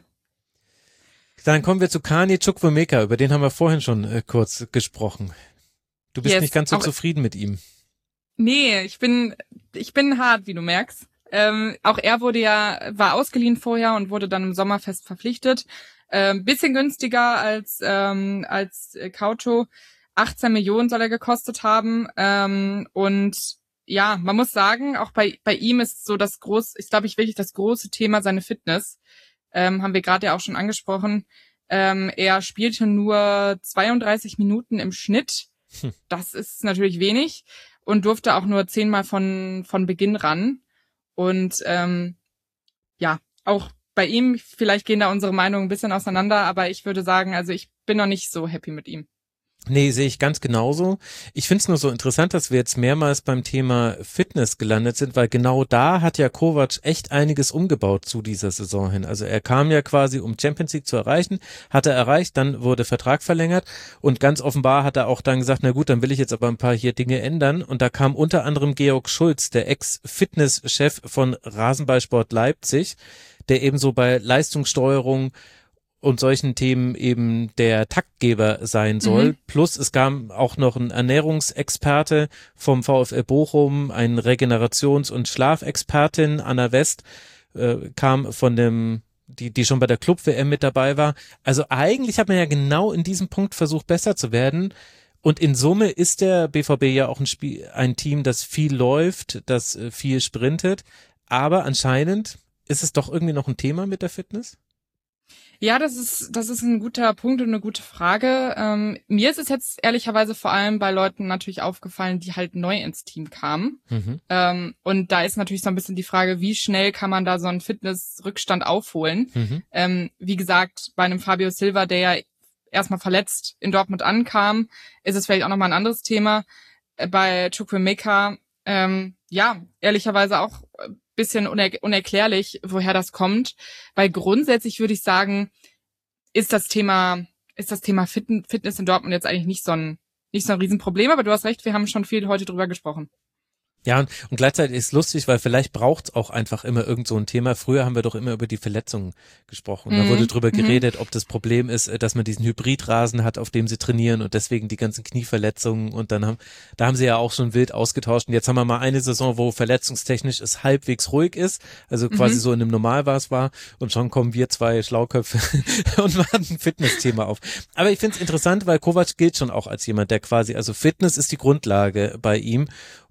Dann kommen wir zu Kani Chukwuemeka, über den haben wir vorhin schon äh, kurz gesprochen. Du bist yes, nicht ganz so zufrieden mit ihm. Nee, ich bin, ich bin hart, wie du merkst. Ähm, auch er wurde ja, war ausgeliehen vorher und wurde dann im Sommer fest verpflichtet. Ähm, bisschen günstiger als, ähm, als Kauto. achtzehn Millionen soll er gekostet haben. Ähm, und ja, man muss sagen, auch bei, bei ihm ist so das groß, ist glaube ich wirklich das große Thema seine Fitness. Ähm, haben wir gerade ja auch schon angesprochen. Ähm, er spielte nur zweiunddreißig Minuten im Schnitt. Hm. Das ist natürlich wenig und durfte auch nur zehnmal von, von Beginn ran. Und ähm, ja, auch bei ihm, vielleicht gehen da unsere Meinungen ein bisschen auseinander, aber ich würde sagen, also ich bin noch nicht so happy mit ihm. Nee, sehe ich ganz genauso. Ich finde es nur so interessant, dass wir jetzt mehrmals beim Thema Fitness gelandet sind, weil genau da hat ja Kovac echt einiges umgebaut zu dieser Saison hin. Also er kam ja quasi, um Champions League zu erreichen, hat er erreicht, dann wurde Vertrag verlängert und ganz offenbar hat er auch dann gesagt, na gut, dann will ich jetzt aber ein paar hier Dinge ändern und da kam unter anderem Georg Schulz, der Ex-Fitnesschef von Rasenballsport Leipzig, der ebenso bei Leistungssteuerung und solchen Themen eben der Taktgeber sein soll. Mhm. Plus es kam auch noch ein Ernährungsexperte vom VfL Bochum, ein Regenerations- und Schlafexpertin, Anna West, äh, kam von dem, die, die schon bei der Club-W M mit dabei war. Also eigentlich hat man ja genau in diesem Punkt versucht, besser zu werden. Und in Summe ist der B V B ja auch ein Spiel, ein Team, das viel läuft, das äh, viel sprintet. Aber anscheinend ist es doch irgendwie noch ein Thema mit der Fitness? Ja, das ist das ist ein guter Punkt und eine gute Frage. Ähm, mir ist es jetzt ehrlicherweise vor allem bei Leuten natürlich aufgefallen, die halt neu ins Team kamen. Mhm. Ähm, und da ist natürlich so ein bisschen die Frage, wie schnell kann man da so einen Fitnessrückstand aufholen? Mhm. Ähm, wie gesagt, bei einem Fabio Silva, der ja erstmal verletzt in Dortmund ankam, ist es vielleicht auch nochmal ein anderes Thema. Äh, bei Chukwuemeka, ähm, ja, ehrlicherweise auch bisschen uner- unerklärlich, woher das kommt, weil grundsätzlich würde ich sagen, ist das Thema, ist das Thema Fit- Fitness in Dortmund jetzt eigentlich nicht so ein, nicht so ein Riesenproblem, aber du hast recht, wir haben schon viel heute drüber gesprochen. Ja, und, und gleichzeitig ist es lustig, weil vielleicht braucht es auch einfach immer irgend so ein Thema. Früher haben wir doch immer über die Verletzungen gesprochen. Mhm. Da wurde drüber geredet, ob das Problem ist, dass man diesen Hybridrasen hat, auf dem sie trainieren und deswegen die ganzen Knieverletzungen. Und dann haben, da haben sie ja auch schon wild ausgetauscht. Und jetzt haben wir mal eine Saison, wo verletzungstechnisch es halbwegs ruhig ist. Also quasi mhm. so in einem Normalmaß war. Und schon kommen wir zwei Schlauköpfe und machen ein Fitnessthema auf. Aber ich finde es interessant, weil Kovac gilt schon auch als jemand, der quasi, also Fitness ist die Grundlage bei ihm.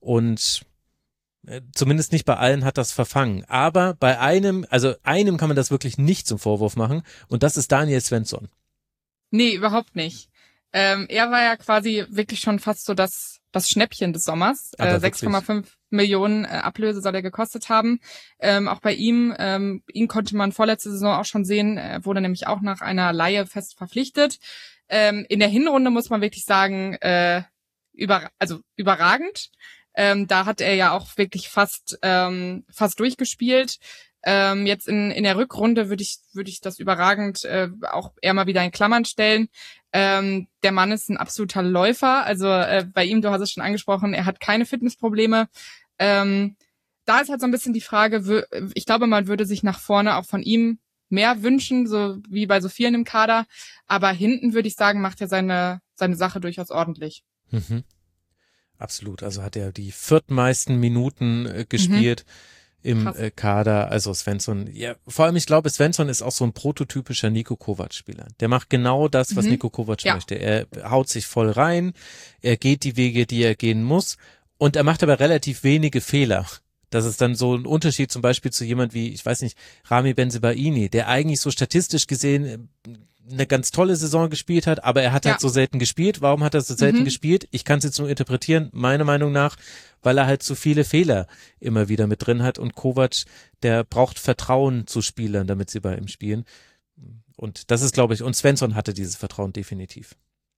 Und zumindest nicht bei allen hat das verfangen. Aber bei einem, also einem kann man das wirklich nicht zum Vorwurf machen und das ist Daniel Svensson. Nee, überhaupt nicht. Ähm, er war ja quasi wirklich schon fast so das, das Schnäppchen des Sommers. Äh, sechs Komma fünf Millionen äh, Ablöse soll er gekostet haben. Ähm, auch bei ihm, ähm, ihn konnte man vorletzte Saison auch schon sehen, er wurde nämlich auch nach einer Leihe fest verpflichtet. Ähm, in der Hinrunde muss man wirklich sagen, äh, über, also überragend. Ähm, da hat er ja auch wirklich fast ähm, fast durchgespielt. Ähm, jetzt in, in der Rückrunde würde ich, würde ich das überragend äh, auch eher mal wieder in Klammern stellen. Ähm, der Mann ist ein absoluter Läufer. Also äh, bei ihm, du hast es schon angesprochen, er hat keine Fitnessprobleme. Ähm, da ist halt so ein bisschen die Frage, ich glaube, man würde sich nach vorne auch von ihm mehr wünschen, so wie bei so vielen im Kader. Aber hinten, würde ich sagen, macht er seine, seine Sache durchaus ordentlich. Mhm. Absolut. Also hat er die viertmeisten Minuten äh, gespielt. Mhm. Im äh, Kader, also Svensson, ja, vor allem ich glaube, Svensson ist auch so ein prototypischer Niko Kovac-Spieler. Der macht genau das, was mhm. Niko Kovac ja. möchte. Er haut sich voll rein, er geht die Wege, die er gehen muss und er macht aber relativ wenige Fehler. Das ist dann so ein Unterschied zum Beispiel zu jemand wie, ich weiß nicht, Rami Bensebaini, der eigentlich so statistisch gesehen eine ganz tolle Saison gespielt hat, aber er hat ja. halt so selten gespielt. Warum hat er so selten mhm. gespielt? Ich kann es jetzt nur interpretieren, meiner Meinung nach, weil er halt zu viele Fehler immer wieder mit drin hat und Kovac, der braucht Vertrauen zu Spielern, damit sie bei ihm spielen. Und das ist, glaube ich, und Svensson hatte dieses Vertrauen definitiv.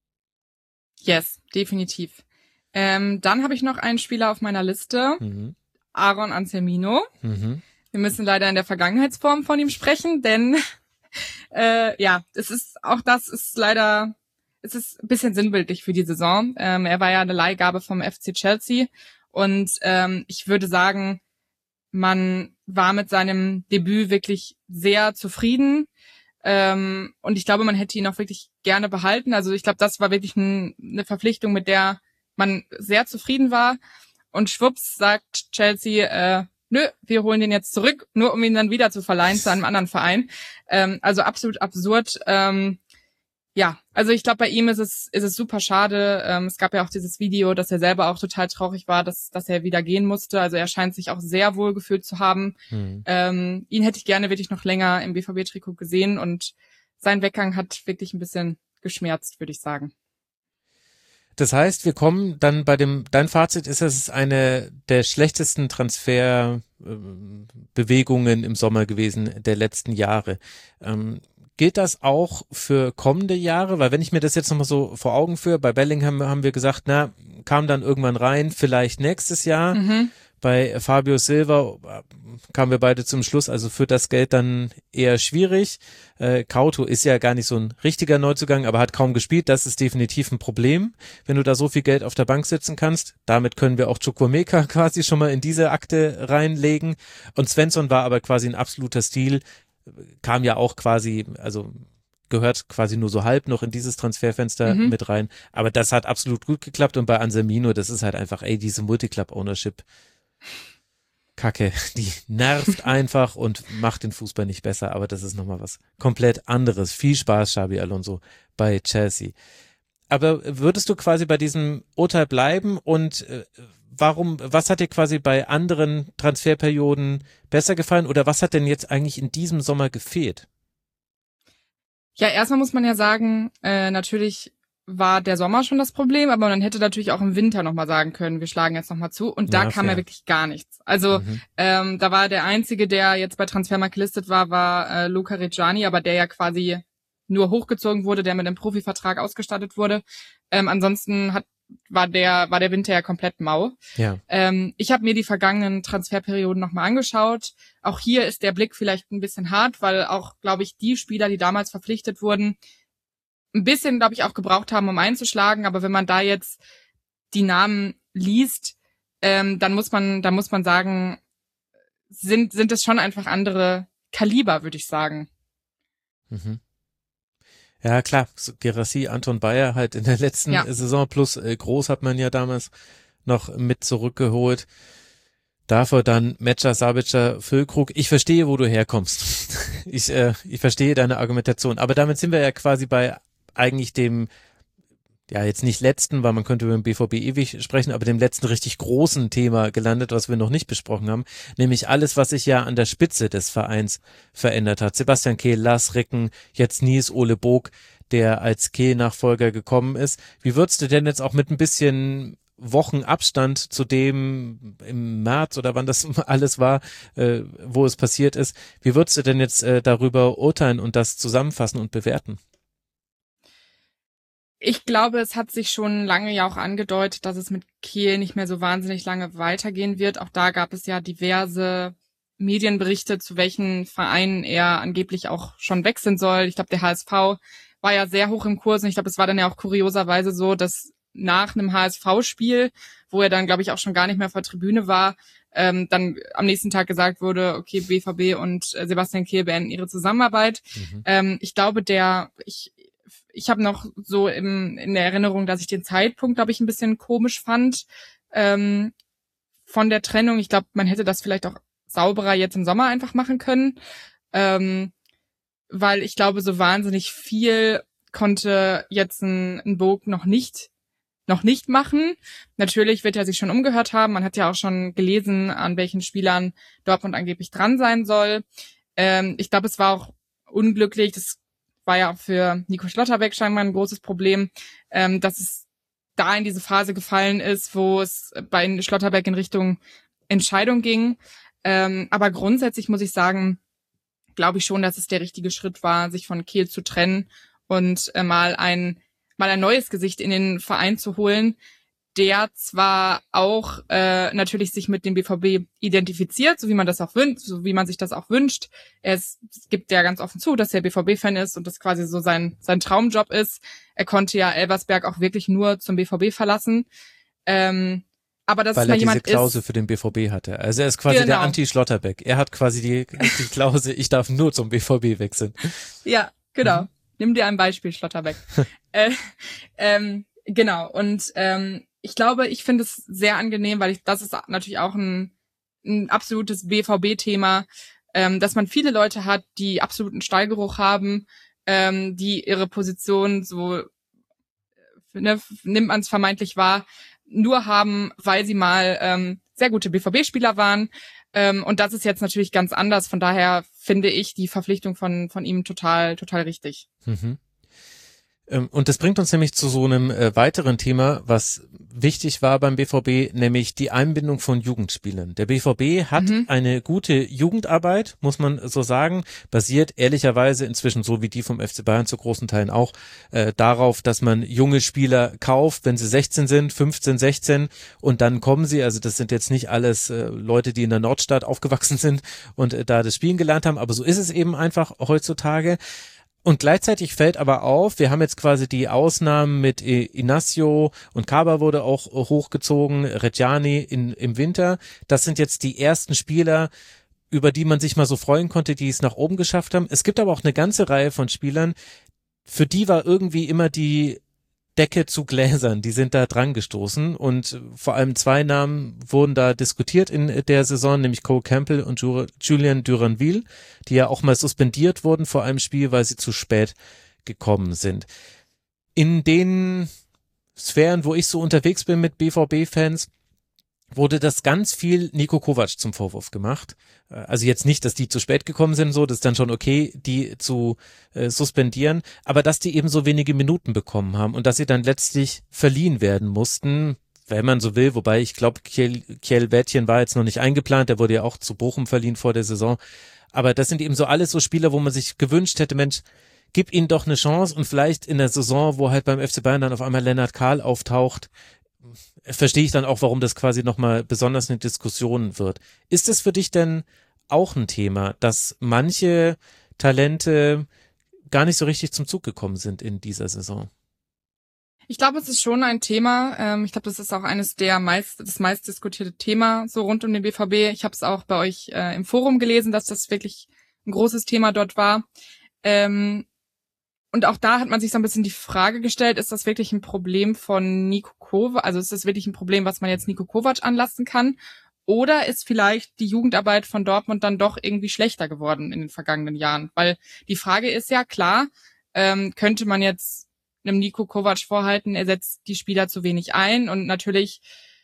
Yes, definitiv. Ähm, dann habe ich noch einen Spieler auf meiner Liste, mhm. Aaron Anselmino. Mhm. Wir müssen leider in der Vergangenheitsform von ihm sprechen, denn äh, ja, es ist auch das ist leider, es ist ein bisschen sinnbildlich für die Saison. Ähm, er war ja eine Leihgabe vom F C Chelsea und ähm, ich würde sagen, man war mit seinem Debüt wirklich sehr zufrieden ähm, und ich glaube, man hätte ihn auch wirklich gerne behalten. Also ich glaube, das war wirklich ein, eine Verpflichtung, mit der man sehr zufrieden war und schwupps sagt Chelsea, äh, nö, wir holen den jetzt zurück, nur um ihn dann wieder zu verleihen zu einem anderen Verein. Ähm, also absolut absurd. Ähm, ja, also ich glaube, bei ihm ist es ist es super schade. Ähm, es gab ja auch dieses Video, dass er selber auch total traurig war, dass dass er wieder gehen musste. Also er scheint sich auch sehr wohl gefühlt zu haben. Mhm. Ähm, ihn hätte ich gerne wirklich noch länger im B V B-Trikot gesehen und sein Weggang hat wirklich ein bisschen geschmerzt, würde ich sagen. Das heißt, wir kommen dann bei dem, dein Fazit ist, es ist eine der schlechtesten Transferbewegungen im Sommer gewesen der letzten Jahre. Ähm, gilt das auch für kommende Jahre? Weil wenn ich mir das jetzt nochmal so vor Augen führe, bei Bellingham haben wir gesagt, na, kam dann irgendwann rein, vielleicht nächstes Jahr. Mhm. Bei Fabio Silva kamen wir beide zum Schluss, also für das Geld dann eher schwierig. Äh, Couto ist ja gar nicht so ein richtiger Neuzugang, aber hat kaum gespielt. Das ist definitiv ein Problem, wenn du da so viel Geld auf der Bank sitzen kannst. Damit können wir auch Chukwuemeka quasi schon mal in diese Akte reinlegen. Und Svensson war aber quasi ein absoluter Stil, kam ja auch quasi, also gehört quasi nur so halb noch in dieses Transferfenster mhm. mit rein. Aber das hat absolut gut geklappt. Und bei Anselmino, das ist halt einfach, ey, diese Multiclub-Ownership Kacke, die nervt einfach und macht den Fußball nicht besser, aber das ist nochmal was komplett anderes. Viel Spaß, Xabi Alonso bei Chelsea. Aber würdest du quasi bei diesem Urteil bleiben und äh, warum, was hat dir quasi bei anderen Transferperioden besser gefallen oder was hat denn jetzt eigentlich in diesem Sommer gefehlt? Ja, erstmal muss man ja sagen, äh, natürlich war der Sommer schon das Problem, aber man hätte natürlich auch im Winter nochmal sagen können, wir schlagen jetzt nochmal zu. Und da ja, kam ja wirklich gar nichts. Also mhm. ähm, da war der Einzige, der jetzt bei Transfermarkt gelistet war, war äh, Luca Reggiani, aber der ja quasi nur hochgezogen wurde, der mit einem Profivertrag ausgestattet wurde. Ähm, ansonsten hat war der war der Winter ja komplett mau. Ja. Ähm, ich habe mir die vergangenen Transferperioden nochmal angeschaut. Auch hier ist der Blick vielleicht ein bisschen hart, weil auch, glaube ich, die Spieler, die damals verpflichtet wurden, ein bisschen, glaube ich, auch gebraucht haben, um einzuschlagen. Aber wenn man da jetzt die Namen liest, ähm, dann muss man, dann muss man sagen, sind sind es schon einfach andere Kaliber, würde ich sagen. Mhm. Ja, klar, Guirassy, Anton Bayer halt in der letzten ja. Saison plus äh, Groß hat man ja damals noch mit zurückgeholt. Dafür dann Metscher, Sabitzer, Füllkrug. Ich verstehe, wo du herkommst. ich äh, ich verstehe deine Argumentation. Aber damit sind wir ja quasi bei eigentlich dem, ja jetzt nicht letzten, weil man könnte über den B V B ewig sprechen, aber dem letzten richtig großen Thema gelandet, was wir noch nicht besprochen haben, nämlich alles, was sich ja an der Spitze des Vereins verändert hat. Sebastian Kehl, Lars Ricken, jetzt Niels Ole Bog, der als Kehl-Nachfolger gekommen ist. Wie würdest du denn jetzt auch mit ein bisschen Wochenabstand zu dem im März oder wann das alles war, äh, wo es passiert ist, wie würdest du denn jetzt äh, darüber urteilen und das zusammenfassen und bewerten? Ich glaube, es hat sich schon lange ja auch angedeutet, dass es mit Kehl nicht mehr so wahnsinnig lange weitergehen wird. Auch da gab es ja diverse Medienberichte, zu welchen Vereinen er angeblich auch schon wechseln soll. Ich glaube, der H S V war ja sehr hoch im Kurs und ich glaube, es war dann ja auch kurioserweise so, dass nach einem H S V-Spiel, wo er dann, glaube ich, auch schon gar nicht mehr vor der Tribüne war, ähm, dann am nächsten Tag gesagt wurde, okay, B V B und äh, Sebastian Kehl beenden ihre Zusammenarbeit. Mhm. Ähm, ich glaube, der, ich, ich habe noch so im, in der Erinnerung, dass ich den Zeitpunkt, glaube ich, ein bisschen komisch fand ähm, von der Trennung. Ich glaube, man hätte das vielleicht auch sauberer jetzt im Sommer einfach machen können, ähm, weil ich glaube, so wahnsinnig viel konnte jetzt ein, ein Vogt noch nicht noch nicht machen. Natürlich wird er sich schon umgehört haben. Man hat ja auch schon gelesen, an welchen Spielern Dortmund angeblich dran sein soll. Ähm, ich glaube, es war auch unglücklich. Das war ja auch für Nico Schlotterbeck scheinbar ein großes Problem, ähm, dass es da in diese Phase gefallen ist, wo es bei Schlotterbeck in Richtung Entscheidung ging. Ähm, aber grundsätzlich muss ich sagen, glaube ich schon, dass es der richtige Schritt war, sich von Kehl zu trennen und äh, mal ein mal ein neues Gesicht in den Verein zu holen, der zwar auch äh, natürlich sich mit dem B V B identifiziert, so wie man das auch wünscht, so wie man sich das auch wünscht. Es gibt ja ganz offen zu, dass er B V B-Fan ist und das quasi so sein sein Traumjob ist. Er konnte ja Elversberg auch wirklich nur zum B V B verlassen. Ähm, aber das Weil ist mal er jemand diese Klausel ist, für den B V B hatte. Also er ist quasi genau. der Anti-Schlotterbeck. Er hat quasi die, die Klausel, ich darf nur zum B V B wechseln. Ja, genau. Mhm. Nimm dir ein Beispiel, Schlotterbeck. äh, ähm, genau, und ähm, ich glaube, ich finde es sehr angenehm, weil ich das ist natürlich auch ein, ein absolutes B V B-Thema, ähm, dass man viele Leute hat, die absoluten Stallgeruch haben, ähm, die ihre Position so, ne, nimmt man es vermeintlich wahr, nur haben, weil sie mal ähm, sehr gute B V B-Spieler waren. Ähm, und das ist jetzt natürlich ganz anders. Von daher finde ich die Verpflichtung von von ihm total total richtig. Mhm. Und das bringt uns nämlich zu so einem äh, weiteren Thema, was wichtig war beim B V B, nämlich die Einbindung von Jugendspielern. Der B V B hat mhm. eine gute Jugendarbeit, muss man so sagen, basiert ehrlicherweise inzwischen, so wie die vom F C Bayern zu großen Teilen auch, äh, darauf, dass man junge Spieler kauft, wenn sie sechzehn sind, fünfzehn, sechzehn und dann kommen sie, also das sind jetzt nicht alles äh, Leute, die in der Nordstadt aufgewachsen sind und äh, da das Spielen gelernt haben, aber so ist es eben einfach heutzutage. Und gleichzeitig fällt aber auf, wir haben jetzt quasi die Ausnahmen mit Inacio und Kaba wurde auch hochgezogen, Reggiani in, im Winter. Das sind jetzt die ersten Spieler, über die man sich mal so freuen konnte, die es nach oben geschafft haben. Es gibt aber auch eine ganze Reihe von Spielern, für die war irgendwie immer die Decke zu gläsern, die sind da dran gestoßen und vor allem zwei Namen wurden da diskutiert in der Saison, nämlich Cole Campbell und Julian Duranville, die ja auch mal suspendiert wurden vor einem Spiel, weil sie zu spät gekommen sind. In den Sphären, wo ich so unterwegs bin mit B V B-Fans, wurde das ganz viel Niko Kovac zum Vorwurf gemacht. Also jetzt nicht, dass die zu spät gekommen sind, so, das ist dann schon okay, die zu äh, suspendieren, aber dass die eben so wenige Minuten bekommen haben und dass sie dann letztlich verliehen werden mussten, wenn man so will, wobei ich glaube, Kiel, Kiel Wädchen war jetzt noch nicht eingeplant, der wurde ja auch zu Bochum verliehen vor der Saison, aber das sind eben so alles so Spieler, wo man sich gewünscht hätte, Mensch, gib ihnen doch eine Chance und vielleicht in der Saison, wo halt beim F C Bayern dann auf einmal Lennart Kahl auftaucht, verstehe ich dann auch, warum das quasi nochmal besonders eine Diskussion wird. Ist es für dich denn auch ein Thema, dass manche Talente gar nicht so richtig zum Zug gekommen sind in dieser Saison? Ich glaube, es ist schon ein Thema. Ähm, ich glaube, das ist auch eines der meist, das meist diskutierte Thema so rund um den B V B. Ich habe es auch bei euch äh, im Forum gelesen, dass das wirklich ein großes Thema dort war. Ähm, Und auch da hat man sich so ein bisschen die Frage gestellt, ist das wirklich ein Problem von Niko Kovac, also ist das wirklich ein Problem, was man jetzt Niko Kovac anlasten kann? Oder ist vielleicht die Jugendarbeit von Dortmund dann doch irgendwie schlechter geworden in den vergangenen Jahren? Weil die Frage ist ja klar, ähm, könnte man jetzt einem Niko Kovac vorhalten, er setzt die Spieler zu wenig ein und natürlich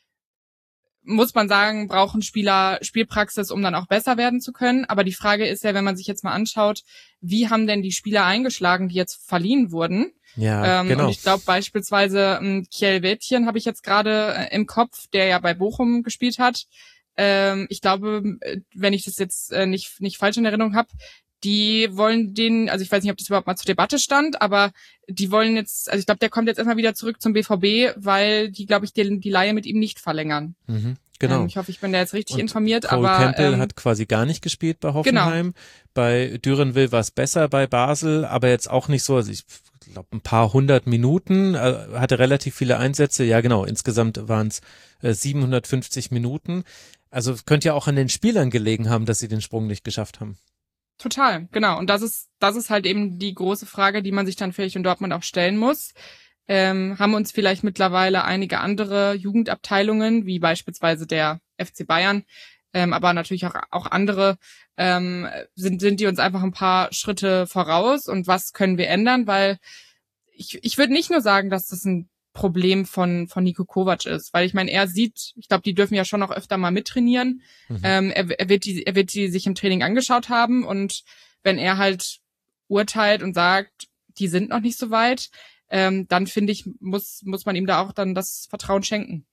muss man sagen, brauchen Spieler Spielpraxis, um dann auch besser werden zu können. Aber die Frage ist ja, wenn man sich jetzt mal anschaut, wie haben denn die Spieler eingeschlagen, die jetzt verliehen wurden? Ja, ähm, genau. Und ich glaube beispielsweise ähm, Kiel Wädchen habe ich jetzt gerade äh, im Kopf, der ja bei Bochum gespielt hat. Ähm, ich glaube, wenn ich das jetzt äh, nicht nicht falsch in Erinnerung habe, die wollen den, also ich weiß nicht, ob das überhaupt mal zur Debatte stand, aber die wollen jetzt, also ich glaube, der kommt jetzt erstmal wieder zurück zum B V B, weil die, glaube ich, die, die Leihe mit ihm nicht verlängern. Mhm. Genau. Ähm, ich hoffe, ich bin da jetzt richtig und informiert. Cole aber Campbell ähm, hat quasi gar nicht gespielt bei Hoffenheim. Genau. Bei Dürenwil war es besser bei Basel, aber jetzt auch nicht so, also ich glaube ein paar hundert Minuten, äh, hatte relativ viele Einsätze. Ja genau, insgesamt waren es äh, siebenhundertfünfzig Minuten. Also könnte ja auch an den Spielern gelegen haben, dass sie den Sprung nicht geschafft haben. Total, genau. Und das ist, das ist halt eben die große Frage, die man sich dann vielleicht in Dortmund auch stellen muss. Ähm, haben uns vielleicht mittlerweile einige andere Jugendabteilungen, wie beispielsweise der F C Bayern, ähm, aber natürlich auch, auch andere, ähm, sind, sind die uns einfach ein paar Schritte voraus und was können wir ändern? Weil ich, ich würde nicht nur sagen, dass das ein Problem von von Niko Kovac ist, weil ich meine, er sieht, ich glaube, die dürfen ja schon noch öfter mal mittrainieren. Mhm. Ähm, er, er wird die, er wird die sich im Training angeschaut haben und wenn er halt urteilt und sagt, die sind noch nicht so weit, ähm, dann finde ich, muss muss man ihm da auch dann das Vertrauen schenken.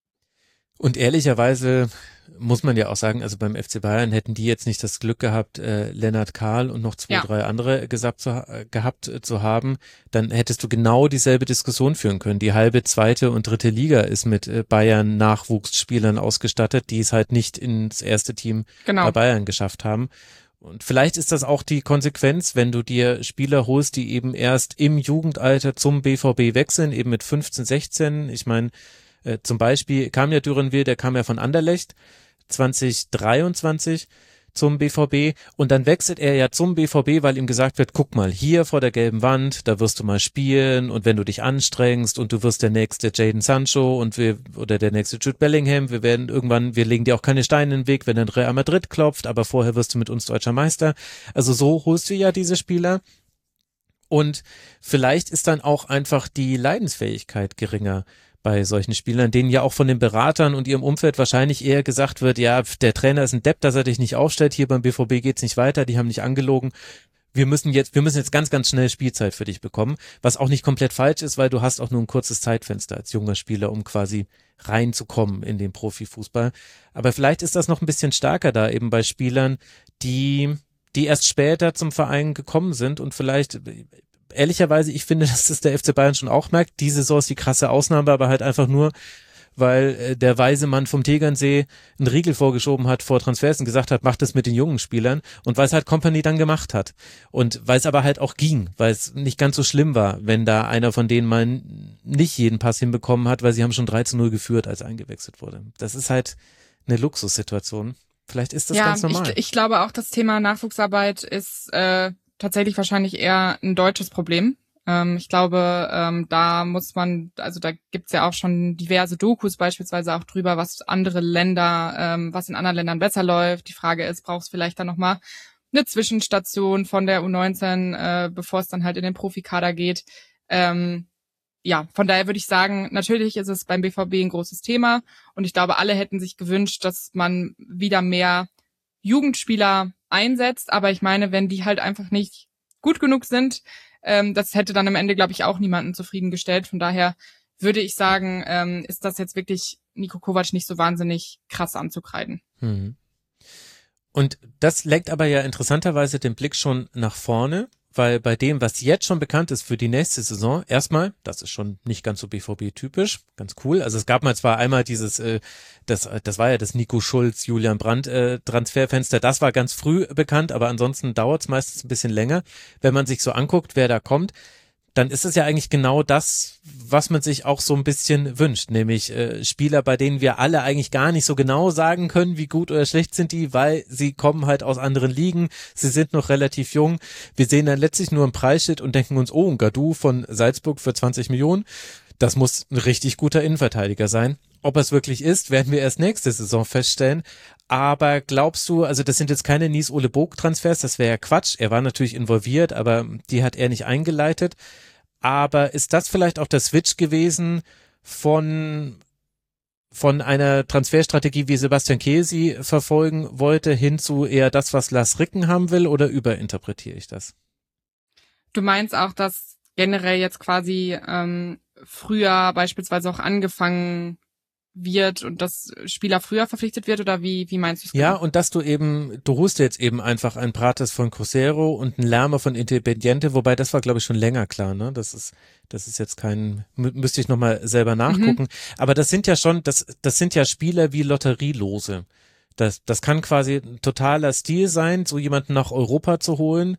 Und ehrlicherweise muss man ja auch sagen, also beim F C Bayern hätten die jetzt nicht das Glück gehabt, äh, Lennart Kahl und noch zwei, ja. drei andere gesagt zu, äh, gehabt äh, zu haben, dann hättest du genau dieselbe Diskussion führen können. Die halbe zweite und dritte Liga ist mit äh, Bayern Nachwuchsspielern ausgestattet, die es halt nicht ins erste Team genau. bei Bayern geschafft haben. Und vielleicht ist das auch die Konsequenz, wenn du dir Spieler holst, die eben erst im Jugendalter zum B V B wechseln, eben mit fünfzehn, sechzehn. Ich meine, Äh, zum Beispiel kam ja Dürenwil, der kam ja von Anderlecht zwanzig dreiundzwanzig zum B V B und dann wechselt er ja zum B V B, weil ihm gesagt wird, guck mal, hier vor der gelben Wand, da wirst du mal spielen und wenn du dich anstrengst und du wirst der nächste Jadon Sancho und wir oder der nächste Jude Bellingham, wir werden irgendwann, wir legen dir auch keine Steine in den Weg, wenn dann Real Madrid klopft, aber vorher wirst du mit uns deutscher Meister. Also so holst du ja diese Spieler. Und vielleicht ist dann auch einfach die Leidensfähigkeit geringer bei solchen Spielern, denen ja auch von den Beratern und ihrem Umfeld wahrscheinlich eher gesagt wird, ja, der Trainer ist ein Depp, dass er dich nicht aufstellt, hier beim B V B geht's nicht weiter, die haben nicht angelogen. Wir müssen jetzt, wir müssen jetzt ganz, ganz schnell Spielzeit für dich bekommen, was auch nicht komplett falsch ist, weil du hast auch nur ein kurzes Zeitfenster als junger Spieler, um quasi reinzukommen in den Profifußball. Aber vielleicht ist das noch ein bisschen stärker da eben bei Spielern, die, die erst später zum Verein gekommen sind und vielleicht ehrlicherweise, ich finde, dass das der F C Bayern schon auch merkt. Diese Saison ist die krasse Ausnahme, aber halt einfach nur, weil äh, der weise Mann vom Tegernsee einen Riegel vorgeschoben hat vor Transfers und gesagt hat, macht das mit den jungen Spielern und weil es halt Kompany dann gemacht hat und weil es aber halt auch ging, weil es nicht ganz so schlimm war, wenn da einer von denen mal nicht jeden Pass hinbekommen hat, weil sie haben schon drei zu null geführt, als eingewechselt wurde. Das ist halt eine Luxussituation. Vielleicht ist das ja, ganz normal. Ich, ich glaube auch, das Thema Nachwuchsarbeit ist äh tatsächlich wahrscheinlich eher ein deutsches Problem. Ähm, ich glaube, ähm, da muss man, also da gibt's ja auch schon diverse Dokus beispielsweise auch drüber, was andere Länder, ähm, was in anderen Ländern besser läuft. Die Frage ist, brauchst vielleicht dann nochmal eine Zwischenstation von der U neunzehn, äh, bevor es dann halt in den Profikader geht. Ähm, ja, von daher würde ich sagen, natürlich ist es beim B V B ein großes Thema und ich glaube, alle hätten sich gewünscht, dass man wieder mehr Jugendspieler einsetzt, aber ich meine, wenn die halt einfach nicht gut genug sind, ähm, das hätte dann am Ende, glaube ich, auch niemanden zufriedengestellt. Von daher würde ich sagen, ähm, ist das jetzt wirklich Niko Kovac nicht so wahnsinnig krass anzukreiden. Hm. Und das lenkt aber ja interessanterweise den Blick schon nach vorne, weil bei dem, was jetzt schon bekannt ist für die nächste Saison, erstmal, das ist schon nicht ganz so B V B-typisch, ganz cool. Also es gab mal zwar einmal dieses, äh, das, das war ja das Nico Schulz, Julian Brandt äh, Transferfenster, das war ganz früh bekannt, aber ansonsten dauert es meistens ein bisschen länger. Wenn man sich so anguckt, wer da kommt, dann ist es ja eigentlich genau das, was man sich auch so ein bisschen wünscht, nämlich äh, Spieler, bei denen wir alle eigentlich gar nicht so genau sagen können, wie gut oder schlecht sind die, weil sie kommen halt aus anderen Ligen, sie sind noch relativ jung. Wir sehen dann letztlich nur ein Preisschild und denken uns, oh, ein Gadou von Salzburg für zwanzig Millionen, das muss ein richtig guter Innenverteidiger sein. Ob er es wirklich ist, werden wir erst nächste Saison feststellen. Aber glaubst du, also das sind jetzt keine Nies-Ole-Boog-Transfers, das wäre ja Quatsch. Er war natürlich involviert, aber die hat er nicht eingeleitet. Aber ist das vielleicht auch der Switch gewesen von von einer Transferstrategie, wie Sebastian Kehl sie verfolgen wollte, hin zu eher das, was Lars Ricken haben will, oder überinterpretiere ich das? Du meinst auch, dass generell jetzt quasi ähm, früher beispielsweise auch angefangen wird und dass Spieler früher verpflichtet wird oder wie wie meinst du es? Ja, genau? und dass du eben, du holst jetzt eben einfach ein Prates von Cruzeiro und ein Lerma von Independiente, wobei das war, glaube ich, schon länger klar, ne? Das ist, das ist jetzt kein, mü- müsste ich nochmal selber nachgucken. Mhm. Aber das sind ja schon, das, das sind ja Spieler wie Lotterielose. Das, das kann quasi ein totaler Stil sein, so jemanden nach Europa zu holen,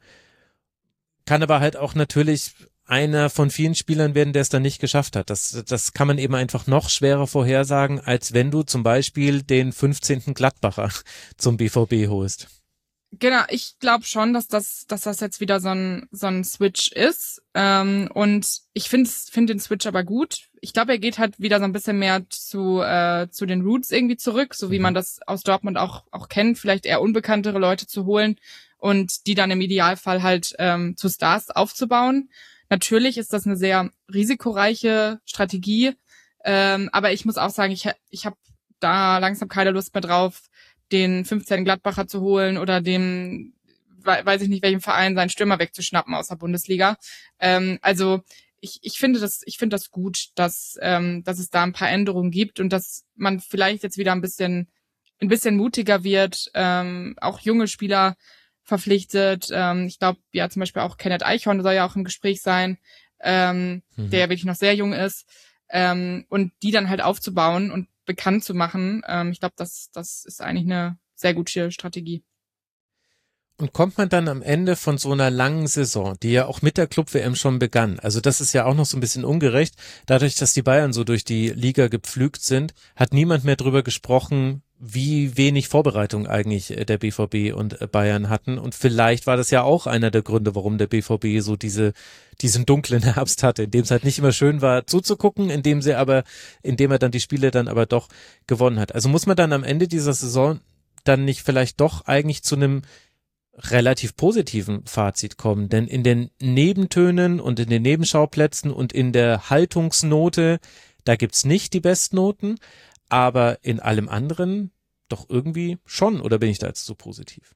kann aber halt auch natürlich einer von vielen Spielern werden, der es dann nicht geschafft hat. Das, das kann man eben einfach noch schwerer vorhersagen, als wenn du zum Beispiel den fünfzehnten Gladbacher zum B V B holst. Genau, ich glaube schon, dass das, dass das jetzt wieder so ein so ein Switch ist. Ähm, und ich finde find den Switch aber gut. Ich glaube, er geht halt wieder so ein bisschen mehr zu äh, zu den Roots irgendwie zurück, so wie Mhm. man das aus Dortmund auch auch kennt, vielleicht eher unbekanntere Leute zu holen und die dann im Idealfall halt ähm, zu Stars aufzubauen. Natürlich ist das eine sehr risikoreiche Strategie, ähm, aber ich muss auch sagen, ich ich habe da langsam keine Lust mehr drauf, den fünfzehnten Gladbacher zu holen oder dem, we- weiß ich nicht, welchem Verein seinen Stürmer wegzuschnappen aus der Bundesliga. Ähm, also ich, ich finde das, ich finde das gut, dass, ähm, dass es da ein paar Änderungen gibt und dass man vielleicht jetzt wieder ein bisschen, ein bisschen mutiger wird, ähm, auch junge Spieler verpflichtet. Ähm, ich glaube, ja, zum Beispiel auch Kenneth Eichhorn soll ja auch im Gespräch sein, ähm, Mhm. der wirklich noch sehr jung ist. Ähm, und die dann halt aufzubauen und bekannt zu machen. Ähm, ich glaube, das, das ist eigentlich eine sehr gute Strategie. Und kommt man dann am Ende von so einer langen Saison, die ja auch mit der Club-W M schon begann, also das ist ja auch noch so ein bisschen ungerecht, dadurch, dass die Bayern so durch die Liga gepflügt sind, hat niemand mehr drüber gesprochen, wie wenig Vorbereitung eigentlich äh, der B V B und äh, Bayern hatten. Und vielleicht war das ja auch einer der Gründe, warum der B V B so diese, diesen dunklen Herbst hatte, in dem es halt nicht immer schön war zuzugucken, in dem sie aber, in dem er dann die Spiele dann aber doch gewonnen hat. Also muss man dann am Ende dieser Saison dann nicht vielleicht doch eigentlich zu einem relativ positiven Fazit kommen, denn in den Nebentönen und in den Nebenschauplätzen und in der Haltungsnote, da gibt's nicht die Bestnoten, aber in allem anderen doch irgendwie schon, oder bin ich da jetzt so positiv?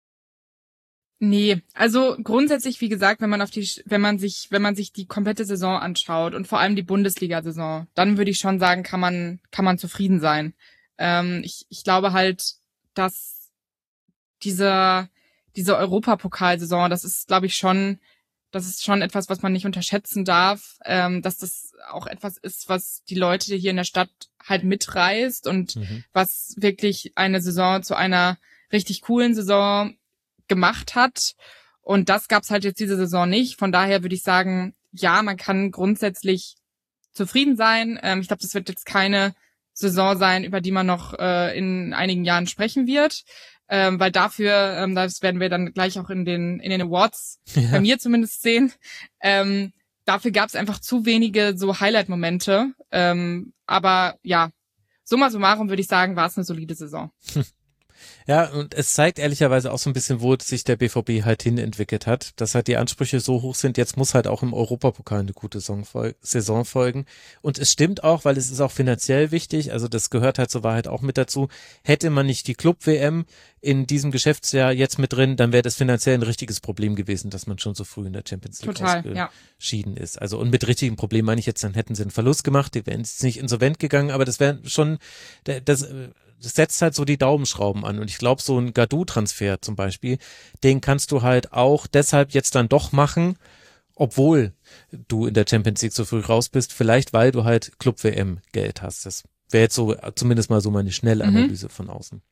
Nee, also grundsätzlich, wie gesagt, wenn man auf die, wenn man sich, wenn man sich die komplette Saison anschaut und vor allem die Bundesliga-Saison, dann würde ich schon sagen, kann man, kann man zufrieden sein. Ähm, ich, ich glaube halt, dass diese, diese Europapokalsaison, das ist, glaube ich, schon, das ist schon etwas, was man nicht unterschätzen darf, ähm, dass das auch etwas ist, was die Leute hier in der Stadt halt mitreißt und Mhm. was wirklich eine Saison zu einer richtig coolen Saison gemacht hat. Und das gab's halt jetzt diese Saison nicht. Von daher würde ich sagen, ja, man kann grundsätzlich zufrieden sein. Ähm, ich glaube, das wird jetzt keine Saison sein, über die man noch äh, in einigen Jahren sprechen wird. Ähm, weil dafür, ähm, das werden wir dann gleich auch in den in den Awards, Ja. bei mir zumindest sehen, ähm, dafür gab's einfach zu wenige so Highlight-Momente. Ähm, aber ja, summa summarum würde ich sagen, war es eine solide Saison. Ja, und es zeigt ehrlicherweise auch so ein bisschen, wo sich der B V B halt hin entwickelt hat, dass halt die Ansprüche so hoch sind, jetzt muss halt auch im Europapokal eine gute Saison fol- Saison folgen. Und es stimmt auch, weil es ist auch finanziell wichtig, also das gehört halt zur Wahrheit auch mit dazu. Hätte man nicht die Club-W M in diesem Geschäftsjahr jetzt mit drin, dann wäre das finanziell ein richtiges Problem gewesen, dass man schon so früh in der Champions League Total, ja. ausgeschieden ist. Also und mit richtigem Problem meine ich jetzt, dann hätten sie einen Verlust gemacht, die wären jetzt nicht insolvent gegangen, aber das wäre schon, das, das setzt halt so die Daumenschrauben an. Und ich glaube, so ein Gadou-Transfer zum Beispiel, den kannst du halt auch deshalb jetzt dann doch machen, obwohl du in der Champions League so früh raus bist, vielleicht weil du halt Club-W M-Geld hast. Das wäre jetzt so zumindest mal so meine Schnellanalyse mhm. von außen.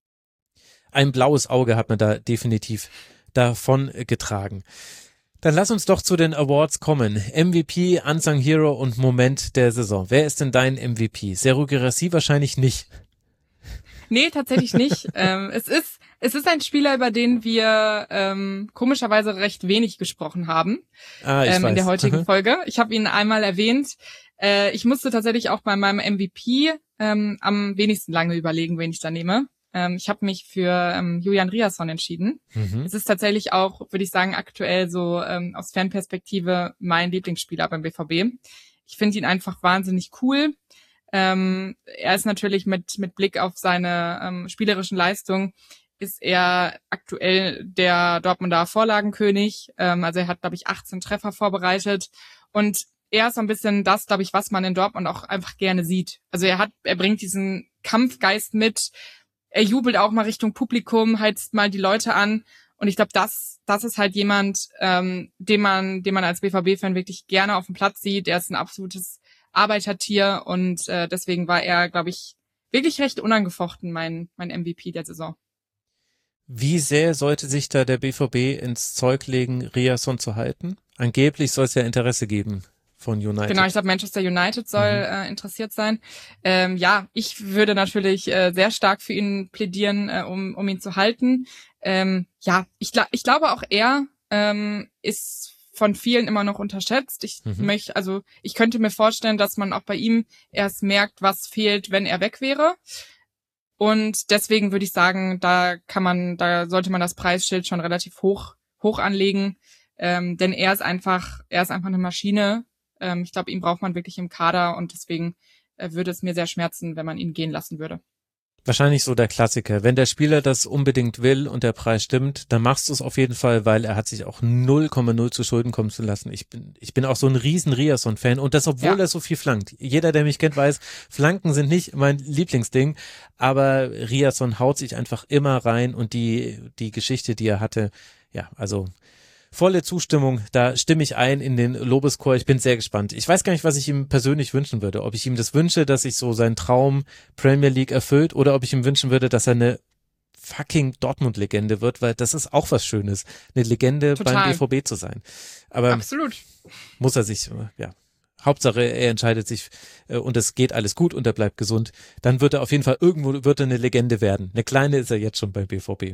Ein blaues Auge hat man da definitiv davon getragen. Dann lass uns doch zu den Awards kommen. M V P, Unsung Hero und Moment der Saison. Wer ist denn dein M V P? Serhou Guirassy wahrscheinlich nicht. Nee, tatsächlich nicht. ähm, es ist es ist ein Spieler, über den wir ähm, komischerweise recht wenig gesprochen haben ah, ich ähm, weiß. in der heutigen Mhm. Folge. Ich habe ihn einmal erwähnt. Äh, ich musste tatsächlich auch bei meinem M V P ähm, am wenigsten lange überlegen, wen ich da nehme. Ähm, ich habe mich für ähm, Julian Riasson entschieden. Mhm. Es ist tatsächlich auch, würde ich sagen, aktuell so ähm, aus Fanperspektive mein Lieblingsspieler beim B V B. Ich finde ihn einfach wahnsinnig cool. Ähm, er ist natürlich mit mit Blick auf seine ähm, spielerischen Leistungen ist er aktuell der Dortmunder Vorlagenkönig. Ähm, also er hat, glaube ich, achtzehn Treffer vorbereitet. Und er ist so ein bisschen das, glaube ich, was man in Dortmund auch einfach gerne sieht. Also er hat, er bringt diesen Kampfgeist mit, er jubelt auch mal Richtung Publikum, heizt mal die Leute an. Und ich glaube, das, das ist halt jemand, ähm, den man, den man als B V B-Fan wirklich gerne auf dem Platz sieht. Er ist ein absolutes Arbeitertier und äh, deswegen war er, glaube ich, wirklich recht unangefochten mein, mein M V P der Saison. Wie sehr sollte sich da der B V B ins Zeug legen, Riasson zu halten? Angeblich soll es ja Interesse geben von United. Genau, ich glaube, Manchester United soll mhm. äh, interessiert sein. Ähm, ja, ich würde natürlich äh, sehr stark für ihn plädieren, äh, um, um ihn zu halten. Ähm, ja, ich, gl- ich glaube auch er ähm, ist von vielen immer noch unterschätzt. Ich mhm. möchte, also ich könnte mir vorstellen, dass man auch bei ihm erst merkt, was fehlt, wenn er weg wäre. Und deswegen würde ich sagen, da kann man, da sollte man das Preisschild schon relativ hoch hoch anlegen, ähm, denn er ist einfach, er ist einfach eine Maschine. Ähm, ich glaube, ihn braucht man wirklich im Kader und deswegen äh, würde es mir sehr schmerzen, wenn man ihn gehen lassen würde. Wahrscheinlich so der Klassiker. Wenn der Spieler das unbedingt will und der Preis stimmt, dann machst du es auf jeden Fall, weil er hat sich auch null Komma null zu Schulden kommen zu lassen. Ich bin, ich bin auch so ein riesen Riasson-Fan und das, obwohl ja. er so viel flankt. Jeder, der mich kennt, weiß, Flanken sind nicht mein Lieblingsding, aber Riasson haut sich einfach immer rein und die, die Geschichte, die er hatte, ja, also volle Zustimmung, da stimme ich ein in den Lobeschor. Ich bin sehr gespannt. Ich weiß gar nicht, was ich ihm persönlich wünschen würde. Ob ich ihm das wünsche, dass sich so sein Traum Premier League erfüllt oder ob ich ihm wünschen würde, dass er eine fucking Dortmund-Legende wird, weil das ist auch was Schönes, eine Legende Total. beim B V B zu sein. Aber absolut. Muss er sich, ja, Hauptsache er entscheidet sich äh, und es geht alles gut und er bleibt gesund. Dann wird er auf jeden Fall irgendwo wird er eine Legende werden. Eine kleine ist er jetzt schon beim B V B.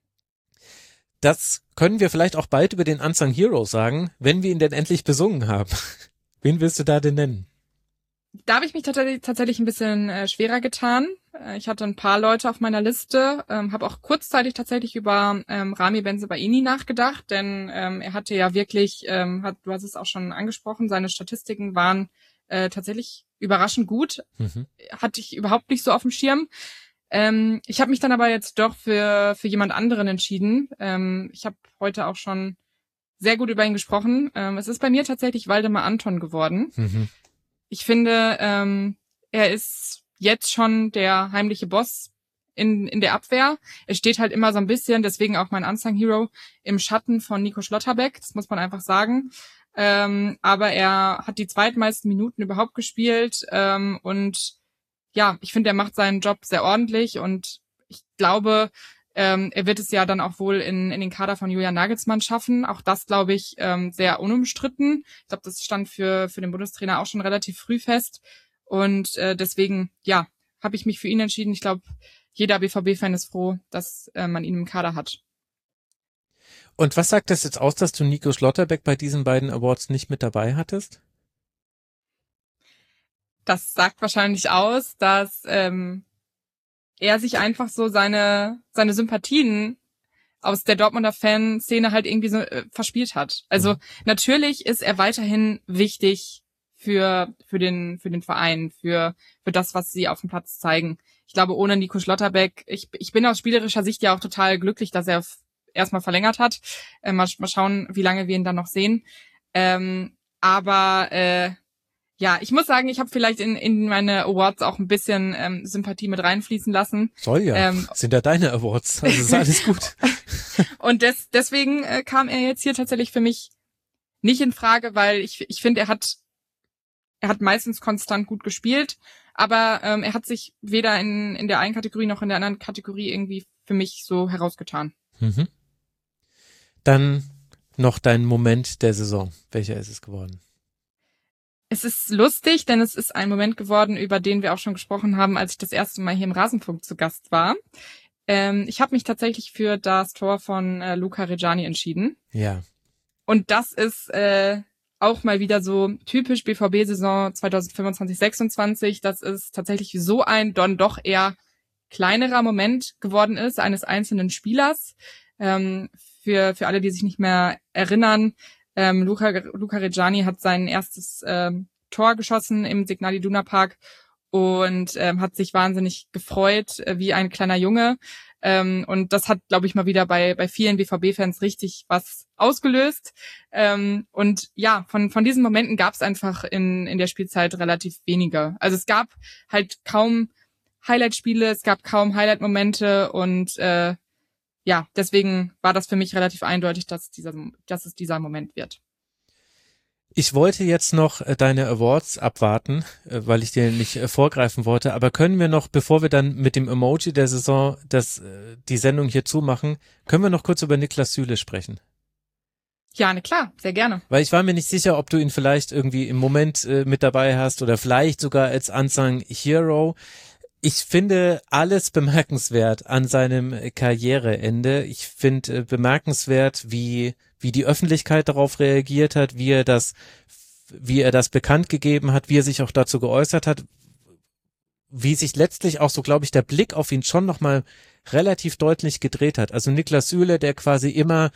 Das können wir vielleicht auch bald über den Unsung Hero sagen, wenn wir ihn denn endlich besungen haben. Wen willst du da denn nennen? Da habe ich mich tatsächlich, tatsächlich ein bisschen äh, schwerer getan. Äh, ich hatte ein paar Leute auf meiner Liste, ähm, habe auch kurzzeitig tatsächlich über ähm, Rami Bensebaini nachgedacht, denn ähm, er hatte ja wirklich, ähm, hat, du hast es auch schon angesprochen, seine Statistiken waren äh, tatsächlich überraschend gut. Mhm. Hatte ich überhaupt nicht so auf dem Schirm. Ähm, ich habe mich dann aber jetzt doch für für jemand anderen entschieden. Ähm, ich habe heute auch schon sehr gut über ihn gesprochen. Ähm, es ist bei mir tatsächlich Waldemar Anton geworden. Mhm. Ich finde, ähm, er ist jetzt schon der heimliche Boss in in der Abwehr. Er steht halt immer so ein bisschen, deswegen auch mein Unsung Hero, im Schatten von Nico Schlotterbeck. Das muss man einfach sagen. Ähm, aber er hat die zweitmeisten Minuten überhaupt gespielt ähm, und ja, ich finde, er macht seinen Job sehr ordentlich und ich glaube, ähm, er wird es ja dann auch wohl in, in den Kader von Julian Nagelsmann schaffen. Auch das, glaube ich, ähm, sehr unumstritten. Ich glaube, das stand für für den Bundestrainer auch schon relativ früh fest. Und äh, deswegen, ja, habe ich mich für ihn entschieden. Ich glaube, jeder B V B-Fan ist froh, dass äh, man ihn im Kader hat. Und was sagt das jetzt aus, dass du Nico Schlotterbeck bei diesen beiden Awards nicht mit dabei hattest? Das sagt wahrscheinlich aus, dass ähm, er sich einfach so seine seine Sympathien aus der Dortmunder Fanszene halt irgendwie so äh, verspielt hat. Also mhm. natürlich ist er weiterhin wichtig für für den für den Verein, für für das, was sie auf dem Platz zeigen. Ich glaube, ohne Nico Schlotterbeck, ich ich bin aus spielerischer Sicht ja auch total glücklich, dass er erstmal verlängert hat. Äh, mal, mal schauen, wie lange wir ihn dann noch sehen. Ähm, aber äh, ja, ich muss sagen, ich habe vielleicht in in meine Awards auch ein bisschen ähm, Sympathie mit reinfließen lassen. Soll ja, ähm, sind ja deine Awards, also ist alles gut. Und des, deswegen äh, kam er jetzt hier tatsächlich für mich nicht in Frage, weil ich ich finde, er hat er hat meistens konstant gut gespielt, aber ähm, er hat sich weder in in der einen Kategorie noch in der anderen Kategorie irgendwie für mich so herausgetan. Mhm. Dann noch dein Moment der Saison. Welcher ist es geworden? Es ist lustig, denn es ist ein Moment geworden, über den wir auch schon gesprochen haben, als ich das erste Mal hier im Rasenfunk zu Gast war. Ähm, ich habe mich tatsächlich für das Tor von äh, Luca Reggiani entschieden. Ja. Und das ist äh, auch mal wieder so typisch B V B-Saison zwanzig fünfundzwanzig sechsundzwanzig, dass es tatsächlich so ein dann doch eher kleinerer Moment geworden ist eines einzelnen Spielers. Ähm, für für alle, die sich nicht mehr erinnern, Ähm, Luca, Luca Reggiani hat sein erstes ähm, Tor geschossen im Signal Iduna Park und ähm, hat sich wahnsinnig gefreut, äh, wie ein kleiner Junge. Ähm, und das hat, glaube ich, mal wieder bei bei vielen B V B-Fans richtig was ausgelöst. Ähm, und ja, von von diesen Momenten gab es einfach in in der Spielzeit relativ wenige. Also es gab halt kaum Highlight-Spiele, es gab kaum Highlight-Momente und äh, ja, deswegen war das für mich relativ eindeutig, dass dieser dass es dieser Moment wird. Ich wollte jetzt noch äh, deine Awards abwarten, äh, weil ich dir nicht äh, vorgreifen wollte, aber können wir noch, bevor wir dann mit dem Emoji der Saison das, äh, die Sendung hier zumachen, können wir noch kurz über Niklas Süle sprechen? Ja, ne, klar, sehr gerne. Weil ich war mir nicht sicher, ob du ihn vielleicht irgendwie im Moment äh, mit dabei hast oder vielleicht sogar als Unsung Hero. Ich finde alles bemerkenswert an seinem Karriereende. Ich finde äh, bemerkenswert, wie wie die Öffentlichkeit darauf reagiert hat, wie er das wie er das bekannt gegeben hat, wie er sich auch dazu geäußert hat, wie sich letztlich auch so, glaube ich, der Blick auf ihn schon nochmal relativ deutlich gedreht hat. Also Niklas Süle, der quasi immer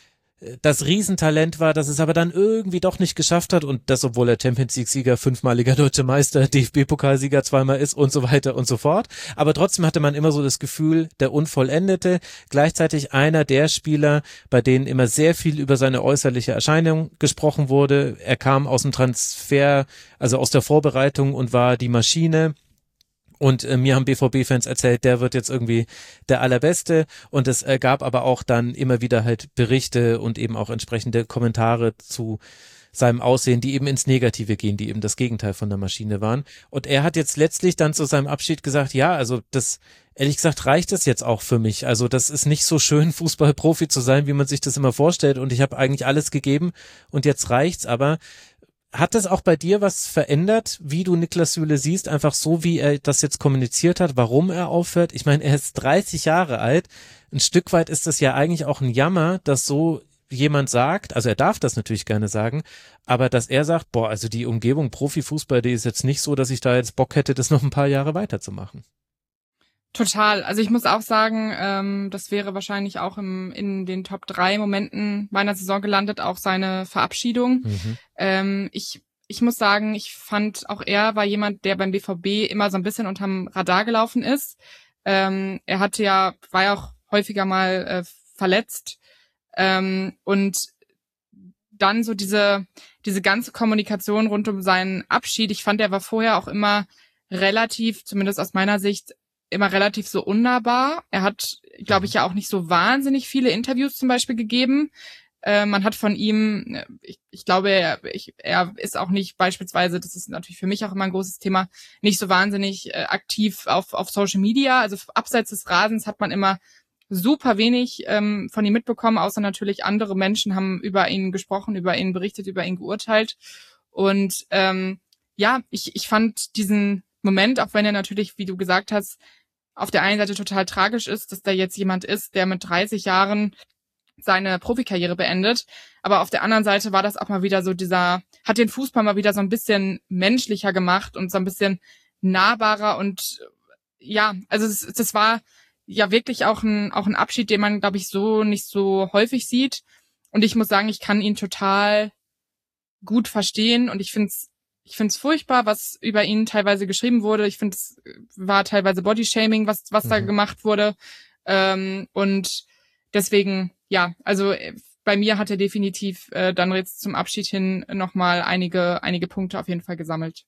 das Riesentalent war, das es aber dann irgendwie doch nicht geschafft hat und das, obwohl er Champions League-Sieger, fünfmaliger Deutscher Meister, D F B-Pokalsieger zweimal ist und so weiter und so fort. Aber trotzdem hatte man immer so das Gefühl, der Unvollendete, gleichzeitig einer der Spieler, bei denen immer sehr viel über seine äußerliche Erscheinung gesprochen wurde. Er kam aus dem Transfer, also aus der Vorbereitung und war die Maschine. Und äh, mir haben B V B-Fans erzählt, der wird jetzt irgendwie der Allerbeste. Und es äh, gab aber auch dann immer wieder halt Berichte und eben auch entsprechende Kommentare zu seinem Aussehen, die eben ins Negative gehen, die eben das Gegenteil von der Maschine waren. Und er hat jetzt letztlich dann zu seinem Abschied gesagt, ja, also das, ehrlich gesagt, reicht es jetzt auch für mich. Also das ist nicht so schön, Fußballprofi zu sein, wie man sich das immer vorstellt. Und ich habe eigentlich alles gegeben und jetzt reicht's. Aber hat das auch bei dir was verändert, wie du Niklas Süle siehst, einfach so, wie er das jetzt kommuniziert hat, warum er aufhört? Ich meine, er ist dreißig Jahre alt. Ein Stück weit ist das ja eigentlich auch ein Jammer, dass so jemand sagt, also er darf das natürlich gerne sagen, aber dass er sagt, boah, also die Umgebung Profifußball, die ist jetzt nicht so, dass ich da jetzt Bock hätte, das noch ein paar Jahre weiterzumachen. Total. Also ich muss auch sagen, ähm, das wäre wahrscheinlich auch im, in den Top drei Momenten meiner Saison gelandet, auch seine Verabschiedung. Mhm. Ähm, ich, ich muss sagen, ich fand auch er war jemand, der beim B V B immer so ein bisschen unterm Radar gelaufen ist. Ähm, er hatte ja, war ja auch häufiger mal äh, verletzt. Ähm, und dann so diese, diese ganze Kommunikation rund um seinen Abschied. Ich fand, er war vorher auch immer relativ, zumindest aus meiner Sicht, immer relativ so unnahbar. Er hat, glaube ich, ja auch nicht so wahnsinnig viele Interviews zum Beispiel gegeben. Äh, man hat von ihm, ich, ich glaube, er, ich, er ist auch nicht beispielsweise, das ist natürlich für mich auch immer ein großes Thema, nicht so wahnsinnig äh, aktiv auf, auf Social Media. Also abseits des Rasens hat man immer super wenig ähm, von ihm mitbekommen, außer natürlich andere Menschen haben über ihn gesprochen, über ihn berichtet, über ihn geurteilt. Und ähm, ja, ich, ich fand diesen Moment, auch wenn er natürlich, wie du gesagt hast, auf der einen Seite total tragisch ist, dass da jetzt jemand ist, der mit dreißig Jahren seine Profikarriere beendet. Aber auf der anderen Seite war das auch mal wieder so dieser, hat den Fußball mal wieder so ein bisschen menschlicher gemacht und so ein bisschen nahbarer und ja, also das, das war ja wirklich auch ein, auch ein Abschied, den man, glaube ich, so nicht so häufig sieht. Und ich muss sagen, ich kann ihn total gut verstehen und ich finde es Ich finde es furchtbar, was über ihn teilweise geschrieben wurde. Ich finde, es war teilweise Bodyshaming, was was mhm. da gemacht wurde. Ähm, und deswegen, ja, also bei mir hat er definitiv äh, dann jetzt zum Abschied hin nochmal einige einige Punkte auf jeden Fall gesammelt.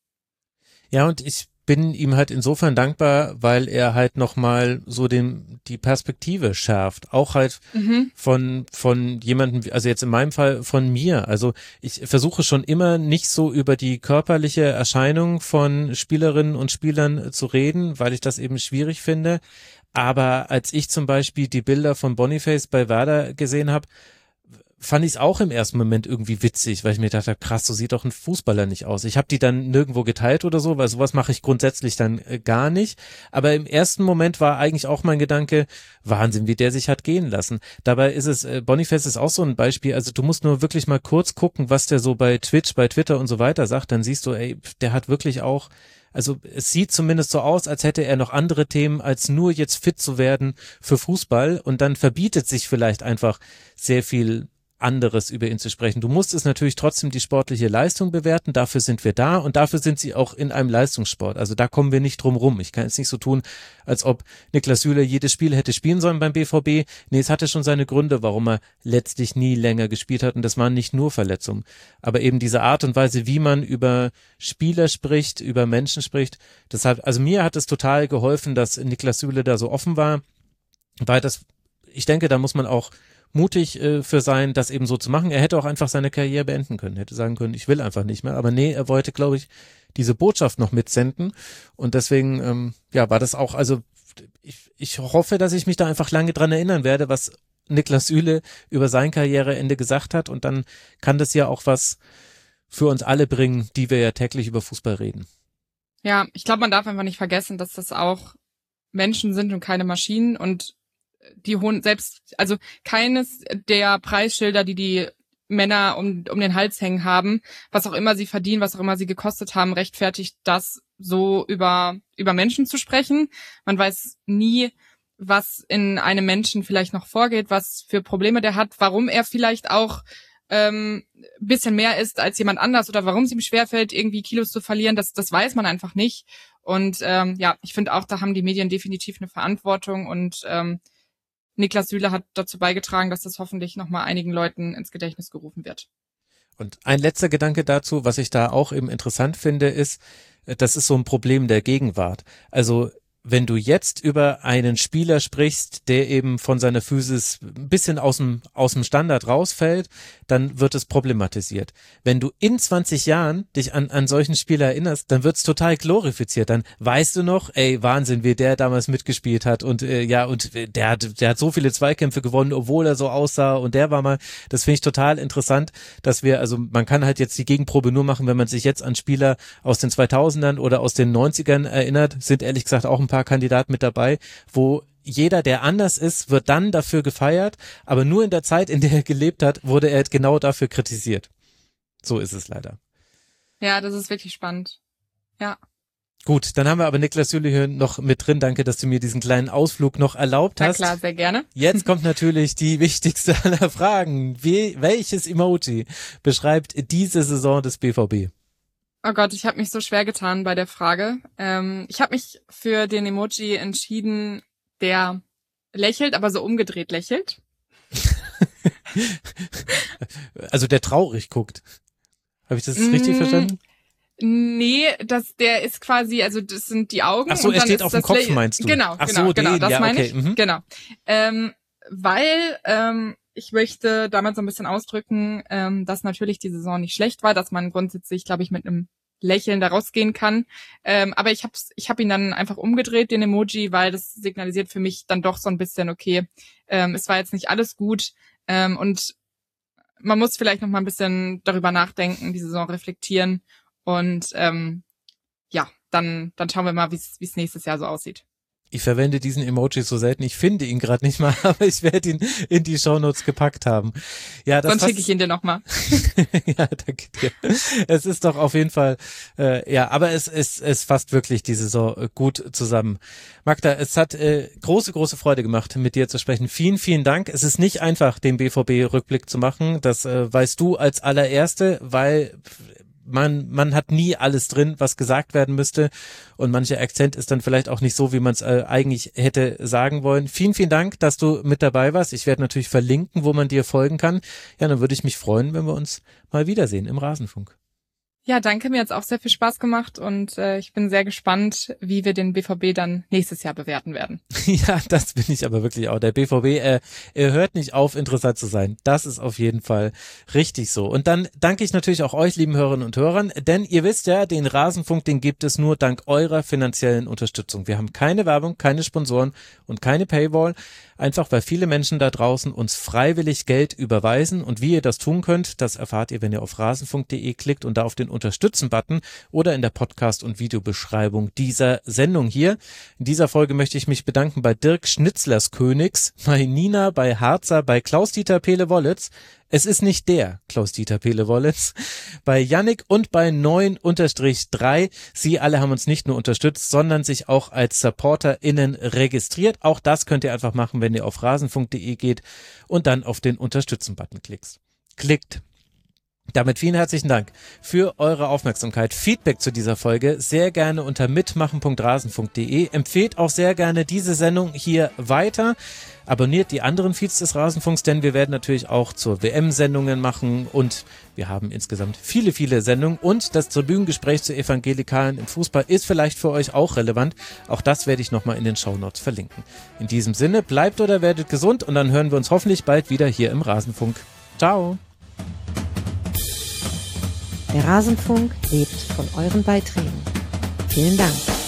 Ja, und ich bin ihm halt insofern dankbar, weil er halt nochmal so den, die Perspektive schärft. Auch halt mhm. von, von jemandem, also jetzt in meinem Fall von mir. Also ich versuche schon immer nicht so über die körperliche Erscheinung von Spielerinnen und Spielern zu reden, weil ich das eben schwierig finde. Aber als ich zum Beispiel die Bilder von Boniface bei Werder gesehen habe, fand ich es auch im ersten Moment irgendwie witzig, weil ich mir dachte, krass, so sieht doch ein Fußballer nicht aus. Ich habe die dann nirgendwo geteilt oder so, weil sowas mache ich grundsätzlich dann äh, gar nicht. Aber im ersten Moment war eigentlich auch mein Gedanke, Wahnsinn, wie der sich hat gehen lassen. Dabei ist es, äh, Boniface ist auch so ein Beispiel, also du musst nur wirklich mal kurz gucken, was der so bei Twitch, bei Twitter und so weiter sagt, dann siehst du, ey, der hat wirklich auch, also es sieht zumindest so aus, als hätte er noch andere Themen, als nur jetzt fit zu werden für Fußball und dann verbietet sich vielleicht einfach sehr viel anderes über ihn zu sprechen. Du musst es natürlich trotzdem die sportliche Leistung bewerten, dafür sind wir da und dafür sind sie auch in einem Leistungssport. Also da kommen wir nicht drum rum. Ich kann jetzt nicht so tun, als ob Niklas Süle jedes Spiel hätte spielen sollen beim B V B. Nee, es hatte schon seine Gründe, warum er letztlich nie länger gespielt hat und das waren nicht nur Verletzungen. Aber eben diese Art und Weise, wie man über Spieler spricht, über Menschen spricht, deshalb, also mir hat es total geholfen, dass Niklas Süle da so offen war, weil das, ich denke, da muss man auch mutig äh, für sein, das eben so zu machen. Er hätte auch einfach seine Karriere beenden können, hätte sagen können, ich will einfach nicht mehr. Aber nee, er wollte, glaube ich, diese Botschaft noch mitsenden. Und deswegen, ähm, ja, war das auch, also ich, ich hoffe, dass ich mich da einfach lange dran erinnern werde, was Niklas Süle über sein Karriereende gesagt hat. Und dann kann das ja auch was für uns alle bringen, die wir ja täglich über Fußball reden. Ja, ich glaube, man darf einfach nicht vergessen, dass das auch Menschen sind und keine Maschinen und die hohen, selbst, also keines der Preisschilder, die die Männer um, um den Hals hängen haben, was auch immer sie verdienen, was auch immer sie gekostet haben, rechtfertigt das, so über, über Menschen zu sprechen. Man weiß nie, was in einem Menschen vielleicht noch vorgeht, was für Probleme der hat, warum er vielleicht auch ähm, bisschen mehr ist als jemand anders oder warum es ihm schwerfällt, irgendwie Kilos zu verlieren, das, das weiß man einfach nicht. Und ähm, ja, ich finde auch, da haben die Medien definitiv eine Verantwortung und ähm, Niklas Süle hat dazu beigetragen, dass das hoffentlich nochmal einigen Leuten ins Gedächtnis gerufen wird. Und ein letzter Gedanke dazu, was ich da auch eben interessant finde, ist, das ist so ein Problem der Gegenwart. Also wenn du jetzt über einen Spieler sprichst, der eben von seiner Physis ein bisschen aus dem, aus dem Standard rausfällt, dann wird es problematisiert. Wenn du in zwanzig Jahren dich an, an solchen Spieler erinnerst, dann wird es total glorifiziert. Dann weißt du noch, ey, Wahnsinn, wie der damals mitgespielt hat und äh, ja, und der hat, der hat so viele Zweikämpfe gewonnen, obwohl er so aussah und der war mal, das finde ich total interessant, dass wir, also man kann halt jetzt die Gegenprobe nur machen, wenn man sich jetzt an Spieler aus den zweitausendern oder aus den neunzigern erinnert, sind ehrlich gesagt auch ein paar Kandidaten mit dabei, wo jeder, der anders ist, wird dann dafür gefeiert, aber nur in der Zeit, in der er gelebt hat, wurde er genau dafür kritisiert. So ist es leider. Ja, das ist wirklich spannend. Ja. Gut, dann haben wir aber Niklas Süle hier noch mit drin. Danke, dass du mir diesen kleinen Ausflug noch erlaubt hast. Na klar, sehr gerne. Jetzt kommt natürlich die wichtigste aller Fragen. Wie, welches Emoji beschreibt diese Saison des B V B? Oh Gott, ich habe mich so schwer getan bei der Frage. Ähm, ich habe mich für den Emoji entschieden, der lächelt, aber so umgedreht lächelt. Also der traurig guckt. Habe ich das mm, richtig verstanden? Nee, das, der ist quasi, also das sind die Augen. Ach so, und er dann steht ist auf dem das Kopf, Lä- meinst du? Genau, Ach genau, so, genau, den, das ja, meine okay. ich. Mhm. Genau. Ähm, weil ähm, ich möchte damit so ein bisschen ausdrücken, ähm, dass natürlich die Saison nicht schlecht war, dass man grundsätzlich, glaube ich, mit einem Lächeln da rausgehen kann. Ähm, aber ich habe ich hab ihn dann einfach umgedreht, den Emoji, weil das signalisiert für mich dann doch so ein bisschen, okay, ähm, es war jetzt nicht alles gut ähm, und man muss vielleicht noch mal ein bisschen darüber nachdenken, die Saison reflektieren und ähm, ja, dann dann schauen wir mal, wie es nächstes Jahr so aussieht. Ich verwende diesen Emoji so selten, ich finde ihn gerade nicht mal, aber ich werde ihn in die Shownotes gepackt haben. Ja, das Sonst schicke ich ihn dir nochmal. Ja, danke dir. Es ist doch auf jeden Fall, äh, ja, aber es, es, es fasst wirklich die Saison gut zusammen. Magda, es hat äh, große, große Freude gemacht, mit dir zu sprechen. Vielen, vielen Dank. Es ist nicht einfach, den B V B-Rückblick zu machen. Das äh, weißt du als allererste, weil man man hat nie alles drin, was gesagt werden müsste und mancher Akzent ist dann vielleicht auch nicht so, wie man es äh, eigentlich hätte sagen wollen. Vielen, vielen Dank, dass du mit dabei warst. Ich werde natürlich verlinken, wo man dir folgen kann. Ja, dann würde ich mich freuen, wenn wir uns mal wiedersehen im Rasenfunk. Ja, danke, mir hat's auch sehr viel Spaß gemacht und äh, ich bin sehr gespannt, wie wir den B V B dann nächstes Jahr bewerten werden. Ja, das bin ich aber wirklich auch. Der B V B, äh, er hört nicht auf, interessant zu sein. Das ist auf jeden Fall richtig so. Und dann danke ich natürlich auch euch, lieben Hörerinnen und Hörern, denn ihr wisst ja, den Rasenfunk, den gibt es nur dank eurer finanziellen Unterstützung. Wir haben keine Werbung, keine Sponsoren und keine Paywall. Einfach weil viele Menschen da draußen uns freiwillig Geld überweisen und wie ihr das tun könnt, das erfahrt ihr, wenn ihr auf rasenfunk punkt de klickt und da auf den Unterstützen-Button oder in der Podcast- und Videobeschreibung dieser Sendung hier. In dieser Folge möchte ich mich bedanken bei Dirk Schnitzlers Königs, bei Nina, bei Harzer, bei Klaus-Dieter Pele-Wollitz. Es ist nicht der Klaus-Dieter Pele-Wollitz, bei Yannick und bei neun drei. Sie alle haben uns nicht nur unterstützt, sondern sich auch als SupporterInnen registriert. Auch das könnt ihr einfach machen, wenn ihr auf rasenfunk punkt de geht und dann auf den Unterstützen-Button klickst. klickt. Damit vielen herzlichen Dank für eure Aufmerksamkeit. Feedback zu dieser Folge sehr gerne unter mitmachen punkt rasenfunk punkt de. Empfehlt auch sehr gerne diese Sendung hier weiter. Abonniert die anderen Feeds des Rasenfunks, denn wir werden natürlich auch zur W M Sendungen machen und wir haben insgesamt viele, viele Sendungen und das Tribünengespräch zu Evangelikalen im Fußball ist vielleicht für euch auch relevant. Auch das werde ich nochmal in den Shownotes verlinken. In diesem Sinne, bleibt oder werdet gesund und dann hören wir uns hoffentlich bald wieder hier im Rasenfunk. Ciao! Der Rasenfunk lebt von euren Beiträgen. Vielen Dank.